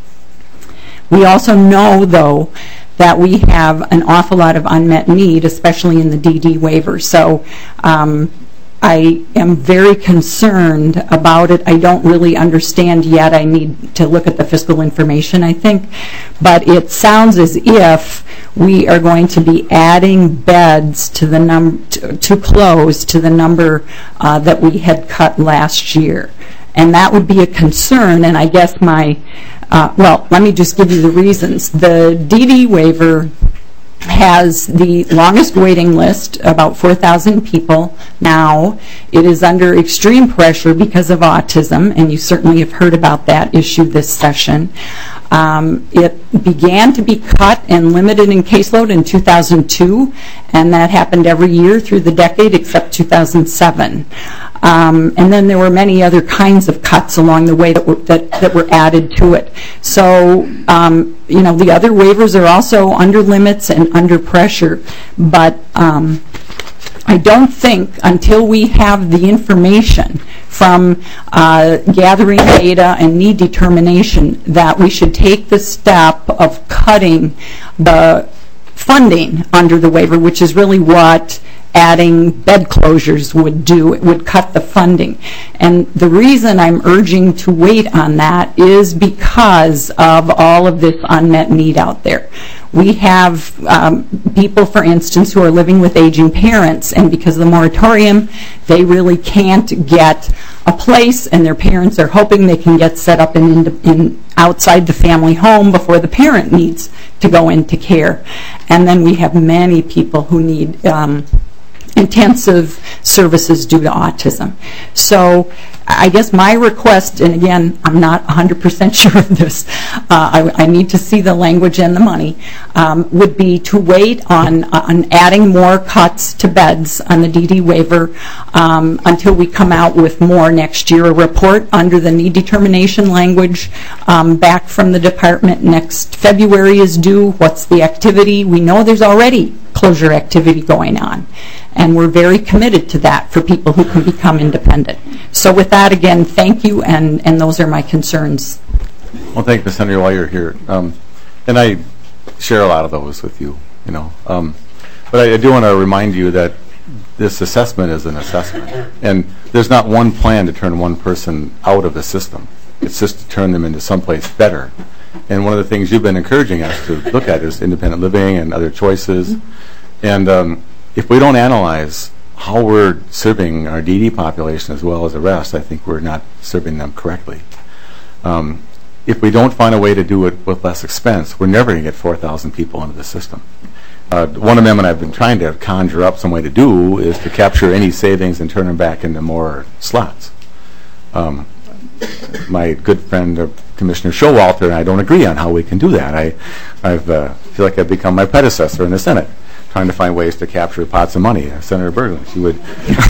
We also know, though, that we have an awful lot of unmet need, especially in the D D waiver. So um, I am very concerned about it. I don't really understand yet. I need to look at the fiscal information, I think. But it sounds as if we are going to be adding beds to the num to, to close to the number uh, that we had cut last year. And that would be a concern, and I guess my, uh, well, let me just give you the reasons. The D D waiver has the longest waiting list, about four thousand people now. It is under extreme pressure because of autism, and you certainly have heard about that issue this session. Um, it began to be cut and limited in caseload in two thousand two, and that happened every year through the decade except two thousand seven. Um, and then there were many other kinds of cuts along the way that were, that, that were added to it. So, um, you know, the other waivers are also under limits and under pressure, but um, I don't think until we have the information from uh, gathering data and need determination that we should take the step of cutting the funding under the waiver, which is really what adding bed closures would do. It would cut the funding. And the reason I'm urging to wait on that is because of all of this unmet need out there. We have um, people, for instance, who are living with aging parents, and because of the moratorium, they really can't get a place, and their parents are hoping they can get set up in, in outside the family home before the parent needs to go into care. And then we have many people who need um, intensive services due to autism. So I guess my request, and again, I'm not one hundred percent sure of this, uh, I, I need to see the language and the money, um, would be to wait on, on adding more cuts to beds on the D D waiver um, until we come out with more next year. A report under the need determination language um, back from the department next February is due. What's the activity? We know there's already closure activity going on, and we're very committed to that for people who can become independent. So with that, again, thank you, and, and those are my concerns. Well, thank you, Miz Henry, while you're here. Um, and I share a lot of those with you, you know. Um, but I, I do want to remind you that this assessment is an assessment, and there's not one plan to turn one person out of the system. It's just to turn them into someplace better. And one of the things you've been encouraging us to look at is independent living and other choices. And um, if we don't analyze how we're serving our D D population as well as the rest, I think we're not serving them correctly. Um, if we don't find a way to do it with less expense, we're never going to get four thousand people into the system. Uh, one amendment I've been trying to conjure up some way to do is to capture any savings and turn them back into more slots. Um, my good friend uh, Commissioner Showalter and I don't agree on how we can do that. I I've, uh, feel like I've become my predecessor in the Senate, trying to find ways to capture pots of money. Uh, Senator Berglund, she would,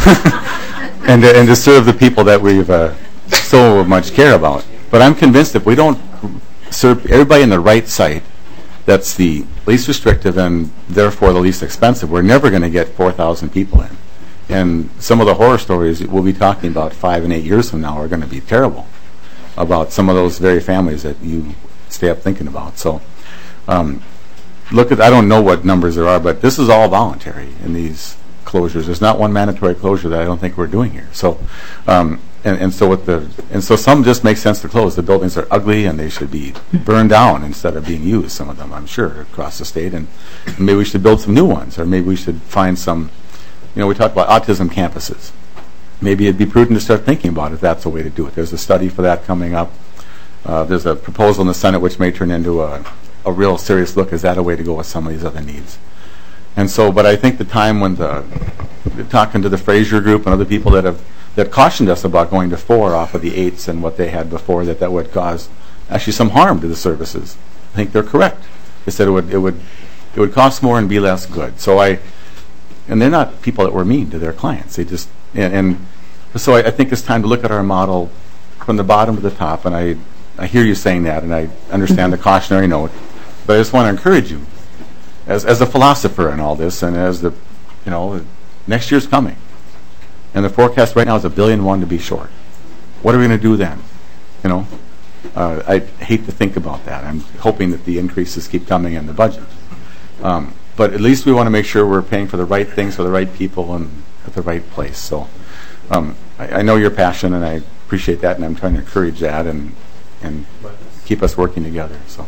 and, uh, and to serve the people that we've uh, so much care about. But I'm convinced if we don't serve everybody in the right site, that's the least restrictive and therefore the least expensive, we're never going to get four thousand people in. And some of the horror stories we'll be talking about five and eight years from now are going to be terrible about some of those very families that you stay up thinking about. So um, look at, I don't know what numbers there are, but this is all voluntary in these closures. There's not one mandatory closure that I don't think we're doing here. So um, and, and so with the and so some just make sense to close. The buildings are ugly and they should be burned down instead of being used, some of them, I'm sure, across the state. And maybe we should build some new ones, or maybe we should find some, you know, we talked about autism campuses. Maybe it'd be prudent to start thinking about if that's a way to do it. There's a study for that coming up. Uh, there's a proposal in the Senate which may turn into a, a real serious look. Is that a way to go with some of these other needs? And so, but I think the time when the, talking to the Fraser Group and other people that have that cautioned us about going to four off of the eights and what they had before, that that would cause actually some harm to the services. I think they're correct. They said it would it would it would cost more and be less good. So I, and they're not people that were mean to their clients. They just and, and so I, I think it's time to look at our model from the bottom to the top. And I I hear you saying that, and I understand the cautionary note, but I just want to encourage you, as as a philosopher in all this, and as the, you know, next year's coming, and the forecast right now is a billion one to be short. What are we going to do then? You know, uh, I hate to think about that. I'm hoping that the increases keep coming in the budget, um, but at least we want to make sure we're paying for the right things for the right people and at the right place. So um, I, I know your passion, and I appreciate that, and I'm trying to encourage that and and keep us working together. So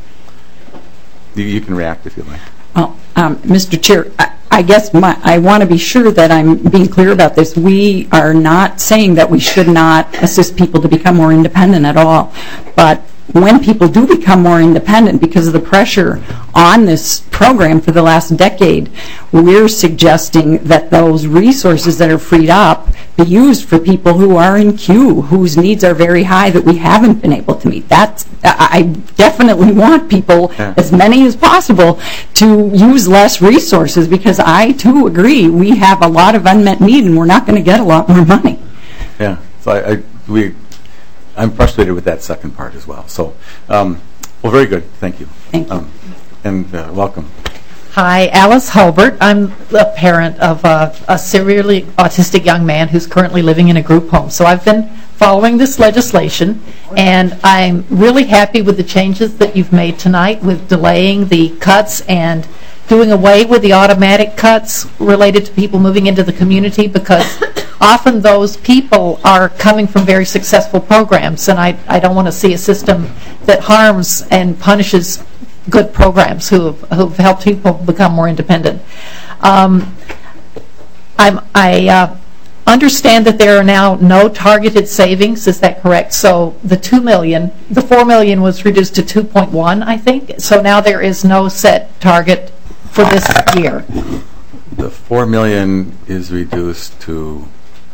you, you can react if you like. Well, um, Mister Chair, I, I guess my, I want to be sure that I'm being clear about this. We are not saying that we should not assist people to become more independent at all. But when people do become more independent because of the pressure on this program for the last decade, we're suggesting that those resources that are freed up be used for people who are in queue, whose needs are very high that we haven't been able to meet. That's, I definitely want people, yeah. as many as possible, to use less resources, because I too agree we have a lot of unmet need and we're not going to get a lot more money. Yeah, so I, I we I'm frustrated with that second part as well. So, um, well, very good. Thank you. Thank you. Um, and uh, welcome. Hi, Alice Hulbert. I'm a parent of a, a severely autistic young man who's currently living in a group home. So I've been following this legislation, and I'm really happy with the changes that you've made tonight with delaying the cuts and doing away with the automatic cuts related to people moving into the community, because often those people are coming from very successful programs, and I, I don't want to see a system that harms and punishes good programs who have, who've helped people become more independent. Um, I'm, I uh, understand that there are now no targeted savings. Is that correct? So the two million, the four million was reduced to two point one, I think. So now there is no set target for this year. The four million is reduced to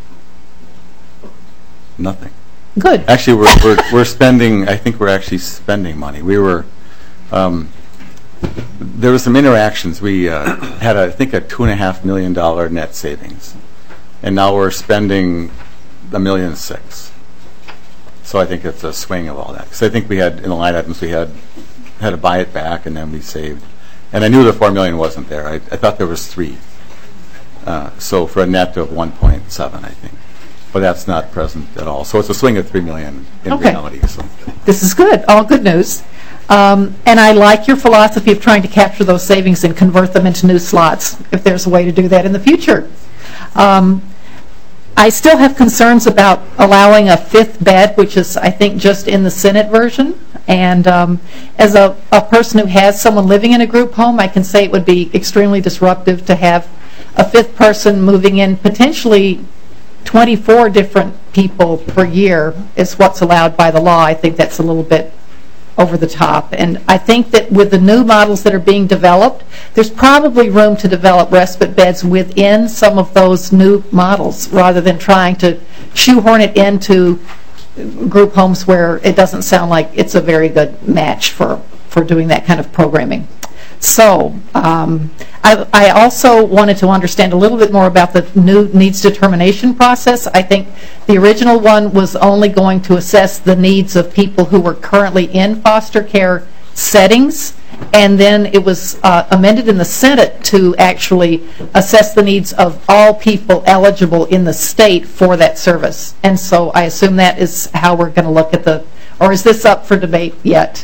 nothing. Good. Actually, we're we're, we're spending. I think we're actually spending money. We were. Um, there were some interactions. We uh, had, a, I think, a two and a half million dollar net savings, and now we're spending a million six. So I think it's a swing of all that. Because I think we had in the line items we had had to buy it back, and then we saved. And I knew the four million wasn't there. I, I thought there was three. Uh, so for a net of one point seven, I think. But that's not present at all. So it's a swing of three million in Okay. reality. So. This is good. All good news. Um, and I like your philosophy of trying to capture those savings and convert them into new slots, if there's a way to do that in the future. Um, I still have concerns about allowing a fifth bed, which is, I think, just in the Senate version. And um, as a, a person who has someone living in a group home, I can say it would be extremely disruptive to have a fifth person moving in. Potentially twenty-four different people per year is what's allowed by the law. I think that's a little bit over the top. And I think that with the new models that are being developed, there's probably room to develop respite beds within some of those new models, rather than trying to shoehorn it into group homes where it doesn't sound like it's a very good match for, for doing that kind of programming. So um, I, I also wanted to understand a little bit more about the new needs determination process. I think the original one was only going to assess the needs of people who were currently in foster care settings, and then it was uh, amended in the Senate to actually assess the needs of all people eligible in the state for that service. And so I assume that is how we're going to look at the, or is this up for debate yet?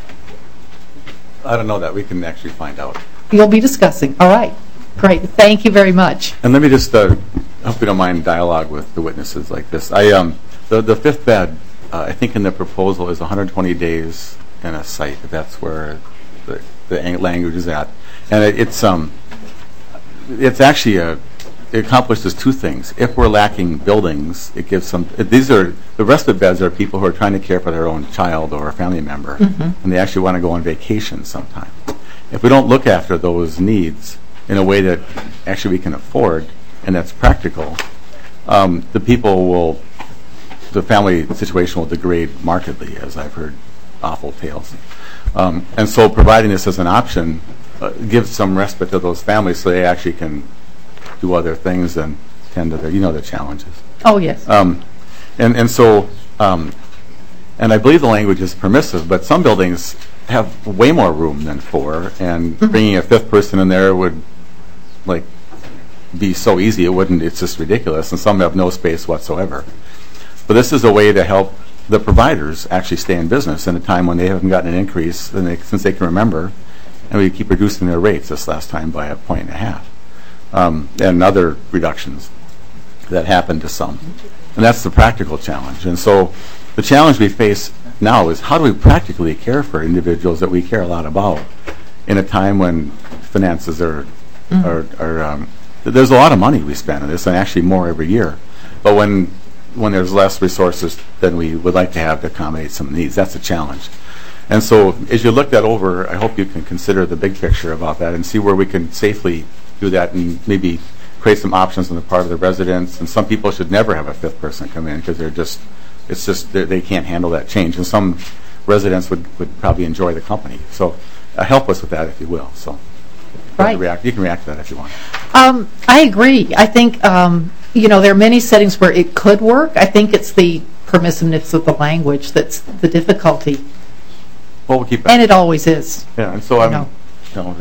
I don't know that. We can actually find out. You'll be discussing. All right. Great. Thank you very much. And let me just, uh, I hope you don't mind dialogue with the witnesses like this. I um, the, the fifth bed, uh, I think in the proposal is one hundred twenty days in a site. That's where the, the language is at. And it, it's um, it's actually a, it accomplishes two things. If we're lacking buildings, it gives some, these are, the respite beds are people who are trying to care for their own child or a family member, Mm-hmm. and they actually want to go on vacation sometime. If we don't look after those needs in a way that actually we can afford and that's practical, um, the people will, the family situation will degrade markedly, as I've heard awful tales. Um, and so providing this as an option uh, gives some respite to those families so they actually can do other things and tend to their, you know, the challenges. Oh, yes. Um, and, and so, um, and I believe the language is permissive, but some buildings have way more room than four, and Mm-hmm. bringing a fifth person in there would, like, be so easy. It wouldn't, it's just ridiculous, and some have no space whatsoever. But this is a way to help the providers actually stay in business in a time when they haven't gotten an increase and they, since they can remember, and we keep reducing their rates this last time by a point and a half. Um, and other reductions that happen to some. And that's the practical challenge. And so the challenge we face now is how do we practically care for individuals that we care a lot about in a time when finances are, Mm. are, are um, there's a lot of money we spend on this, and actually more every year. But when when there's less resources than we would like to have to accommodate some needs, that's a challenge. And so as you look that over, I hope you can consider the big picture about that and see where we can safely do that and maybe create some options on the part of the residents. And some people should never have a fifth person come in because they're just, it's just, they can't handle that change. And some residents would, would probably enjoy the company. So uh, help us with that, if you will. So Right. react, you can react to that if you want. Um, I agree. I think, um, you know, there are many settings where it could work. I think it's the permissiveness of the language that's the difficulty. Well, we'll keep that. And it always is. Yeah, and so I'm, know. you know,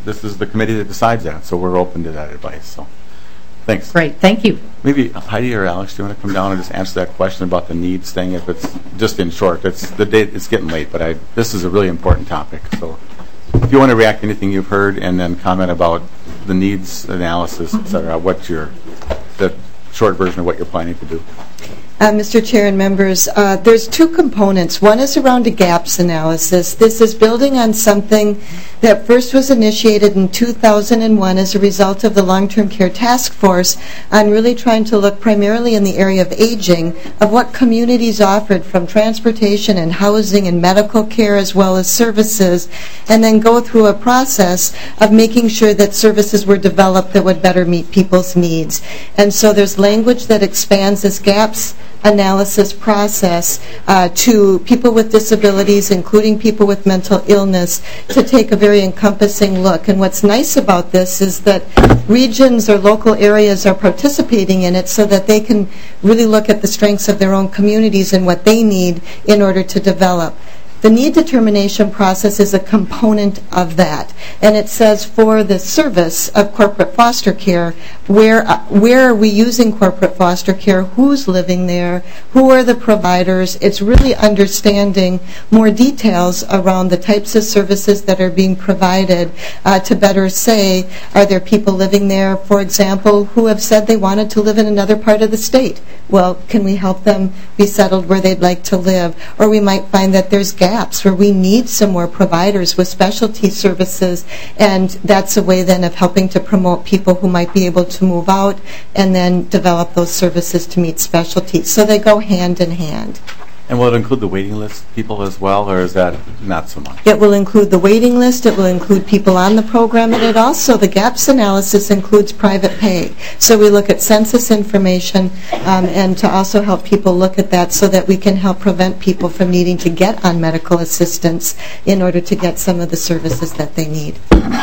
this is the committee that decides that, so we're open to that advice. So, thanks. Great, thank you. Maybe Heidi or Alex, do you want to come down and just answer that question about the needs thing? If it's just in short, it's the day. It's getting late, but I this is a really important topic. So, if you want to react to anything you've heard, and then comment about the needs analysis, et cetera, what's your the short version of what you're planning to do? Uh, Mister Chair and members, uh, there's two components. One is around a gaps analysis. This is building on something that first was initiated in two thousand one as a result of the Long-Term Care Task Force on really trying to look primarily in the area of aging, of what communities offered from transportation and housing and medical care as well as services, and then go through a process of making sure that services were developed that would better meet people's needs. And so there's language that expands this gaps analysis process uh, to people with disabilities, including people with mental illness, to take a very encompassing look. And what's nice about this is that regions or local areas are participating in it so that they can really look at the strengths of their own communities and what they need in order to develop. The need determination process is a component of that, and it says for the service of corporate foster care, where uh, where are we using corporate foster care, who's living there, who are the providers. It's really understanding more details around the types of services that are being provided uh, to better say, are there people living there, for example, who have said they wanted to live in another part of the state? Well, can we help them be settled where they'd like to live? Or we might find that there's gaps where we need some more providers with specialty services, and that's a way then of helping to promote people who might be able to move out and then develop those services to meet specialties. So they go hand in hand. And will it include the waiting list people as well, or is that not so much? It will include the waiting list, it will include people on the program, and it also, the gaps analysis includes private pay. So we look at census information um, and to also help people look at that so that we can help prevent people from needing to get on medical assistance in order to get some of the services that they need.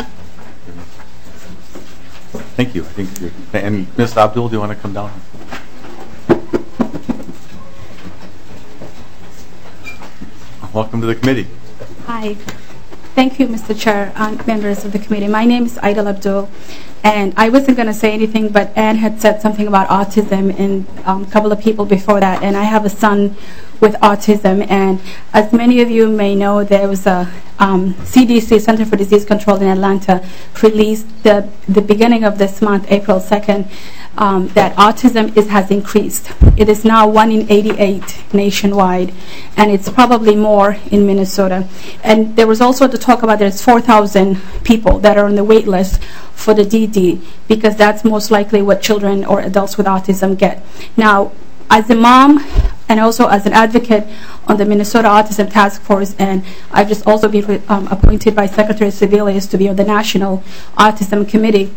Thank you. I think you're, and Miz Abdul, do you want to come down? Welcome to the committee. Hi. Thank you, Mister Chair and members of the committee. My name is Aidal Abdul, and I wasn't going to say anything, but Anne had said something about autism and um, a couple of people before that, and I have a son with autism, and as many of you may know, there was a um, C D C, Center for Disease Control in Atlanta, released the, the beginning of this month, April second, um, that autism is, has increased. It is now one in eighty-eight nationwide, and it's probably more in Minnesota. And there was also to talk about there's four thousand people that are on the wait list for the D D, because that's most likely what children or adults with autism get. Now, as a mom, and also as an advocate on the Minnesota Autism Task Force, and I've just also been um, appointed by Secretary Sebelius to be on the National Autism Committee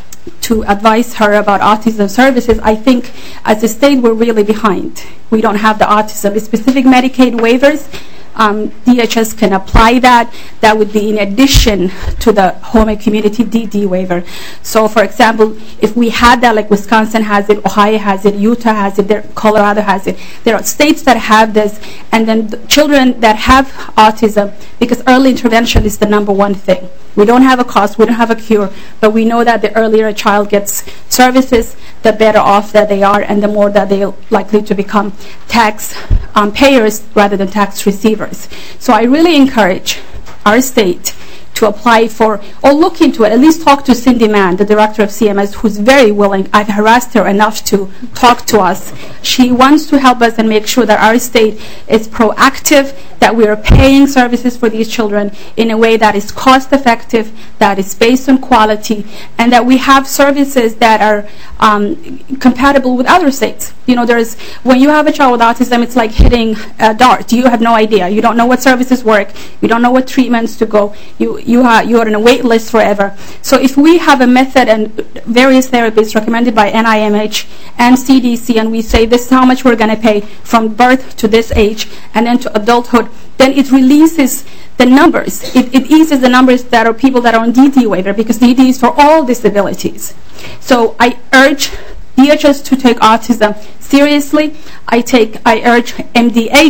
to advise her about autism services. I think as a state we're really behind. We don't have the autism specific Medicaid waivers. Um, D H S can apply that. That would be in addition to the home and community D D waiver. So, for example, if we had that, like Wisconsin has it, Ohio has it, Utah has it, there, Colorado has it. There are states that have this, and then the children that have autism, because early intervention is the number one thing. We don't have a cost, we don't have a cure, but we know that the earlier a child gets services, the better off that they are, and the more that they're likely to become tax um, payers rather than tax receivers. So I really encourage our state to apply for, or look into it, at least talk to Cindy Mann, the director of C M S, who's very willing. I've harassed her enough to talk to us. She wants to help us and make sure that our state is proactive, that we are paying services for these children in a way that is cost effective, that is based on quality, and that we have services that are um, compatible with other states. You know, there's, when you have a child with autism, it's like hitting a dart. You have no idea. You don't know what services work. You don't know what treatments to go. You, you, are, you are on a wait list forever. So if we have a method and various therapies recommended by N I M H and C D C, and we say this is how much we're going to pay from birth to this age and then to adulthood, then it releases the numbers. It, it eases the numbers that are people that are on D D waiver, because D D is for all disabilities. So I urge D H S to take autism seriously. I take, I urge M D H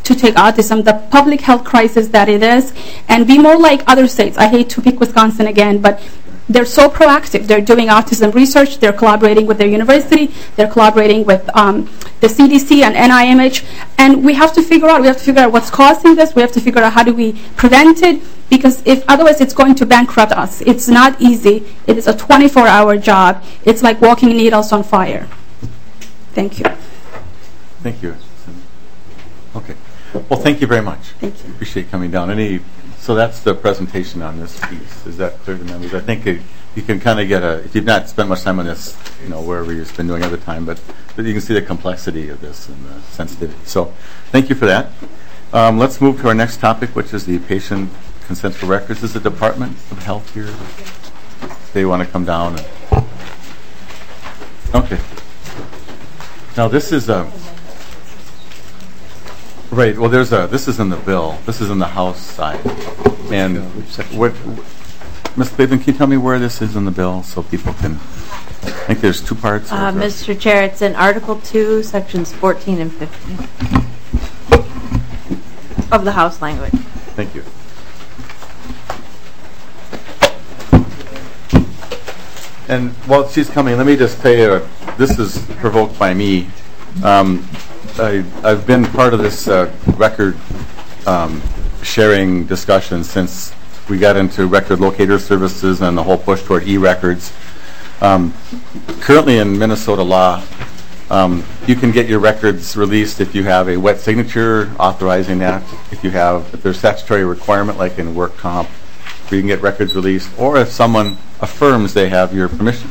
to take autism, the public health crisis that it is, and be more like other states. I hate to pick Wisconsin again, but they're so proactive. They're doing autism research. They're collaborating with their university. They're collaborating with um, the C D C and N I M H. And we have to figure out, we have to figure out what's causing this. We have to figure out how do we prevent it, because if otherwise it's going to bankrupt us. It's not easy. It is a twenty-four hour job. It's like walking needles on fire. Thank you. Thank you. Okay. Well, thank you very much. Thank you. Appreciate coming down. Any, so that's the presentation on this piece. Is that clear to members? I think it, you can kind of get a, if you've not spent much time on this, you know, wherever you've been doing other time, but, but you can see the complexity of this and the sensitivity. So thank you for that. Um, let's move to our next topic, which is the patient consent for records. Is the Department of Health here? They want to come down. And, okay. Now this is a, right, well there's a, this is in the bill. This is in the House side. And what, Miz Cleveland, can you tell me where this is in the bill so people can, I think there's two parts. Uh, Mister Chair, it's in Article two, Sections fourteen and fifteen of the House language. Thank you. And while she's coming, let me just tell you, this is provoked by me. Um, I, I've been part of this uh, record um, sharing discussion since we got into record locator services and the whole push toward e-records. Um, currently in Minnesota law, um, you can get your records released if you have a wet signature authorizing that, if you have, if there's statutory requirement like in work comp, where you can get records released, or if someone affirms they have your permission,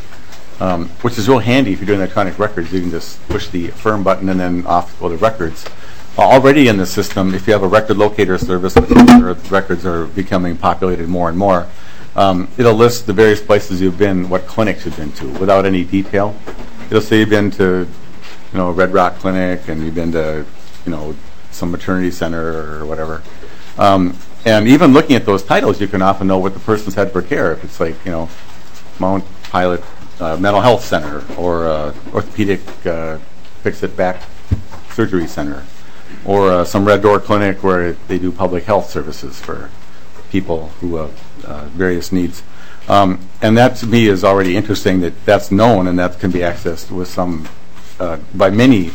um, which is real handy if you're doing electronic records. You can just push the affirm button and then off go the records. Uh, already in the system, if you have a record locator service, where records are becoming populated more and more, um, it'll list the various places you've been, what clinics you've been to, without any detail. It'll say you've been to, you know, Red Rock Clinic, and you've been to, you know, some maternity center or whatever. Um, And even looking at those titles, you can often know what the person's had for care. If it's like, you know, Mount Pilot uh, Mental Health Center, or uh, Orthopedic uh, Fix-It Back Surgery Center, or uh, some Red Door Clinic where they do public health services for people who have uh, various needs. Um, and that to me is already interesting that that's known and that can be accessed with some, uh, by many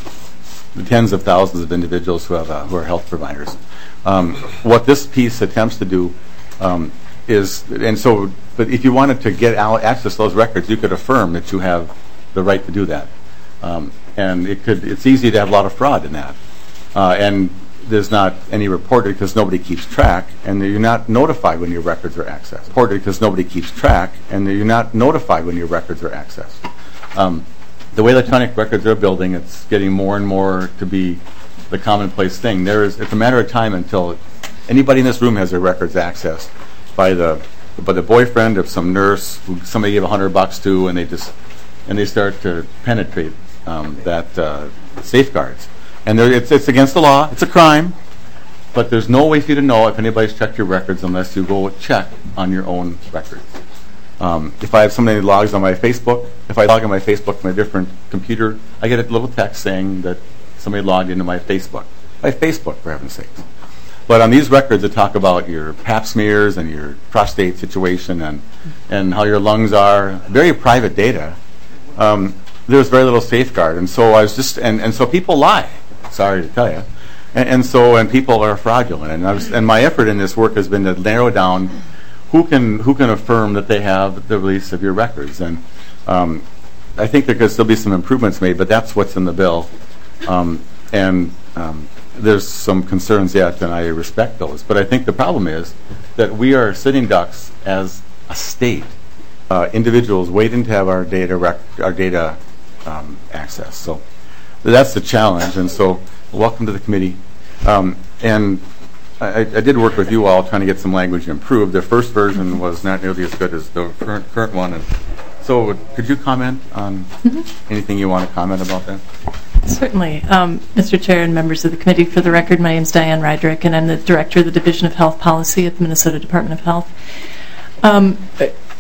tens of thousands of individuals who have uh, who are health providers. Um, what this piece attempts to do um, is, and so, but if you wanted to get out, access those records, you could affirm that you have the right to do that. Um, and it could, it's easy to have a lot of fraud in that. Uh, and there's not any reported because nobody keeps track, and you're not notified when your records are accessed. Reported because nobody keeps track, and you're not notified when your records are accessed. Um, the way electronic records are building, it's getting more and more to be the commonplace thing. There is, it's a matter of time until anybody in this room has their records accessed by the by the boyfriend of some nurse who somebody gave a hundred bucks to, and they just and they start to penetrate um, that uh, safeguards. And there, it's it's against the law. It's a crime, but there's no way for you to know if anybody's checked your records unless you go check on your own records. Um, if I have somebody who logs on my Facebook, if I log on my Facebook from a different computer, I get a little text saying that somebody logged into my Facebook. My Facebook, for heaven's sakes. But on these records that talk about your pap smears and your prostate situation and and how your lungs are, very private data, um, there's very little safeguard. And so I was just, and, and so people lie, sorry to tell you. And, and so, and people are fraudulent. And I was, and my effort in this work has been to narrow down who can who can affirm that they have the release of your records. And um, I think there could still be some improvements made, but that's what's in the bill. Um, and um, there's some concerns yet, and I respect those. But I think the problem is that we are sitting ducks as a state, uh, individuals waiting to have our data rec- our data um, access. So that's the challenge. And so, welcome to the committee. Um, and I, I did work with you all trying to get some language improved. The first version was not nearly as good as the current current one. And so, could you comment on mm-hmm. anything you want to comment about that? Certainly. Um, Mister Chair and members of the committee, for the record, my name is Diane Rydrick, and I'm the Director of the Division of Health Policy at the Minnesota Department of Health. Um,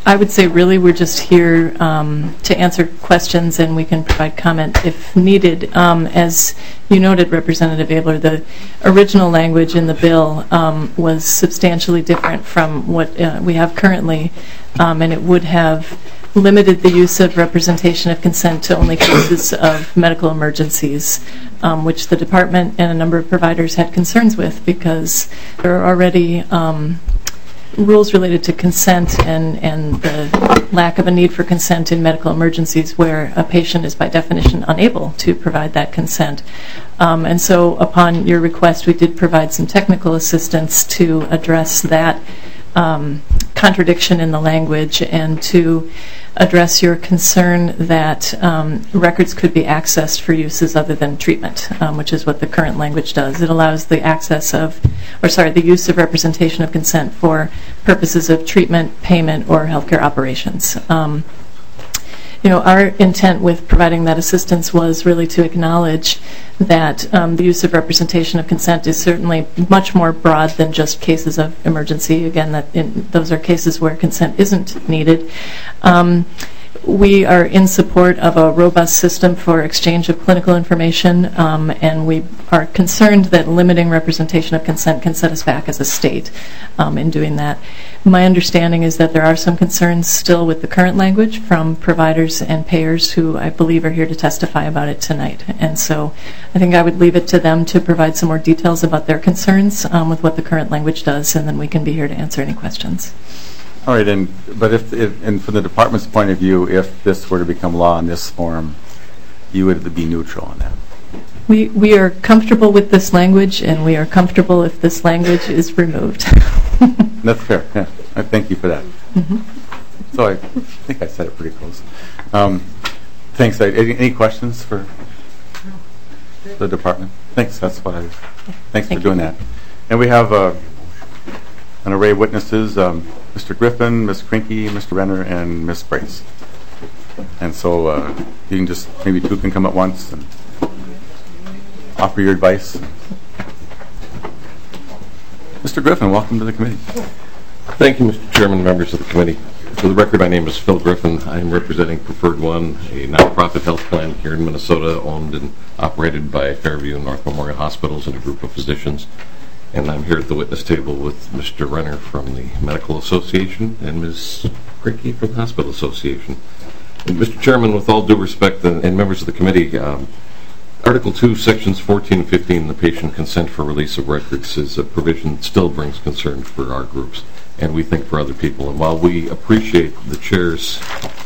I would say really we're just here um, to answer questions, and we can provide comment if needed. Um, as you noted, Representative Abler, the original language in the bill um, was substantially different from what uh, we have currently, um, and it would have limited the use of representation of consent to only cases of medical emergencies, um, which the department and a number of providers had concerns with because there are already um, rules related to consent and, and the lack of a need for consent in medical emergencies where a patient is by definition unable to provide that consent. Um, and so upon your request, we did provide some technical assistance to address that um, contradiction in the language and to address your concern that um, records could be accessed for uses other than treatment, um, which is what the current language does. It allows the access of, or sorry, the use of representation of consent for purposes of treatment, payment, or healthcare operations. Um, You know, our intent with providing that assistance was really to acknowledge that um, the use of representation of consent is certainly much more broad than just cases of emergency. Again, that in, those are cases where consent isn't needed. Um, we are in support of a robust system for exchange of clinical information, um, and we are concerned that limiting representation of consent can set us back as a state um, in doing that. My understanding is that there are some concerns still with the current language from providers and payers who I believe are here to testify about it tonight. And so I think I would leave it to them to provide some more details about their concerns um, with what the current language does, and then we can be here to answer any questions. All right, and but if, if and from the department's point of view, if this were to become law in this form, you would be neutral on that. We we are comfortable with this language, and we are comfortable if this language is removed. That's fair. Yeah, I thank you for that. Mm-hmm. So I think I said it pretty close. Um, thanks. Any, any questions for the department? Thanks. That's what I. Thanks Thank for doing you. that. And we have uh, an array of witnesses: um, Mister Griffin, Miz Krinke, Mister Renner, and Miz Brace. And so uh, you can just maybe two can come at once and offer your advice. Mister Griffin, welcome to the committee. Thank you, Mister Chairman, members of the committee. For the record, my name is Phil Griffin. I am representing Preferred One, a nonprofit health plan here in Minnesota, owned and operated by Fairview and North Memorial Hospitals and a group of physicians. And I'm here at the witness table with Mister Renner from the Medical Association and Miz Krinke from the Hospital Association. And Mister Chairman, with all due respect and, and members of the committee, um, Article two, Sections fourteen and fifteen, the patient consent for release of records, is a provision that still brings concern for our groups, and we think for other people. And while we appreciate the Chair's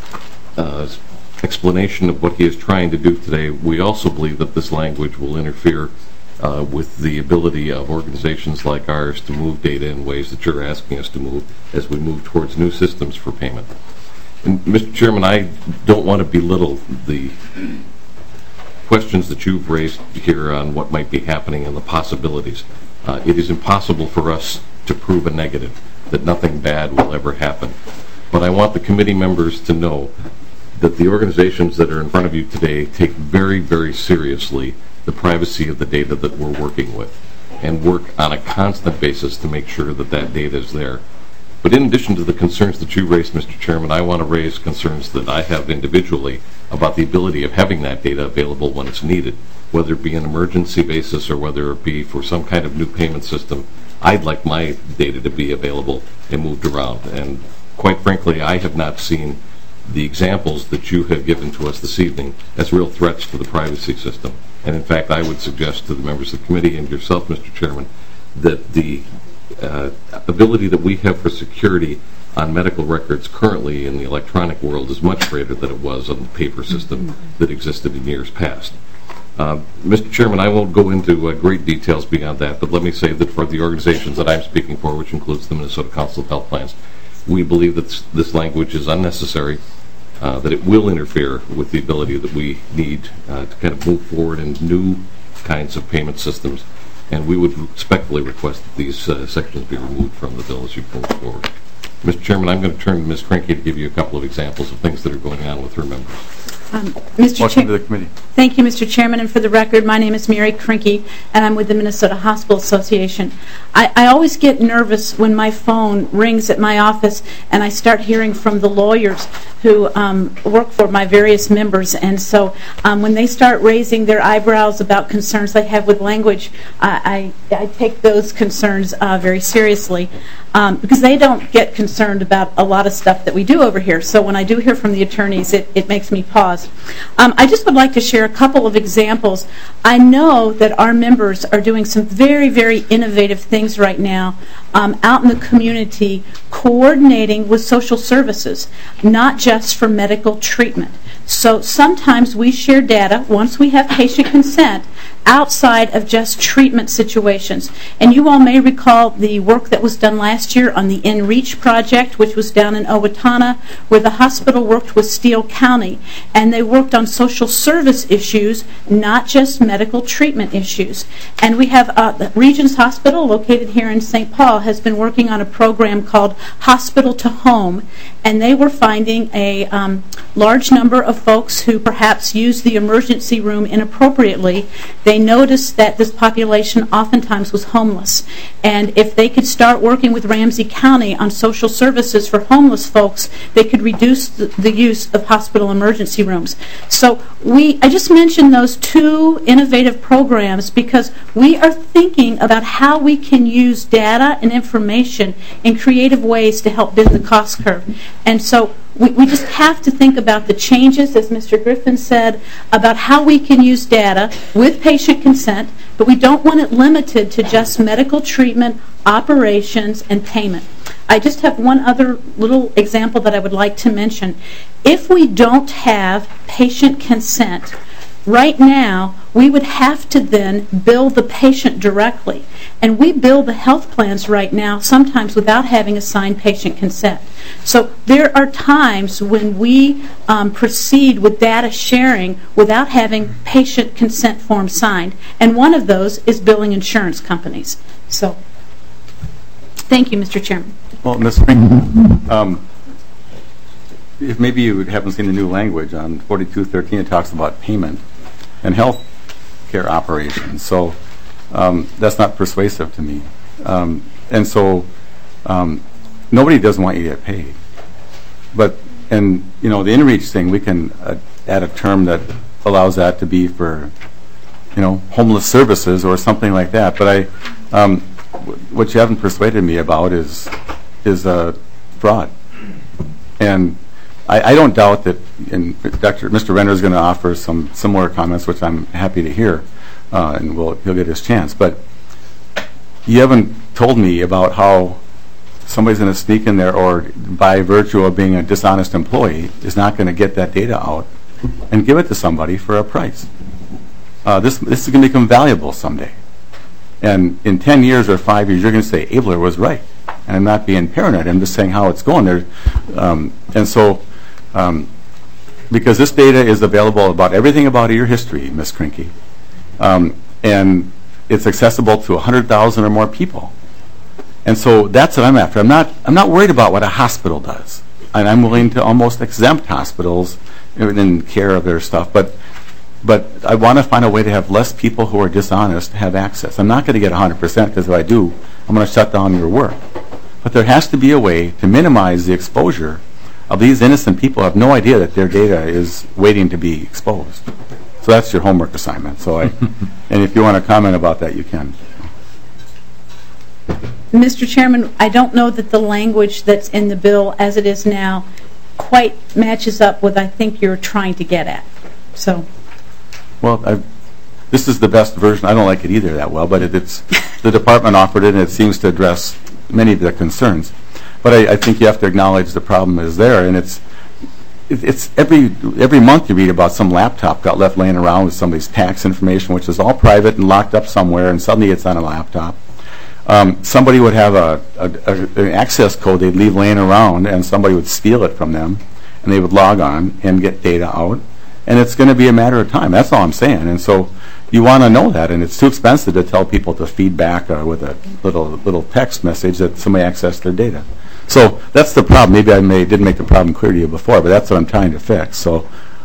uh, explanation of what he is trying to do today, we also believe that this language will interfere uh, with the ability of organizations like ours to move data in ways that you're asking us to move as we move towards new systems for payment. And Mister Chairman, I don't want to belittle the questions that you've raised here on what might be happening and the possibilities. Uh, it is impossible for us to prove a negative, that nothing bad will ever happen. But I want the committee members to know that the organizations that are in front of you today take very, very seriously the privacy of the data that we're working with and work on a constant basis to make sure that that data is there. But in addition to the concerns that you raised, Mister Chairman, I want to raise concerns that I have individually about the ability of having that data available when it's needed, whether it be an emergency basis or whether it be for some kind of new payment system. I'd like my data to be available and moved around. And quite frankly, I have not seen the examples that you have given to us this evening as real threats to the privacy system. And in fact, I would suggest to the members of the committee and yourself, Mister Chairman, that the uh, ability that we have for security on medical records currently in the electronic world is much greater than it was on the paper system that existed in years past. Uh, Mister Chairman, I won't go into uh, great details beyond that, but let me say that for the organizations that I'm speaking for, which includes the Minnesota Council of Health Plans, we believe that this language is unnecessary, uh, that it will interfere with the ability that we need uh, to kind of move forward in new kinds of payment systems, and we would respectfully request that these uh, sections be removed from the bill as you move forward. Mister Chairman, I'm going to turn to Miz Krinke to give you a couple of examples of things that are going on with her members. Um, Mister Welcome Chair- to the committee. Thank you, Mister Chairman. And for the record, my name is Mary Krinke, and I'm with the Minnesota Hospital Association. I, I always get nervous when my phone rings at my office and I start hearing from the lawyers who um, work for my various members. And so um, when they start raising their eyebrows about concerns they have with language, I, I, I take those concerns uh, very seriously um, because they don't get concerned about a lot of stuff that we do over here. So when I do hear from the attorneys, it, it makes me pause. Um, I just would like to share a couple of examples. I know that our members are doing some very, very innovative things right now um, out in the community, coordinating with social services, not just for medical treatment. So sometimes we share data, once we have patient consent, outside of just treatment situations. And you all may recall the work that was done last year on the InReach project, which was down in Owatonna, where the hospital worked with Steele County. And they worked on social service issues, not just medical treatment issues. And we have uh, the Regions Hospital, located here in Saint Paul, has been working on a program called Hospital to Home. And they were finding a um, large number of folks who perhaps use the emergency room inappropriately. They noticed that this population oftentimes was homeless. And if they could start working with Ramsey County on social services for homeless folks, they could reduce the, the use of hospital emergency rooms. So we, I just mentioned those two innovative programs because we are thinking about how we can use data and information in creative ways to help bend the cost curve. And so we, we just have to think about the changes, as Mister Griffin said, about how we can use data with patient consent, but we don't want it limited to just medical treatment, operations, and payment. I just have one other little example that I would like to mention. If we don't have patient consent, right now, we would have to then bill the patient directly. And we bill the health plans right now sometimes without having assigned patient consent. So there are times when we um, proceed with data sharing without having patient consent forms signed. And one of those is billing insurance companies. So thank you, Mister Chairman. Well, Miz Spring, um, if maybe you haven't seen the new language on forty-two thirteen, it talks about payment and health care operations. So um, that's not persuasive to me. Um, and so um, nobody doesn't want you to get paid. But, and, you know, the InReach thing, we can uh, add a term that allows that to be for, you know, homeless services or something like that. But I, um, w- what you haven't persuaded me about is, is uh, fraud. And I, I don't doubt that, and Doctor Mister Renner is going to offer some similar comments, which I'm happy to hear, uh, and we'll, he'll get his chance. But you haven't told me about how somebody's going to sneak in there, or by virtue of being a dishonest employee, is not going to get that data out and give it to somebody for a price. Uh, this this is going to become valuable someday. And in ten years or five years, you're going to say, Abler was right. And I'm not being paranoid. I'm just saying how it's going there. Um, and so, um, because this data is available about everything about your history, Miz Krinke, um, and it's accessible to one hundred thousand or more people. And so that's what I'm after. I'm not, I'm not worried about what a hospital does. And I'm willing to almost exempt hospitals in care of their stuff. But But I want to find a way to have less people who are dishonest have access. I'm not going to get one hundred percent, because if I do, I'm going to shut down your work. But there has to be a way to minimize the exposure of these innocent people who have no idea that their data is waiting to be exposed. So that's your homework assignment. So I, and if you want to comment about that, you can. Mister Chairman, I don't know that the language that's in the bill as it is now quite matches up with what I think you're trying to get at. So. Well, I've, this is the best version. I don't like it either that well, but it, it's the department offered it, and it seems to address many of the concerns. But I, I think you have to acknowledge the problem is there, and it's it, it's every every month you read about some laptop got left laying around with somebody's tax information, which is all private and locked up somewhere, and suddenly it's on a laptop. Um, somebody would have a, a, a, an access code they'd leave laying around, and somebody would steal it from them, and they would log on and get data out. And it's going to be a matter of time. That's all I'm saying. And so you want to know that, and it's too expensive to tell people to feed back uh, with a little little text message that somebody accessed their data. So that's the problem. Maybe I may, didn't make the problem clear to you before, but that's what I'm trying to fix. So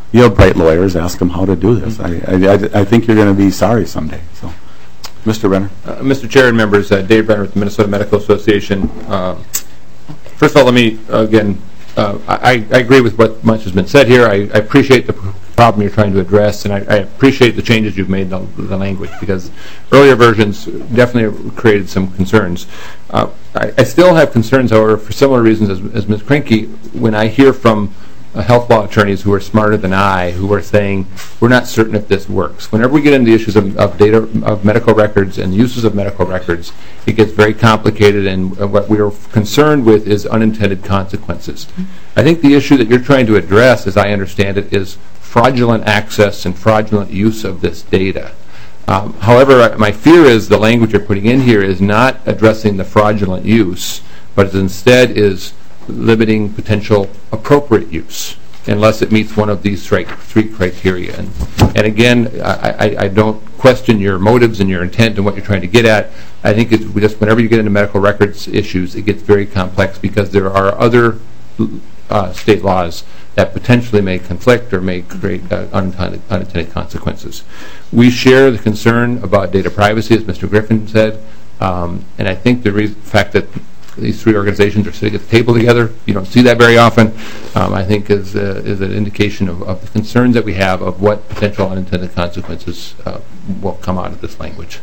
you have bright lawyers, ask them how to do this. I, I, I think you're going to be sorry someday. So, Mister Brenner. Uh, Mister Chair and members, uh, Dave Brenner with the Minnesota Medical Association. Uh, first of all, let me, uh, again, uh, I, I agree with what much has been said here. I, I appreciate the problem you're trying to address, and I, I appreciate the changes you've made in the, the language, because earlier versions definitely created some concerns. Uh, I, I still have concerns, however, for similar reasons as, as Miz Krinke, when I hear from uh, health law attorneys who are smarter than I, who are saying, we're not certain if this works. Whenever we get into the issues of, of data, of medical records and uses of medical records, it gets very complicated, and uh, what we are concerned with is unintended consequences. I think the issue that you're trying to address, as I understand it, is fraudulent access and fraudulent use of this data. Um, however, my fear is the language you're putting in here is not addressing the fraudulent use, but instead is limiting potential appropriate use, unless it meets one of these three criteria. And, and again, I, I, I don't question your motives and your intent and what you're trying to get at. I think it's just whenever you get into medical records issues, it gets very complex, because there are other uh, state laws that potentially may conflict or may create uh, unintended, unintended consequences. We share the concern about data privacy, as Mister Griffin said, um, and I think the re fact that these three organizations are sitting at the table together, you don't see that very often, um, I think is, uh, is an indication of, of the concerns that we have of what potential unintended consequences uh, will come out of this language.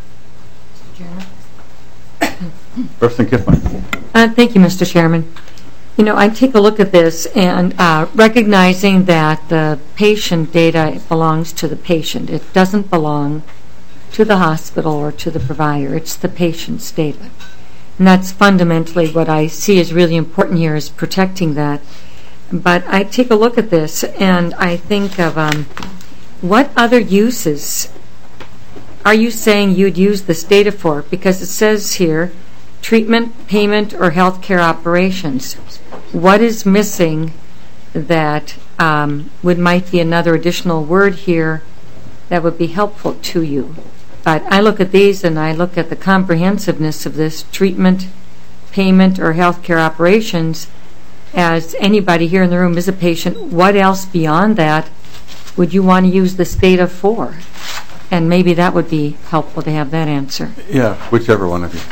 Person Kiffmeyer. Uh, thank you, Mister Chairman. You know, I take a look at this, and uh, recognizing that the patient data belongs to the patient. It doesn't belong to the hospital or to the provider. It's the patient's data. And that's fundamentally what I see is really important here, is protecting that. But I take a look at this, and I think of um, what other uses are you saying you'd use this data for? Because it says here, treatment, payment, or health care operations. What is missing that um, would might be another additional word here that would be helpful to you? But I look at these and I look at the comprehensiveness of this treatment, payment, or health care operations. As anybody here in the room is a patient, what else beyond that would you want to use this data for? And maybe that would be helpful to have that answer. Yeah, whichever one of you.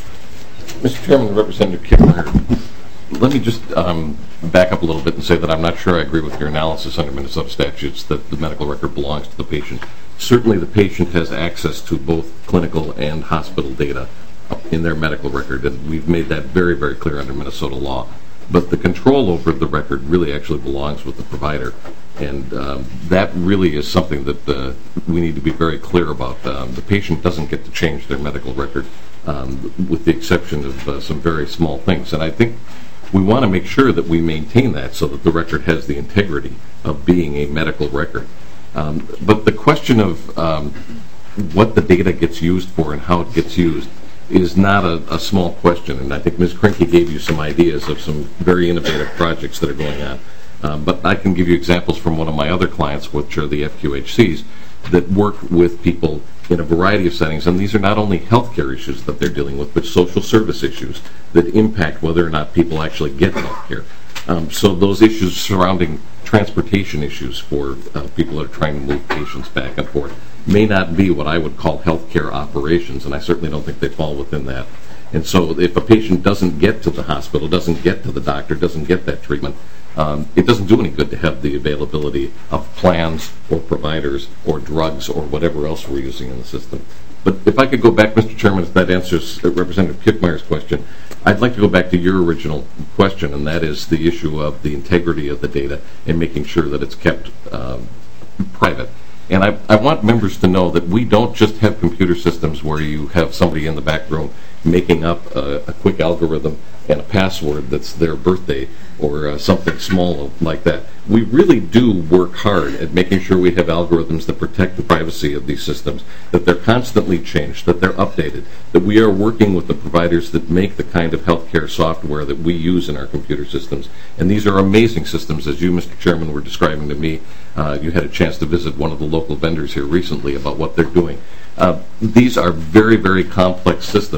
Mister Chairman, Representative Kiffmeyer, let me just um, back up a little bit and say that I'm not sure I agree with your analysis under Minnesota statutes that the medical record belongs to the patient. Certainly the patient has access to both clinical and hospital data in their medical record, and we've made that very, very clear under Minnesota law. But the control over the record really actually belongs with the provider, and um, that really is something that uh, we need to be very clear about. Um, the patient doesn't get to change their medical record, um, with the exception of uh, some very small things. And I think we want to make sure that we maintain that so that the record has the integrity of being a medical record. Um, but the question of um, what the data gets used for and how it gets used is not a, a small question, and I think Miz Krinke gave you some ideas of some very innovative projects that are going on. Um, but I can give you examples from one of my other clients, which are the F Q H Cs, that work with people in a variety of settings, and these are not only healthcare issues that they're dealing with, but social service issues that impact whether or not people actually get healthcare. Um, so those issues surrounding transportation issues for uh, people that are trying to move patients back and forth may not be what I would call healthcare operations, and I certainly don't think they fall within that. And so if a patient doesn't get to the hospital, doesn't get to the doctor, doesn't get that treatment, um, it doesn't do any good to have the availability of plans or providers or drugs or whatever else we're using in the system. But if I could go back, Mister Chairman, if that answers Representative Kiffmeyer's question, I'd like to go back to your original question, and that is the issue of the integrity of the data and making sure that it's kept um, private. And I, I want members to know that we don't just have computer systems where you have somebody in the back room making up a, a quick algorithm and a password that's their birthday or uh, something small like that. We really do work hard at making sure we have algorithms that protect the privacy of these systems, that they're constantly changed, that they're updated, that we are working with the providers that make the kind of healthcare software that we use in our computer systems. And these are amazing systems, as you, Mister Chairman, were describing to me. Uh, you had a chance to visit one of the local vendors here recently about what they're doing. Uh, these are very, very complex systems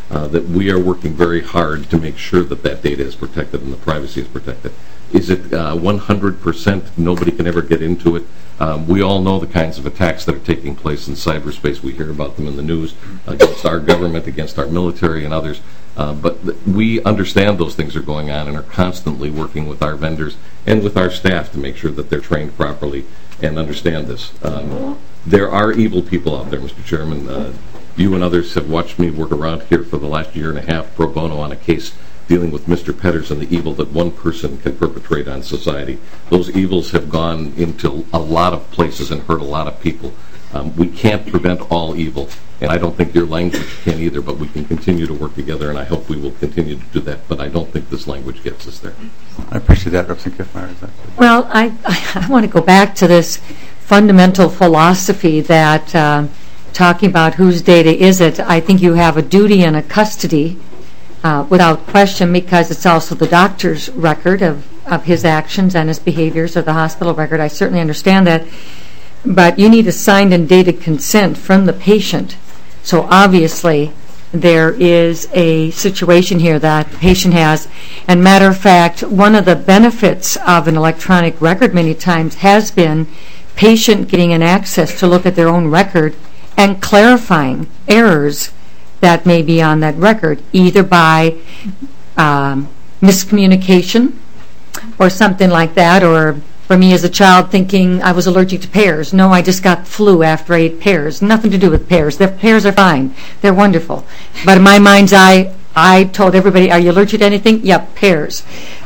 uh, that we are working very hard to make sure that that data is protected and the privacy is protected. Is it uh, one hundred percent nobody can ever get into it? Um, we all know the kinds of attacks that are taking place in cyberspace. We hear about them in the news against our government, against our military and others. Uh, but th- we understand those things are going on and are constantly working with our vendors and with our staff to make sure that they're trained properly and understand this. Um, there are evil people out there, Mister Chairman. Uh, you and others have watched me work around here for the last year and a half pro bono on a case dealing with Mister Petters and the evil that one person can perpetrate on society. Those evils have gone into a lot of places and hurt a lot of people. Um, we can't prevent all evil, and I don't think your language can either, but we can continue to work together, and I hope we will continue to do that, but I don't think this language gets us there. I appreciate that, Representative Kiffmeyer. Well, I, I want to go back to this fundamental philosophy that uh, talking about whose data is it, I think you have a duty and a custody Uh, without question, because it's also the doctor's record of, of his actions and his behaviors, or the hospital record. I certainly understand that. But you need a signed and dated consent from the patient. So obviously there is a situation here that the patient has. And matter of fact, one of the benefits of an electronic record many times has been patient getting an access to look at their own record and clarifying errors that may be on that record, either by um, miscommunication or something like that, or for me as a child thinking I was allergic to pears. No, I just got flu after I ate pears. Nothing to do with pears. The pears are fine. They're wonderful. But in my mind's eye, I told everybody, are you allergic to anything? Yep, pears.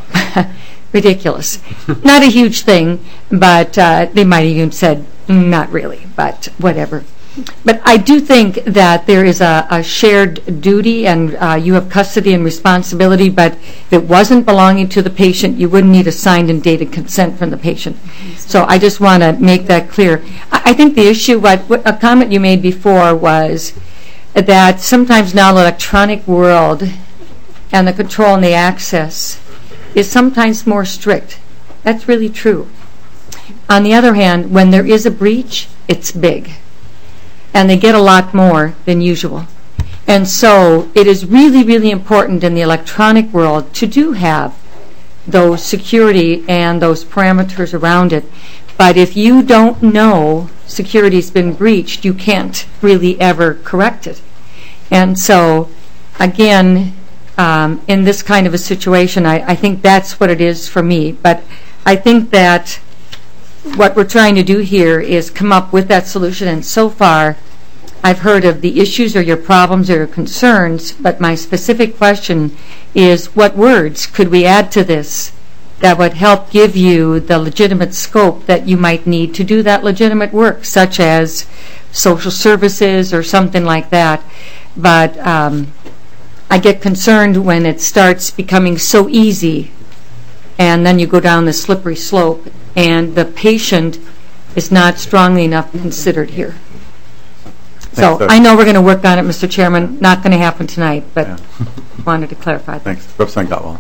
Ridiculous. Not a huge thing, but uh, they might have even said, not really, but whatever. But I do think that there is a, a shared duty, and uh, you have custody and responsibility, but if it wasn't belonging to the patient, you wouldn't need a signed and dated consent from the patient. So I just want to make that clear. I, I think the issue, what, what a comment you made before was that sometimes now the electronic world and the control and the access is sometimes more strict. That's really true. On the other hand, when there is a breach, it's big. And they get a lot more than usual. And so it is really, really important in the electronic world to do have those security and those parameters around it. But if you don't know security's been breached, you can't really ever correct it. And so, again, um, in this kind of a situation, I, I think that's what it is for me. But I think that what we're trying to do here is come up with that solution, and so far I've heard of the issues or your problems or your concerns, but my specific question is, what words could we add to this that would help give you the legitimate scope that you might need to do that legitimate work, such as social services or something like that. But um, I get concerned when it starts becoming so easy, and then you go down the slippery slope, and the patient is not strongly enough considered here. So Thanks, I know we're going to work on it, Mister Chairman. Not going to happen tonight, but Yeah. wanted to clarify that. Thanks. Representative Gottwald.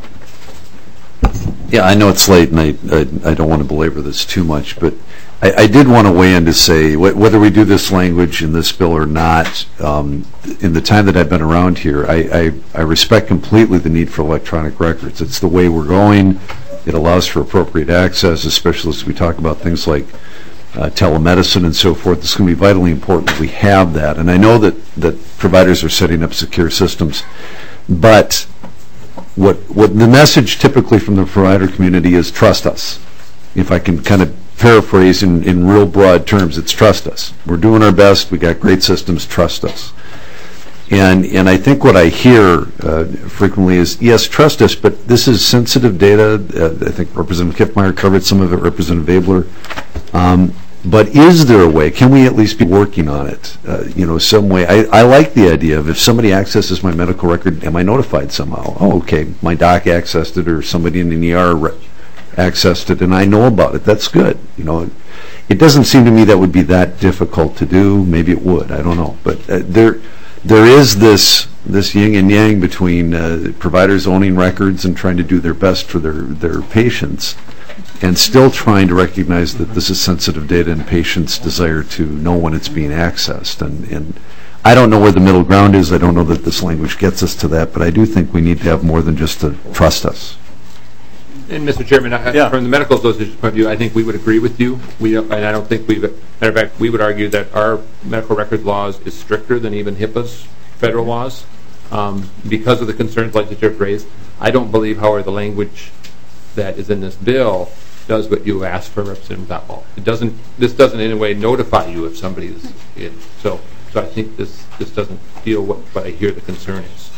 Yeah, I know it's late, and I, I, I don't want to belabor this too much, but I, I did want to weigh in to say, wh- whether we do this language in this bill or not, um, in the time that I've been around here, I, I, I respect completely the need for electronic records. It's the way we're going. It allows for appropriate access, especially as we talk about things like uh, telemedicine and so forth. It's going to be vitally important that we have that. And I know that, that providers are setting up secure systems, but what what the message typically from the provider community is, trust us. If I can kind of paraphrase in, in real broad terms, it's trust us. We're doing our best. We got great systems. Trust us. And and I think what I hear uh, frequently is, yes, trust us, but this is sensitive data. Uh, I think Representative Kiffmeyer covered some of it, Representative Abler. Um, but is there a way? Can we at least be working on it? Uh, you know, some way. I, I like the idea of, if somebody accesses my medical record, am I notified somehow? Oh, okay, my doc accessed it, or somebody in an E R re- accessed it, and I know about it. That's good. You know, it doesn't seem to me that would be that difficult to do. Maybe it would. I don't know. But uh, there. There is this this yin and yang between uh, providers owning records and trying to do their best for their, their patients, and still trying to recognize that this is sensitive data and patients' desire to know when it's being accessed. And, and I don't know where the middle ground is. I don't know that this language gets us to that, but I do think we need to have more than just to trust us. And Mister Chairman, I, Yeah. from the Medical Association's point of view, I think we would agree with you. We don't, and I don't think we. Matter of fact, we would argue that our medical records laws is stricter than even HIPAA's federal laws um, because of the concerns legislators raised. I don't believe, however, the language that is in this bill does what you asked for, Representative Zapol. It doesn't. This doesn't in any way notify you if somebody is in. So, so I think this this doesn't feel what, what I hear the concern is.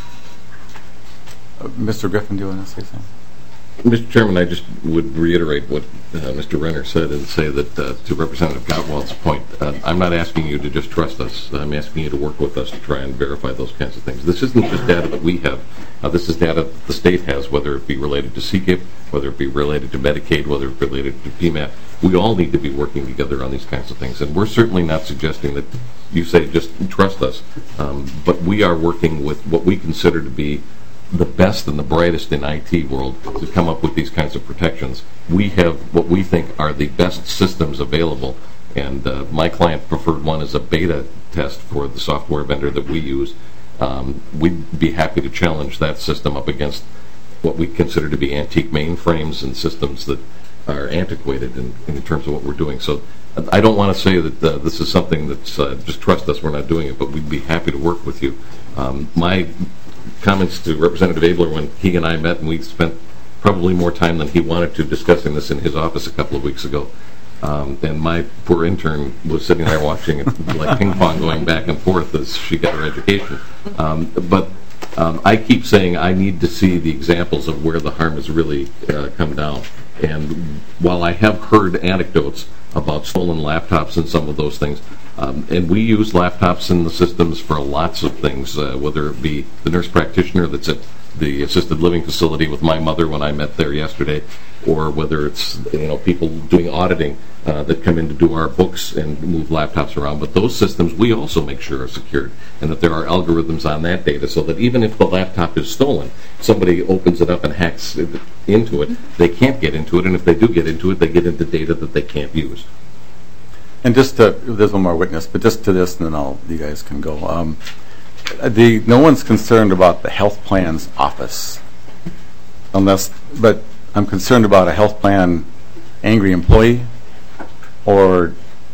Uh, Mister Griffin, do you want to say something? Mister Chairman, I just would reiterate what uh, Mister Renner said and say that uh, to Representative Gottwald's point, uh, I'm not asking you to just trust us. I'm asking you to work with us to try and verify those kinds of things. This isn't just data that we have. Uh, this is data that the state has, whether it be related to C G I P, whether it be related to Medicaid, whether it be related to P M A P. We all need to be working together on these kinds of things. And we're certainly not suggesting that you say just trust us. Um, but we are working with what we consider to be the best and the brightest in I T world to come up with these kinds of protections. We have what we think are the best systems available, and uh, my client preferred one as a beta test for the software vendor that we use. Um, we'd be happy to challenge that system up against what we consider to be antique mainframes and systems that are antiquated in, in terms of what we're doing. So I don't want to say that uh, this is something that's uh, just trust us, we're not doing it, but we'd be happy to work with you. Um, my comments to Representative Abler when he and I met, and we spent probably more time than he wanted to discussing this in his office a couple of weeks ago. Um, and my poor intern was sitting there watching it like ping pong going back and forth as she got her education. Um, but um, I keep saying I need to see the examples of where the harm has really uh, come down. And while I have heard anecdotes about stolen laptops and some of those things, Um, and we use laptops in the systems for lots of things, uh, whether it be the nurse practitioner that's at the assisted living facility with my mother when I met there yesterday, or whether it's you know people doing auditing uh, that come in to do our books and move laptops around. But those systems we also make sure are secured, and that there are algorithms on that data so that even if the laptop is stolen, somebody opens it up and hacks it into it, they can't get into it, and if they do get into it, they get into data that they can't use. And just to, there's one more witness, but just to this, and then I'll, you guys can go. Um, the no one's concerned about the health plan's office, unless. But I'm concerned about a health plan angry employee, or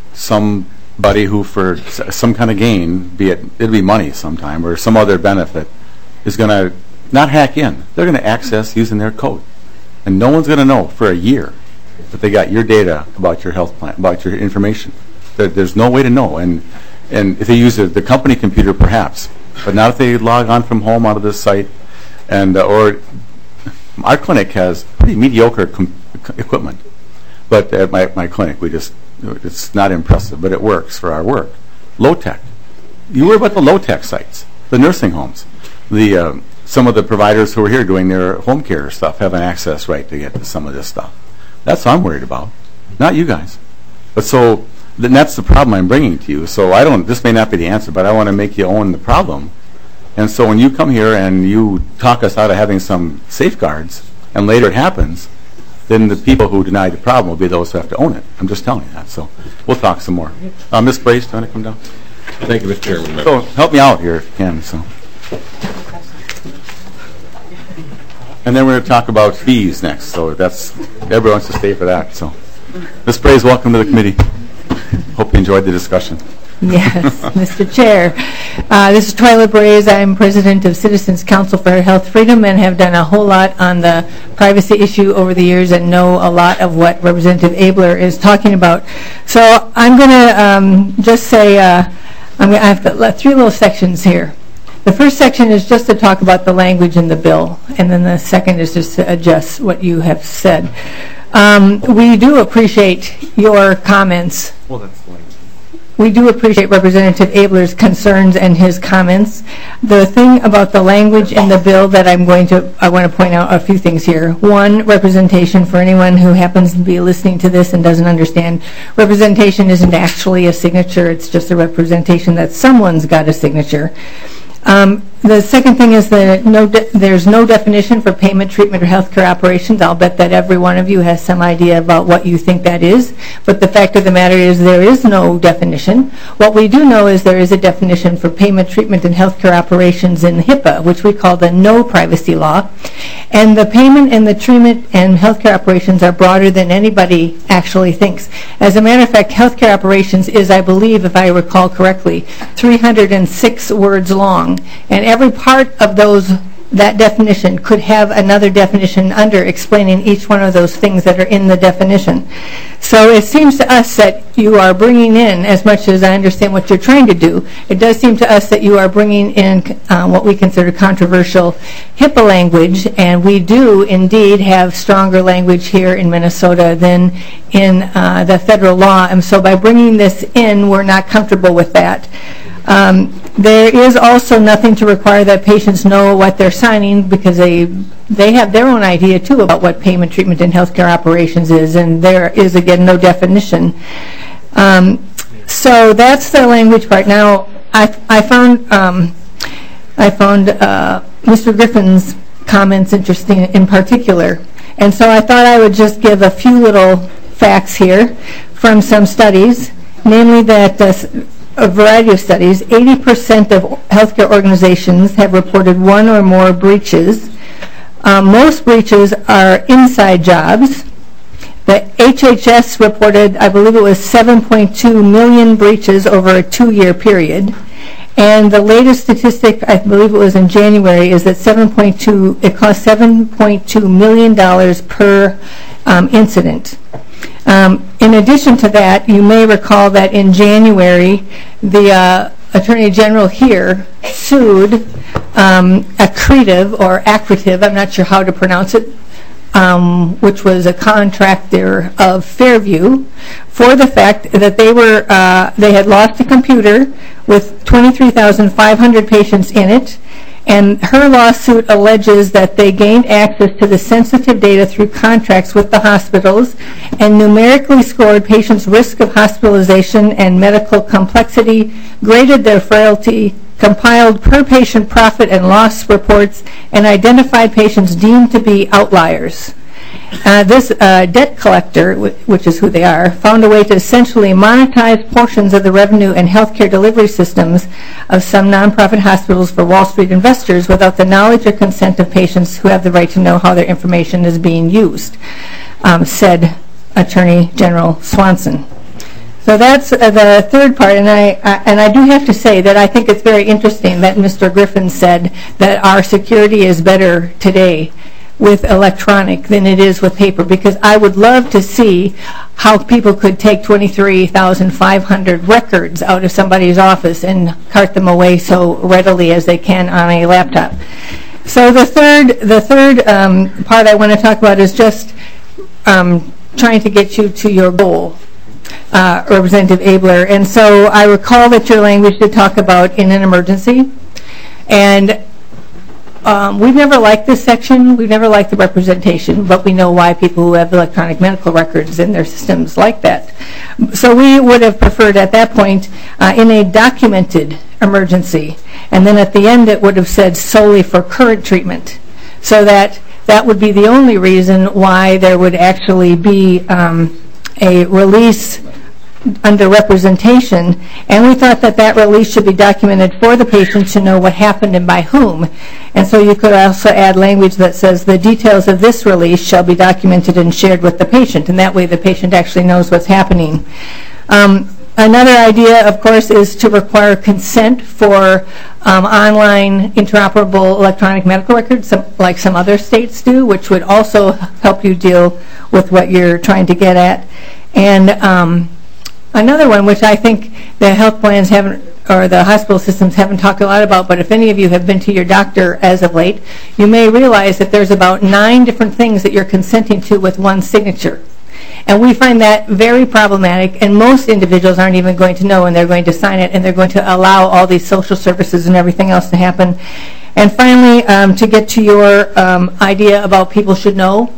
somebody who, for some kind of gain, be it it'll be money sometime or some other benefit, is going to not hack in. They're going to access using their code, and no one's going to know for a year that they got your data about your health plan, about your information. There, there's no way to know. And and if they use the, the company computer, perhaps, but not if they log on from home out of this site. And uh, or our clinic has pretty mediocre com- equipment, but at my my clinic we just it's not impressive, but it works for our work. Low tech. You worry about the low tech sites, the nursing homes, the uh, some of the providers who are here doing their home care stuff have an access right to get to some of this stuff. That's what I'm worried about, not you guys. But so then that's the problem I'm bringing to you. So I don't. This may not be the answer, but I want to make you own the problem. And so when you come here and you talk us out of having some safeguards, and later it happens, then the people who deny the problem will be those who have to own it. I'm just telling you that. So we'll talk some more. Uh, Miz Brace, do you want to come down? Thank you, Mister Chairman. So help me out here if you can. So. And then we're going to talk about fees next. So that's everyone wants to stay for that. So, Miz Brace, welcome to the committee. Hope you enjoyed the discussion. Yes, Mister Chair. Uh, this is Twyla Braze. I'm president of Citizens Council for Health Freedom and have done a whole lot on the privacy issue over the years and know a lot of what Representative Abler is talking about. So I'm going to um, just say uh, I'm gonna, I have got three little sections here. The first section is just to talk about the language in the bill, and then the second is just to adjust what you have said. Um, we do appreciate your comments. Well, that's the language. We do appreciate Representative Abler's concerns and his comments. The thing about the language in the bill that I'm going to, I want to point out a few things here. One, representation for anyone who happens to be listening to this and doesn't understand. Representation isn't actually a signature. It's just a representation that someone's got a signature. Um, the second thing is that no de- there's no definition for payment, treatment, or healthcare operations. I'll bet that every one of you has some idea about what you think that is. But the fact of the matter is there is no definition. What we do know is there is a definition for payment, treatment, and healthcare operations in HIPAA, which we call the no privacy law. And the payment and the treatment and healthcare operations are broader than anybody actually thinks. As a matter of fact, healthcare operations is, I believe, if I recall correctly, three hundred six words long. And every part of those that definition could have another definition under explaining each one of those things that are in the definition. So it seems to us that you are bringing in, as much as I understand what you're trying to do, it does seem to us that you are bringing in uh, what we consider controversial HIPAA language, and we do indeed have stronger language here in Minnesota than in uh, the federal law. And so by bringing this in, we're not comfortable with that. Um, there is also nothing to require that patients know what they're signing, because they they have their own idea too about what payment, treatment, and healthcare operations is, and there is again no definition. Um, so that's the language part. Now I I found um, I found uh, Mister Griffin's comments interesting in particular, and so I thought I would just give a few little facts here from some studies, namely that. Uh, A variety of studies, eighty percent of healthcare organizations have reported one or more breaches. Um, most breaches are inside jobs. The H H S reported, I believe it was seven point two million breaches over a two-year period. And the latest statistic, I believe it was in January, is that seven point two, it cost seven point two million dollars per um, incident. Um, in addition to that, you may recall that in January, the uh, Attorney General here sued um, Accretive, or Accretive, I'm not sure how to pronounce it, um, which was a contractor of Fairview, for the fact that they were uh, they had lost a computer with twenty-three thousand five hundred patients in it. And her lawsuit alleges that they gained access to the sensitive data through contracts with the hospitals and numerically scored patients' risk of hospitalization and medical complexity, graded their frailty, compiled per-patient profit and loss reports, and identified patients deemed to be outliers. Uh, this uh, debt collector, which is who they are, found a way to essentially monetize portions of the revenue and healthcare delivery systems of some nonprofit hospitals for Wall Street investors without the knowledge or consent of patients who have the right to know how their information is being used, um, said Attorney General Swanson. So that's uh, the third part, and I, I and I do have to say that I think it's very interesting that Mister Griffin said that our security is better today with electronic than it is with paper, because I would love to see how people could take twenty-three thousand five hundred records out of somebody's office and cart them away so readily as they can on a laptop. So the third, the third um, part I want to talk about is just um, trying to get you to your goal, uh, Representative Abler. And so I recall that your language did talk about in an emergency, and Um, we've never liked this section. We've never liked the representation, but we know why people who have electronic medical records in their systems like that. So we would have preferred at that point uh, in a documented emergency, and then at the end it would have said solely for current treatment, so that that would be the only reason why there would actually be um, a release under representation, and we thought that that release should be documented for the patient to know what happened and by whom. And so you could also add language that says the details of this release shall be documented and shared with the patient, and that way the patient actually knows what's happening. Um, another idea, of course, is to require consent for um, online interoperable electronic medical records, some, like some other states do, which would also help you deal with what you're trying to get at. And um, another one, which I think the health plans haven't, or the hospital systems haven't talked a lot about, but if any of you have been to your doctor as of late, you may realize that there's about nine different things that you're consenting to with one signature. And we find that very problematic, and most individuals aren't even going to know, and they're going to sign it, and they're going to allow all these social services and everything else to happen. And finally, um, to get to your um, idea about people should know,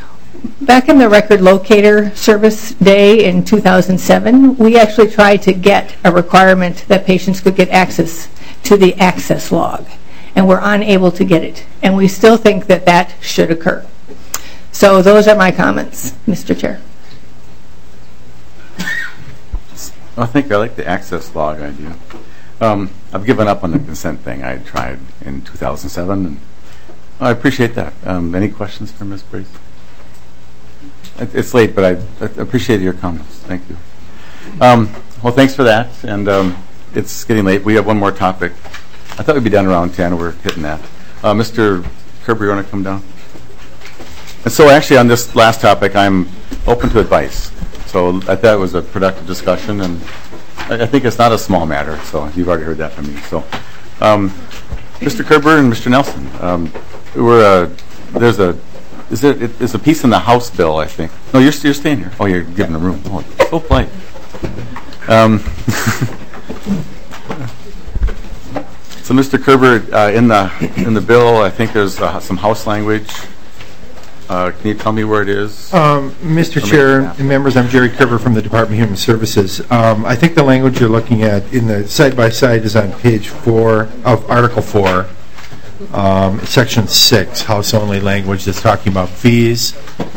back in the record locator service day in two thousand seven, we actually tried to get a requirement that patients could get access to the access log. and we're unable to get it. And we still think that that should occur. So those are my comments, Mister Chair. I think I like the access log idea. Um, I've given up on the consent thing. I tried in two thousand seven, and I appreciate that. Um, any questions for Miz Brace? It's late, but I, I appreciate your comments. Thank you. Um, well, thanks for that. And um, it's getting late. We have one more topic. I thought we'd be done around ten. We're hitting that. Uh, Mister Kerber, you want to come down? And so actually on this last topic, I'm open to advice. So I thought it was a productive discussion, and I, I think it's not a small matter. So you've already heard that from me. So um, Mister Kerber and Mister Nelson, um, we're, uh, there's a Is there, it, there's a piece in the House bill, I think. No, you're, you're staying here. Oh, you're giving the room. Oh, so polite. Um, so, Mister Kerber, uh, in the in the bill, I think there's uh, some House language. Uh, can you tell me where it is? Um, Mister Chair and members, I'm Jerry Kerber from the Department of Human Services. Um, I think the language you're looking at in the side-by-side is on page four of Article four. Um, section six, house-only language that's talking about fees.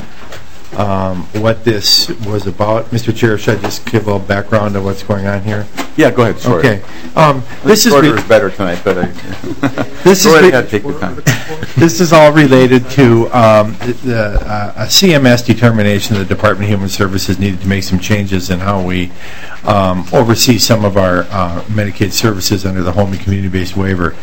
Um, what this was about, Mister Chair, should I just give a little background of what's going on here? Yeah, go ahead. Short. Okay. Um, this is, is better tonight, but I, this go is ahead, take your time. This is all related to um, the uh, a C M S determination. The Department of Human Services needed to make some changes in how we um, oversee some of our uh, Medicaid services under the home and community-based waiver.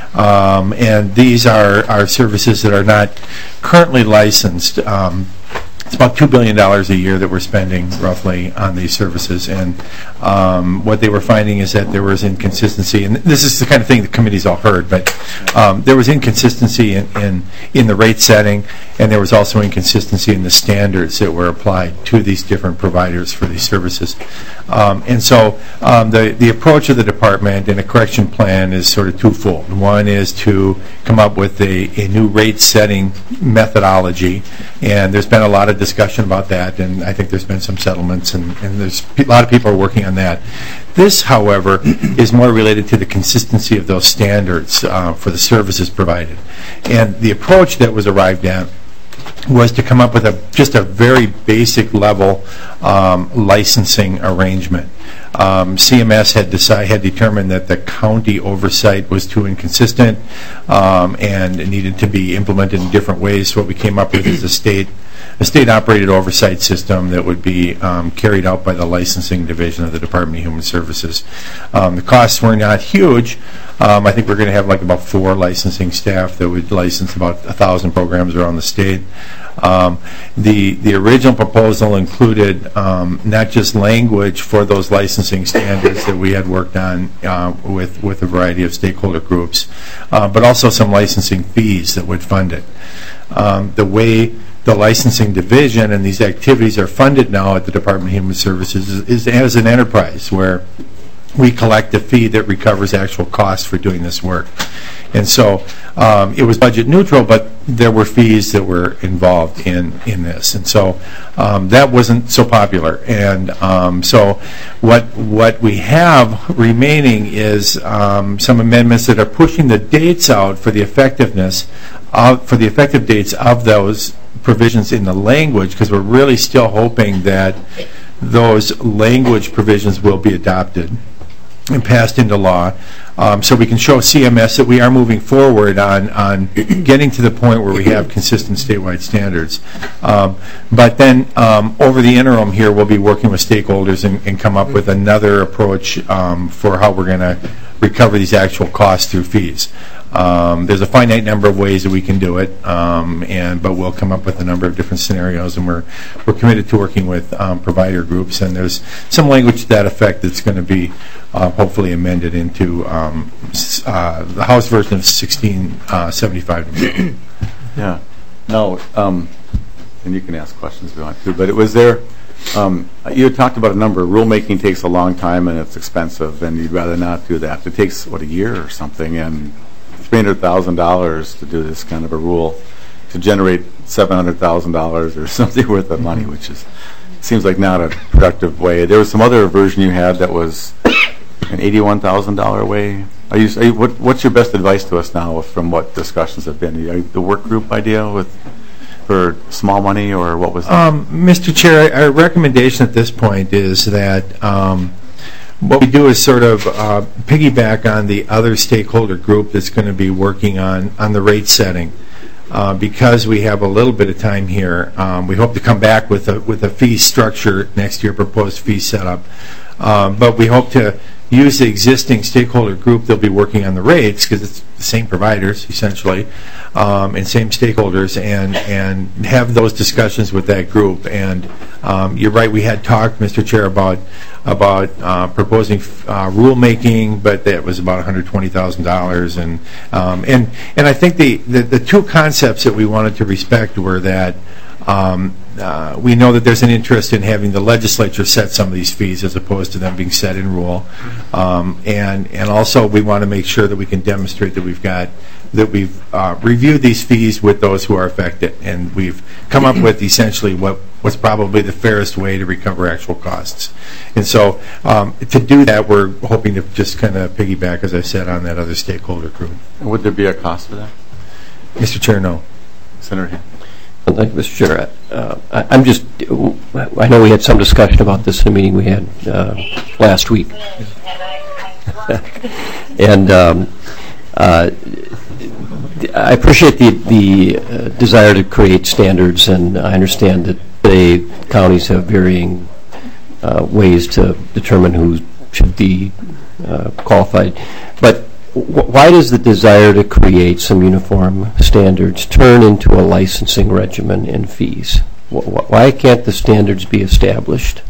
Um, and these are, are services that are not currently licensed. Um, it's about two billion dollars a year that we're spending roughly on these services. And um, what they were finding is that there was inconsistency. And this is the kind of thing the committee's all heard, but um, there was inconsistency in, in, in the rate setting, and there was also inconsistency in the standards that were applied to these different providers for these services. Um, and so um, the, the approach of the department in a correction plan is sort of twofold. One is to come up with a, a new rate setting methodology, and there's been a lot of discussion about that, and I think there's been some settlements, and, and there's a lot of people are working on that. This, however, is more related to the consistency of those standards uh, for the services provided. And the approach that was arrived at was to come up with a just a very basic level um, licensing arrangement. Um, C M S had decide, had determined that the county oversight was too inconsistent um, and it needed to be implemented in different ways. So what we came up with is a state a state-operated oversight system that would be um, carried out by the licensing division of the Department of Human Services. Um, the costs were not huge. Um, I think we're going to have like about four licensing staff that would license about a thousand programs around the state. Um, the the original proposal included um, not just language for those licensing standards that we had worked on uh, with with a variety of stakeholder groups, uh, but also some licensing fees that would fund it. Um, the way the licensing division and these activities are funded now at the Department of Human Services is, is as an enterprise where we collect a fee that recovers actual costs for doing this work. And so um, it was budget neutral, but there were fees that were involved in, in this. And so um, that wasn't so popular. And um, so what what we have remaining is um, some amendments that are pushing the dates out for the effectiveness of, for the effective dates of those provisions in the language, because we're really still hoping that those language provisions will be adopted and passed into law, um, so we can show C M S that we are moving forward on, on getting to the point where we have consistent statewide standards. Um, but then um, over the interim here, we'll be working with stakeholders and, and come up with another approach um, for how we're going to recover these actual costs through fees. Um, there's a finite number of ways that we can do it, um, and but we'll come up with a number of different scenarios, and we're we're committed to working with um, provider groups. And there's some language to that effect that's going to be uh, hopefully amended into um, uh, the House version of sixteen seventy-five. Yeah. No. Um, and you can ask questions if you want to, but it was there. Um, you had talked about a number. Rulemaking takes a long time and it's expensive, and you'd rather not do that. It takes what, a year or something, and three hundred thousand dollars to do this kind of a rule to generate seven hundred thousand dollars or something worth of money, which is seems like not a productive way. There was some other version you had that was an eighty-one thousand dollar way Are you, are you, what, what's your best advice to us now from what discussions have been? Are you, the work group idea with for small money, or what was that? Um, Mister Chair, our recommendation at this point is that um, what we do is sort of uh, piggyback on the other stakeholder group that's going to be working on, on the rate setting. Uh, because we have a little bit of time here, um, we hope to come back with a, with a fee structure next year, proposed fee setup. Um, but we hope to use the existing stakeholder group. They'll be working on the rates because it's the same providers essentially, um, and same stakeholders, and and have those discussions with that group. And um, you're right, we had talked, Mister Chair, about about uh, proposing uh, rulemaking, but that was about one hundred twenty thousand dollars. And um, and and I think the, the the two concepts that we wanted to respect were that. Um, uh, we know that there's an interest in having the legislature set some of these fees as opposed to them being set in rule, um, and and also we want to make sure that we can demonstrate that we've got that we've uh, reviewed these fees with those who are affected, and we've come up with essentially what was probably the fairest way to recover actual costs. And so um, to do that, we're hoping to just kind of piggyback, as I said, on that other stakeholder group. And would there be a cost for that? Mister Chair, no. Senator Hand. Thank you, Mister Chair. Uh, I, I'm just, I know we had some discussion about this in a meeting we had uh, last week. and um, uh, I appreciate the, the uh, desire to create standards, and I understand that the counties have varying uh, ways to determine who should be uh, qualified. But why does the desire to create some uniform standards turn into a licensing regimen and fees? Why can't the standards be established?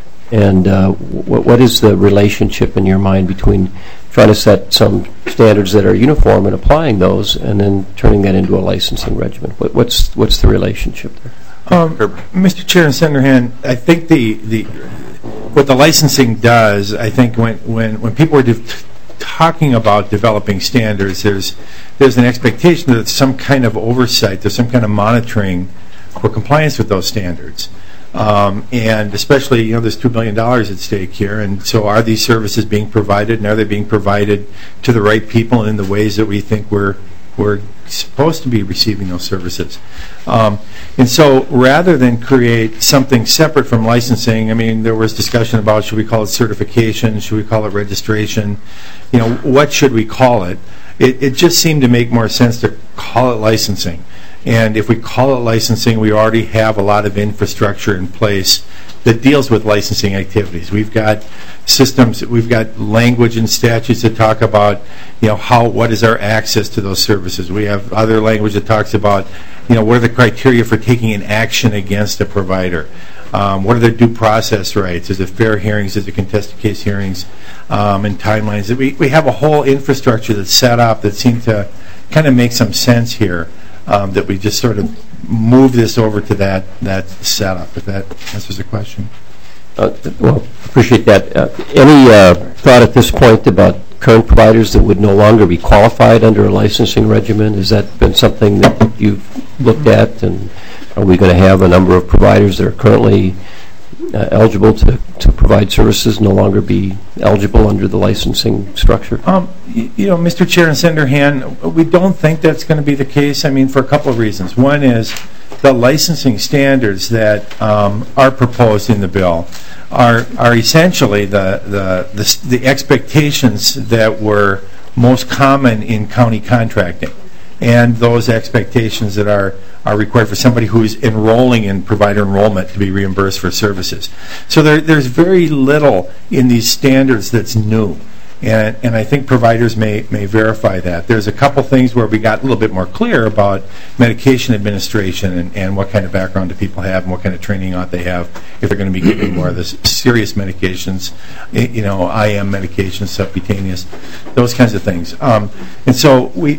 And uh, what is the relationship in your mind between trying to set some standards that are uniform and applying those, and then turning that into a licensing regimen? What's what's the relationship there? Um, Mister Chair and Senator Hand, I think the the what the licensing does, I think when when when people are talking about developing standards, there's there's an expectation that there's some kind of oversight, there's some kind of monitoring for compliance with those standards. Um, and especially, you know, there's two billion dollars at stake here, and so are these services being provided, and are they being provided to the right people and in the ways that we think we're, we're supposed to be receiving those services? Um, and so rather than create something separate from licensing, I mean, there was discussion about should we call it certification, should we call it registration, you know, what should we call it? It, it just seemed to make more sense to call it licensing. And if we call it licensing, we already have a lot of infrastructure in place that deals with licensing activities. We've got systems, we've got language and statutes that talk about, you know, how, what is our access to those services. We have other language that talks about, you know, what are the criteria for taking an action against a provider. Um, what are their due process rights? Is it fair hearings? Is it contested case hearings? Um, and timelines. We, we have a whole infrastructure that's set up that seemed to kind of make some sense here. Um, that we just sort of move this over to that that setup, if that answers the question. Uh, well, appreciate that. Uh, any uh, thought at this point about current providers that would no longer be qualified under a licensing regimen? Has that been something that you've looked at? And are we going to have a number of providers that are currently uh, eligible to, to provide services no longer be eligible under the licensing structure? Um, you, you know, Mister Chair and Senator Hand, we don't think that's going to be the case. I mean, for a couple of reasons. One is the licensing standards that um, are proposed in the bill are are essentially the, the the the expectations that were most common in county contracting, and those expectations that are, are required for somebody who is enrolling in provider enrollment to be reimbursed for services. So there, there's very little in these standards that's new, and, and I think providers may, may verify that. There's a couple things where we got a little bit more clear about medication administration and, and what kind of background do people have and what kind of training ought they have if they're going to be giving more of the serious medications, you know, I M medications, subcutaneous, those kinds of things. Um, and so we...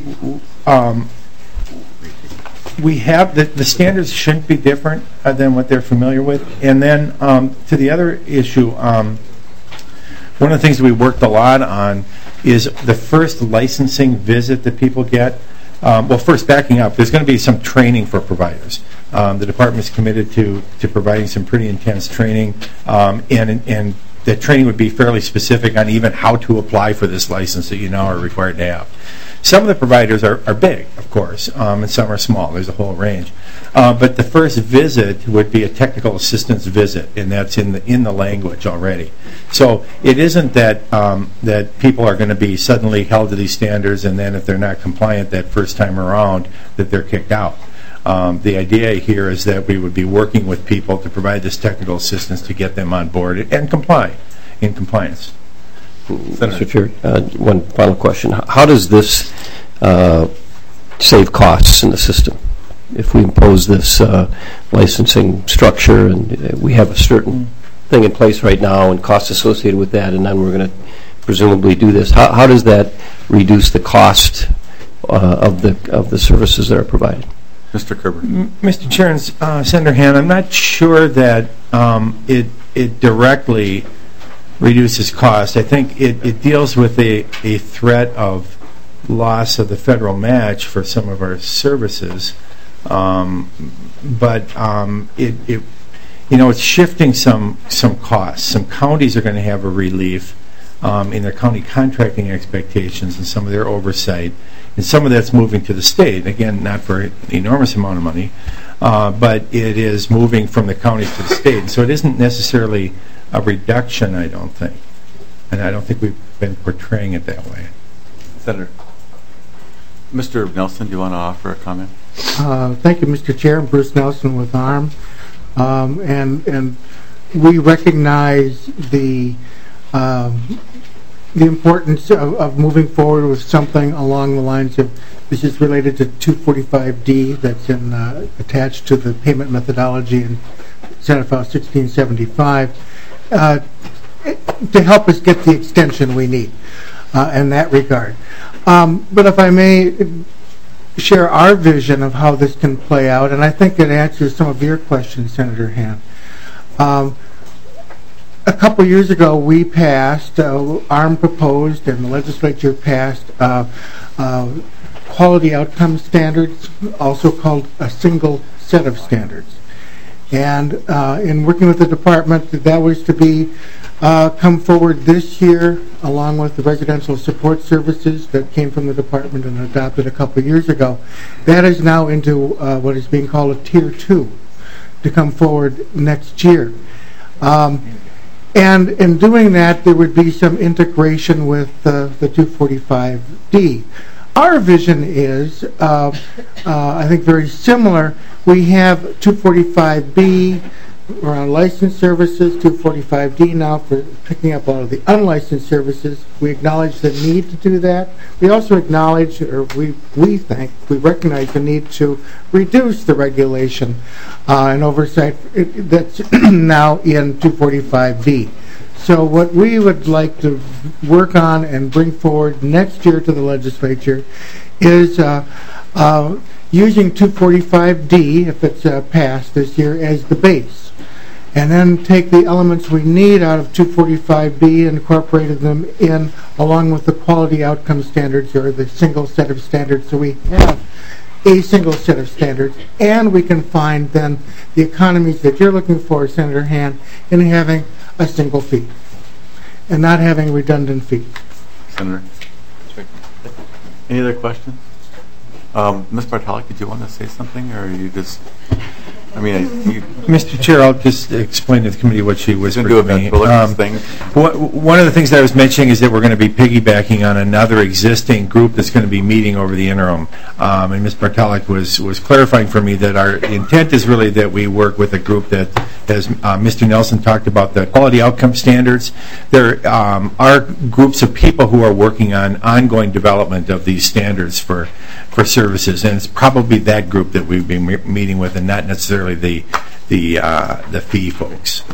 Um, we have, the, the standards shouldn't be different uh, than what they're familiar with. And then um, to the other issue, um, one of the things we worked a lot on is the first licensing visit that people get. Um, well, first, backing up, there's going to be some training for providers. Um, the department is committed to, to providing some pretty intense training, um, and, and that training would be fairly specific on even how to apply for this license that you now are required to have. Some of the providers are, are big, of course, um, and some are small. There's a whole range. Uh, but the first visit would be a technical assistance visit, and that's in the in the language already. So it isn't that um, that people are going to be suddenly held to these standards, and then if they're not compliant that first time around, that they're kicked out. Um, the idea here is that we would be working with people to provide this technical assistance to get them on board and comply in compliance. Mister Chair, uh, one final question. How does this uh, save costs in the system? If we impose this uh, licensing structure and uh, we have a certain thing in place right now and costs associated with that, and then we're going to presumably do this, how, how does that reduce the cost uh, of the of the services that are provided? Mister Kerber. Mister Chair and uh, Senator Han, I'm not sure that um, it it directly reduces cost. I think it, it deals with a, a threat of loss of the federal match for some of our services, um, but um, it, it you know it's shifting some some costs. Some counties are going to have a relief um, in their county contracting expectations and some of their oversight, and some of that's moving to the state. Again, not for an enormous amount of money, uh, but it is moving from the counties to the state. So it isn't necessarily a reduction, I don't think. And I don't think we've been portraying it that way. Senator. Mister Nelson, do you want to offer a comment? Uh, thank you, Mister Chair. I'm Bruce Nelson with A R M. Um, and, and we recognize the, um, the importance of, of moving forward with something along the lines of, this is related to two forty-five D that's in, uh, attached to the payment methodology in Senate File sixteen seventy-five. Uh, to help us get the extension we need uh, in that regard. Um, but if I may share our vision of how this can play out, and I think it answers some of your questions, Senator Han. Um, a couple years ago, we passed, uh, A R M proposed, and the legislature passed uh, uh, quality outcome standards, also called a single set of standards. And uh, in working with the department, that was to be uh, come forward this year, along with the residential support services that came from the department and adopted a couple of years ago. That is now into uh, what is being called a tier two to come forward next year. Um, and in doing that, there would be some integration with uh, the two forty-five D. Our vision is, uh, uh, I think, very similar. We have two forty-five B around licensed services, two forty-five D now for picking up all of the unlicensed services. We acknowledge the need to do that. We also acknowledge, or we, we think, we recognize the need to reduce the regulation uh, and oversight that's now in two forty-five B. So what we would like to work on and bring forward next year to the legislature is uh, uh, using two forty-five D, if it's uh, passed this year, as the base. And then take the elements we need out of two forty-five B and incorporate them in along with the quality outcome standards, or the single set of standards, so we have a single set of standards, and we can find then the economies that you're looking for, Senator Han, in having a single fee and not having redundant fees. Senator. Any other questions? Um, Miz Bartalik, did you want to say something, or are you just, I mean, I, you, Mister Chair, I'll just explain to the committee what she whispered do to me. Um, things. One of the things that I was mentioning is that we're going to be piggybacking on another existing group that's going to be meeting over the interim. Um, and Miz Bartalik was, was clarifying for me that our intent is really that we work with a group that, as uh, Mister Nelson talked about, the quality outcome standards. There um, are groups of people who are working on ongoing development of these standards for, for services, and it's probably that group that we've been meeting with, and not necessarily the the uh, the fee folks.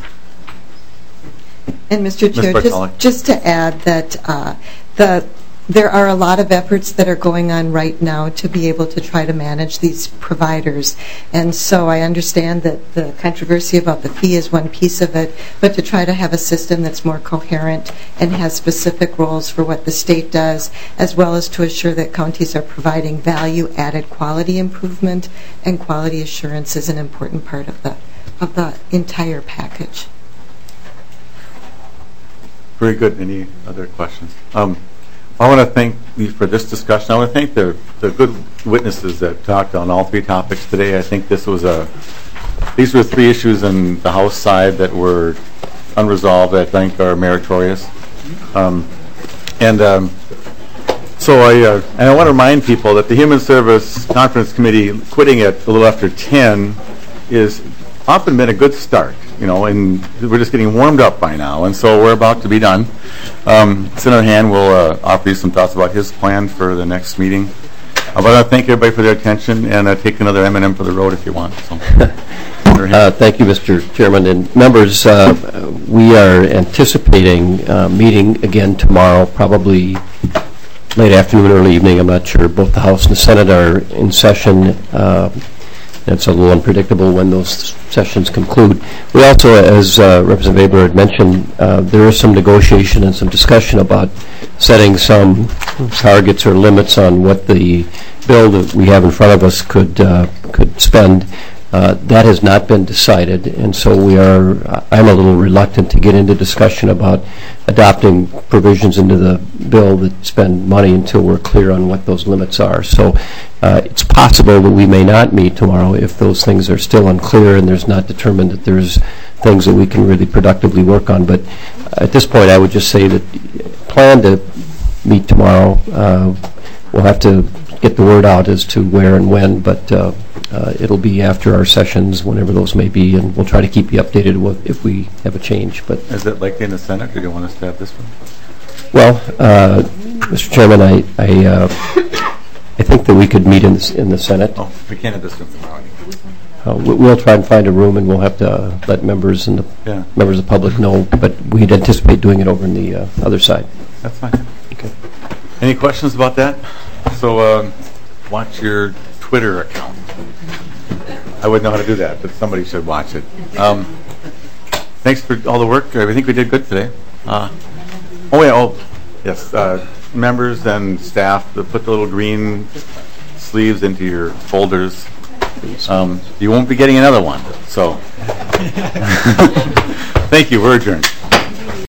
And Mister Chair, just, just to add that uh, the there are a lot of efforts that are going on right now to be able to try to manage these providers. And so I understand that the controversy about the fee is one piece of it, but to try to have a system that's more coherent and has specific roles for what the state does, as well as to assure that counties are providing value-added quality improvement and quality assurance is an important part of the, of the entire package. Very good. Any other questions? Um, I want to thank you for this discussion. I want to thank the, the good witnesses that talked on all three topics today. I think this was a, these were three issues on the House side that were unresolved, I think are meritorious. Um, and um, so I, uh, and I want to remind people that the Human Service Conference Committee quitting at a little after ten is often been a good start, you know, and we're just getting warmed up by now, and so we're about to be done. Um, Senator Han will uh, offer you some thoughts about his plan for the next meeting. Uh, but I want to thank everybody for their attention, and uh, take another M and M for the road if you want. So. Uh, thank you, Mister Chairman. And members, uh, we are anticipating uh, meeting again tomorrow, probably late afternoon, early evening. I'm not sure. Both the House and the Senate are in session. Uh, it's a little unpredictable when those sessions conclude. We also, as uh, Representative Abler had mentioned, uh, there is some negotiation and some discussion about setting some targets or limits on what the bill that we have in front of us could uh, could spend. Uh, that has not been decided, and so we are, I'm a little reluctant to get into discussion about adopting provisions into the bill that spend money until we're clear on what those limits are. So uh, it's possible that we may not meet tomorrow if those things are still unclear and there's not determined that there's things that we can really productively work on. But at this point, I would just say that plan to meet tomorrow. Uh, we'll have to get the word out as to where and when, but uh, uh, it'll be after our sessions, whenever those may be, and we'll try to keep you updated with if we have a change. But is it likely in the Senate, or do you want us to have this one? Well, uh, Mister Chairman, I I, uh, I think that we could meet in the, in the Senate. Oh, we can't have this one tomorrow. Uh, we'll try and find a room, and we'll have to uh, let members and the yeah. members of the public know. But we'd anticipate doing it over on the uh, other side. That's fine. Okay. Any questions about that? So um, watch your Twitter account. I wouldn't know how to do that, but somebody should watch it. Um, thanks for all the work. I think we did good today. Uh, oh, yeah. Oh, yes. Uh, members and staff, that put the little green sleeves into your folders. Um, you won't be getting another one. So, thank you. We're adjourned.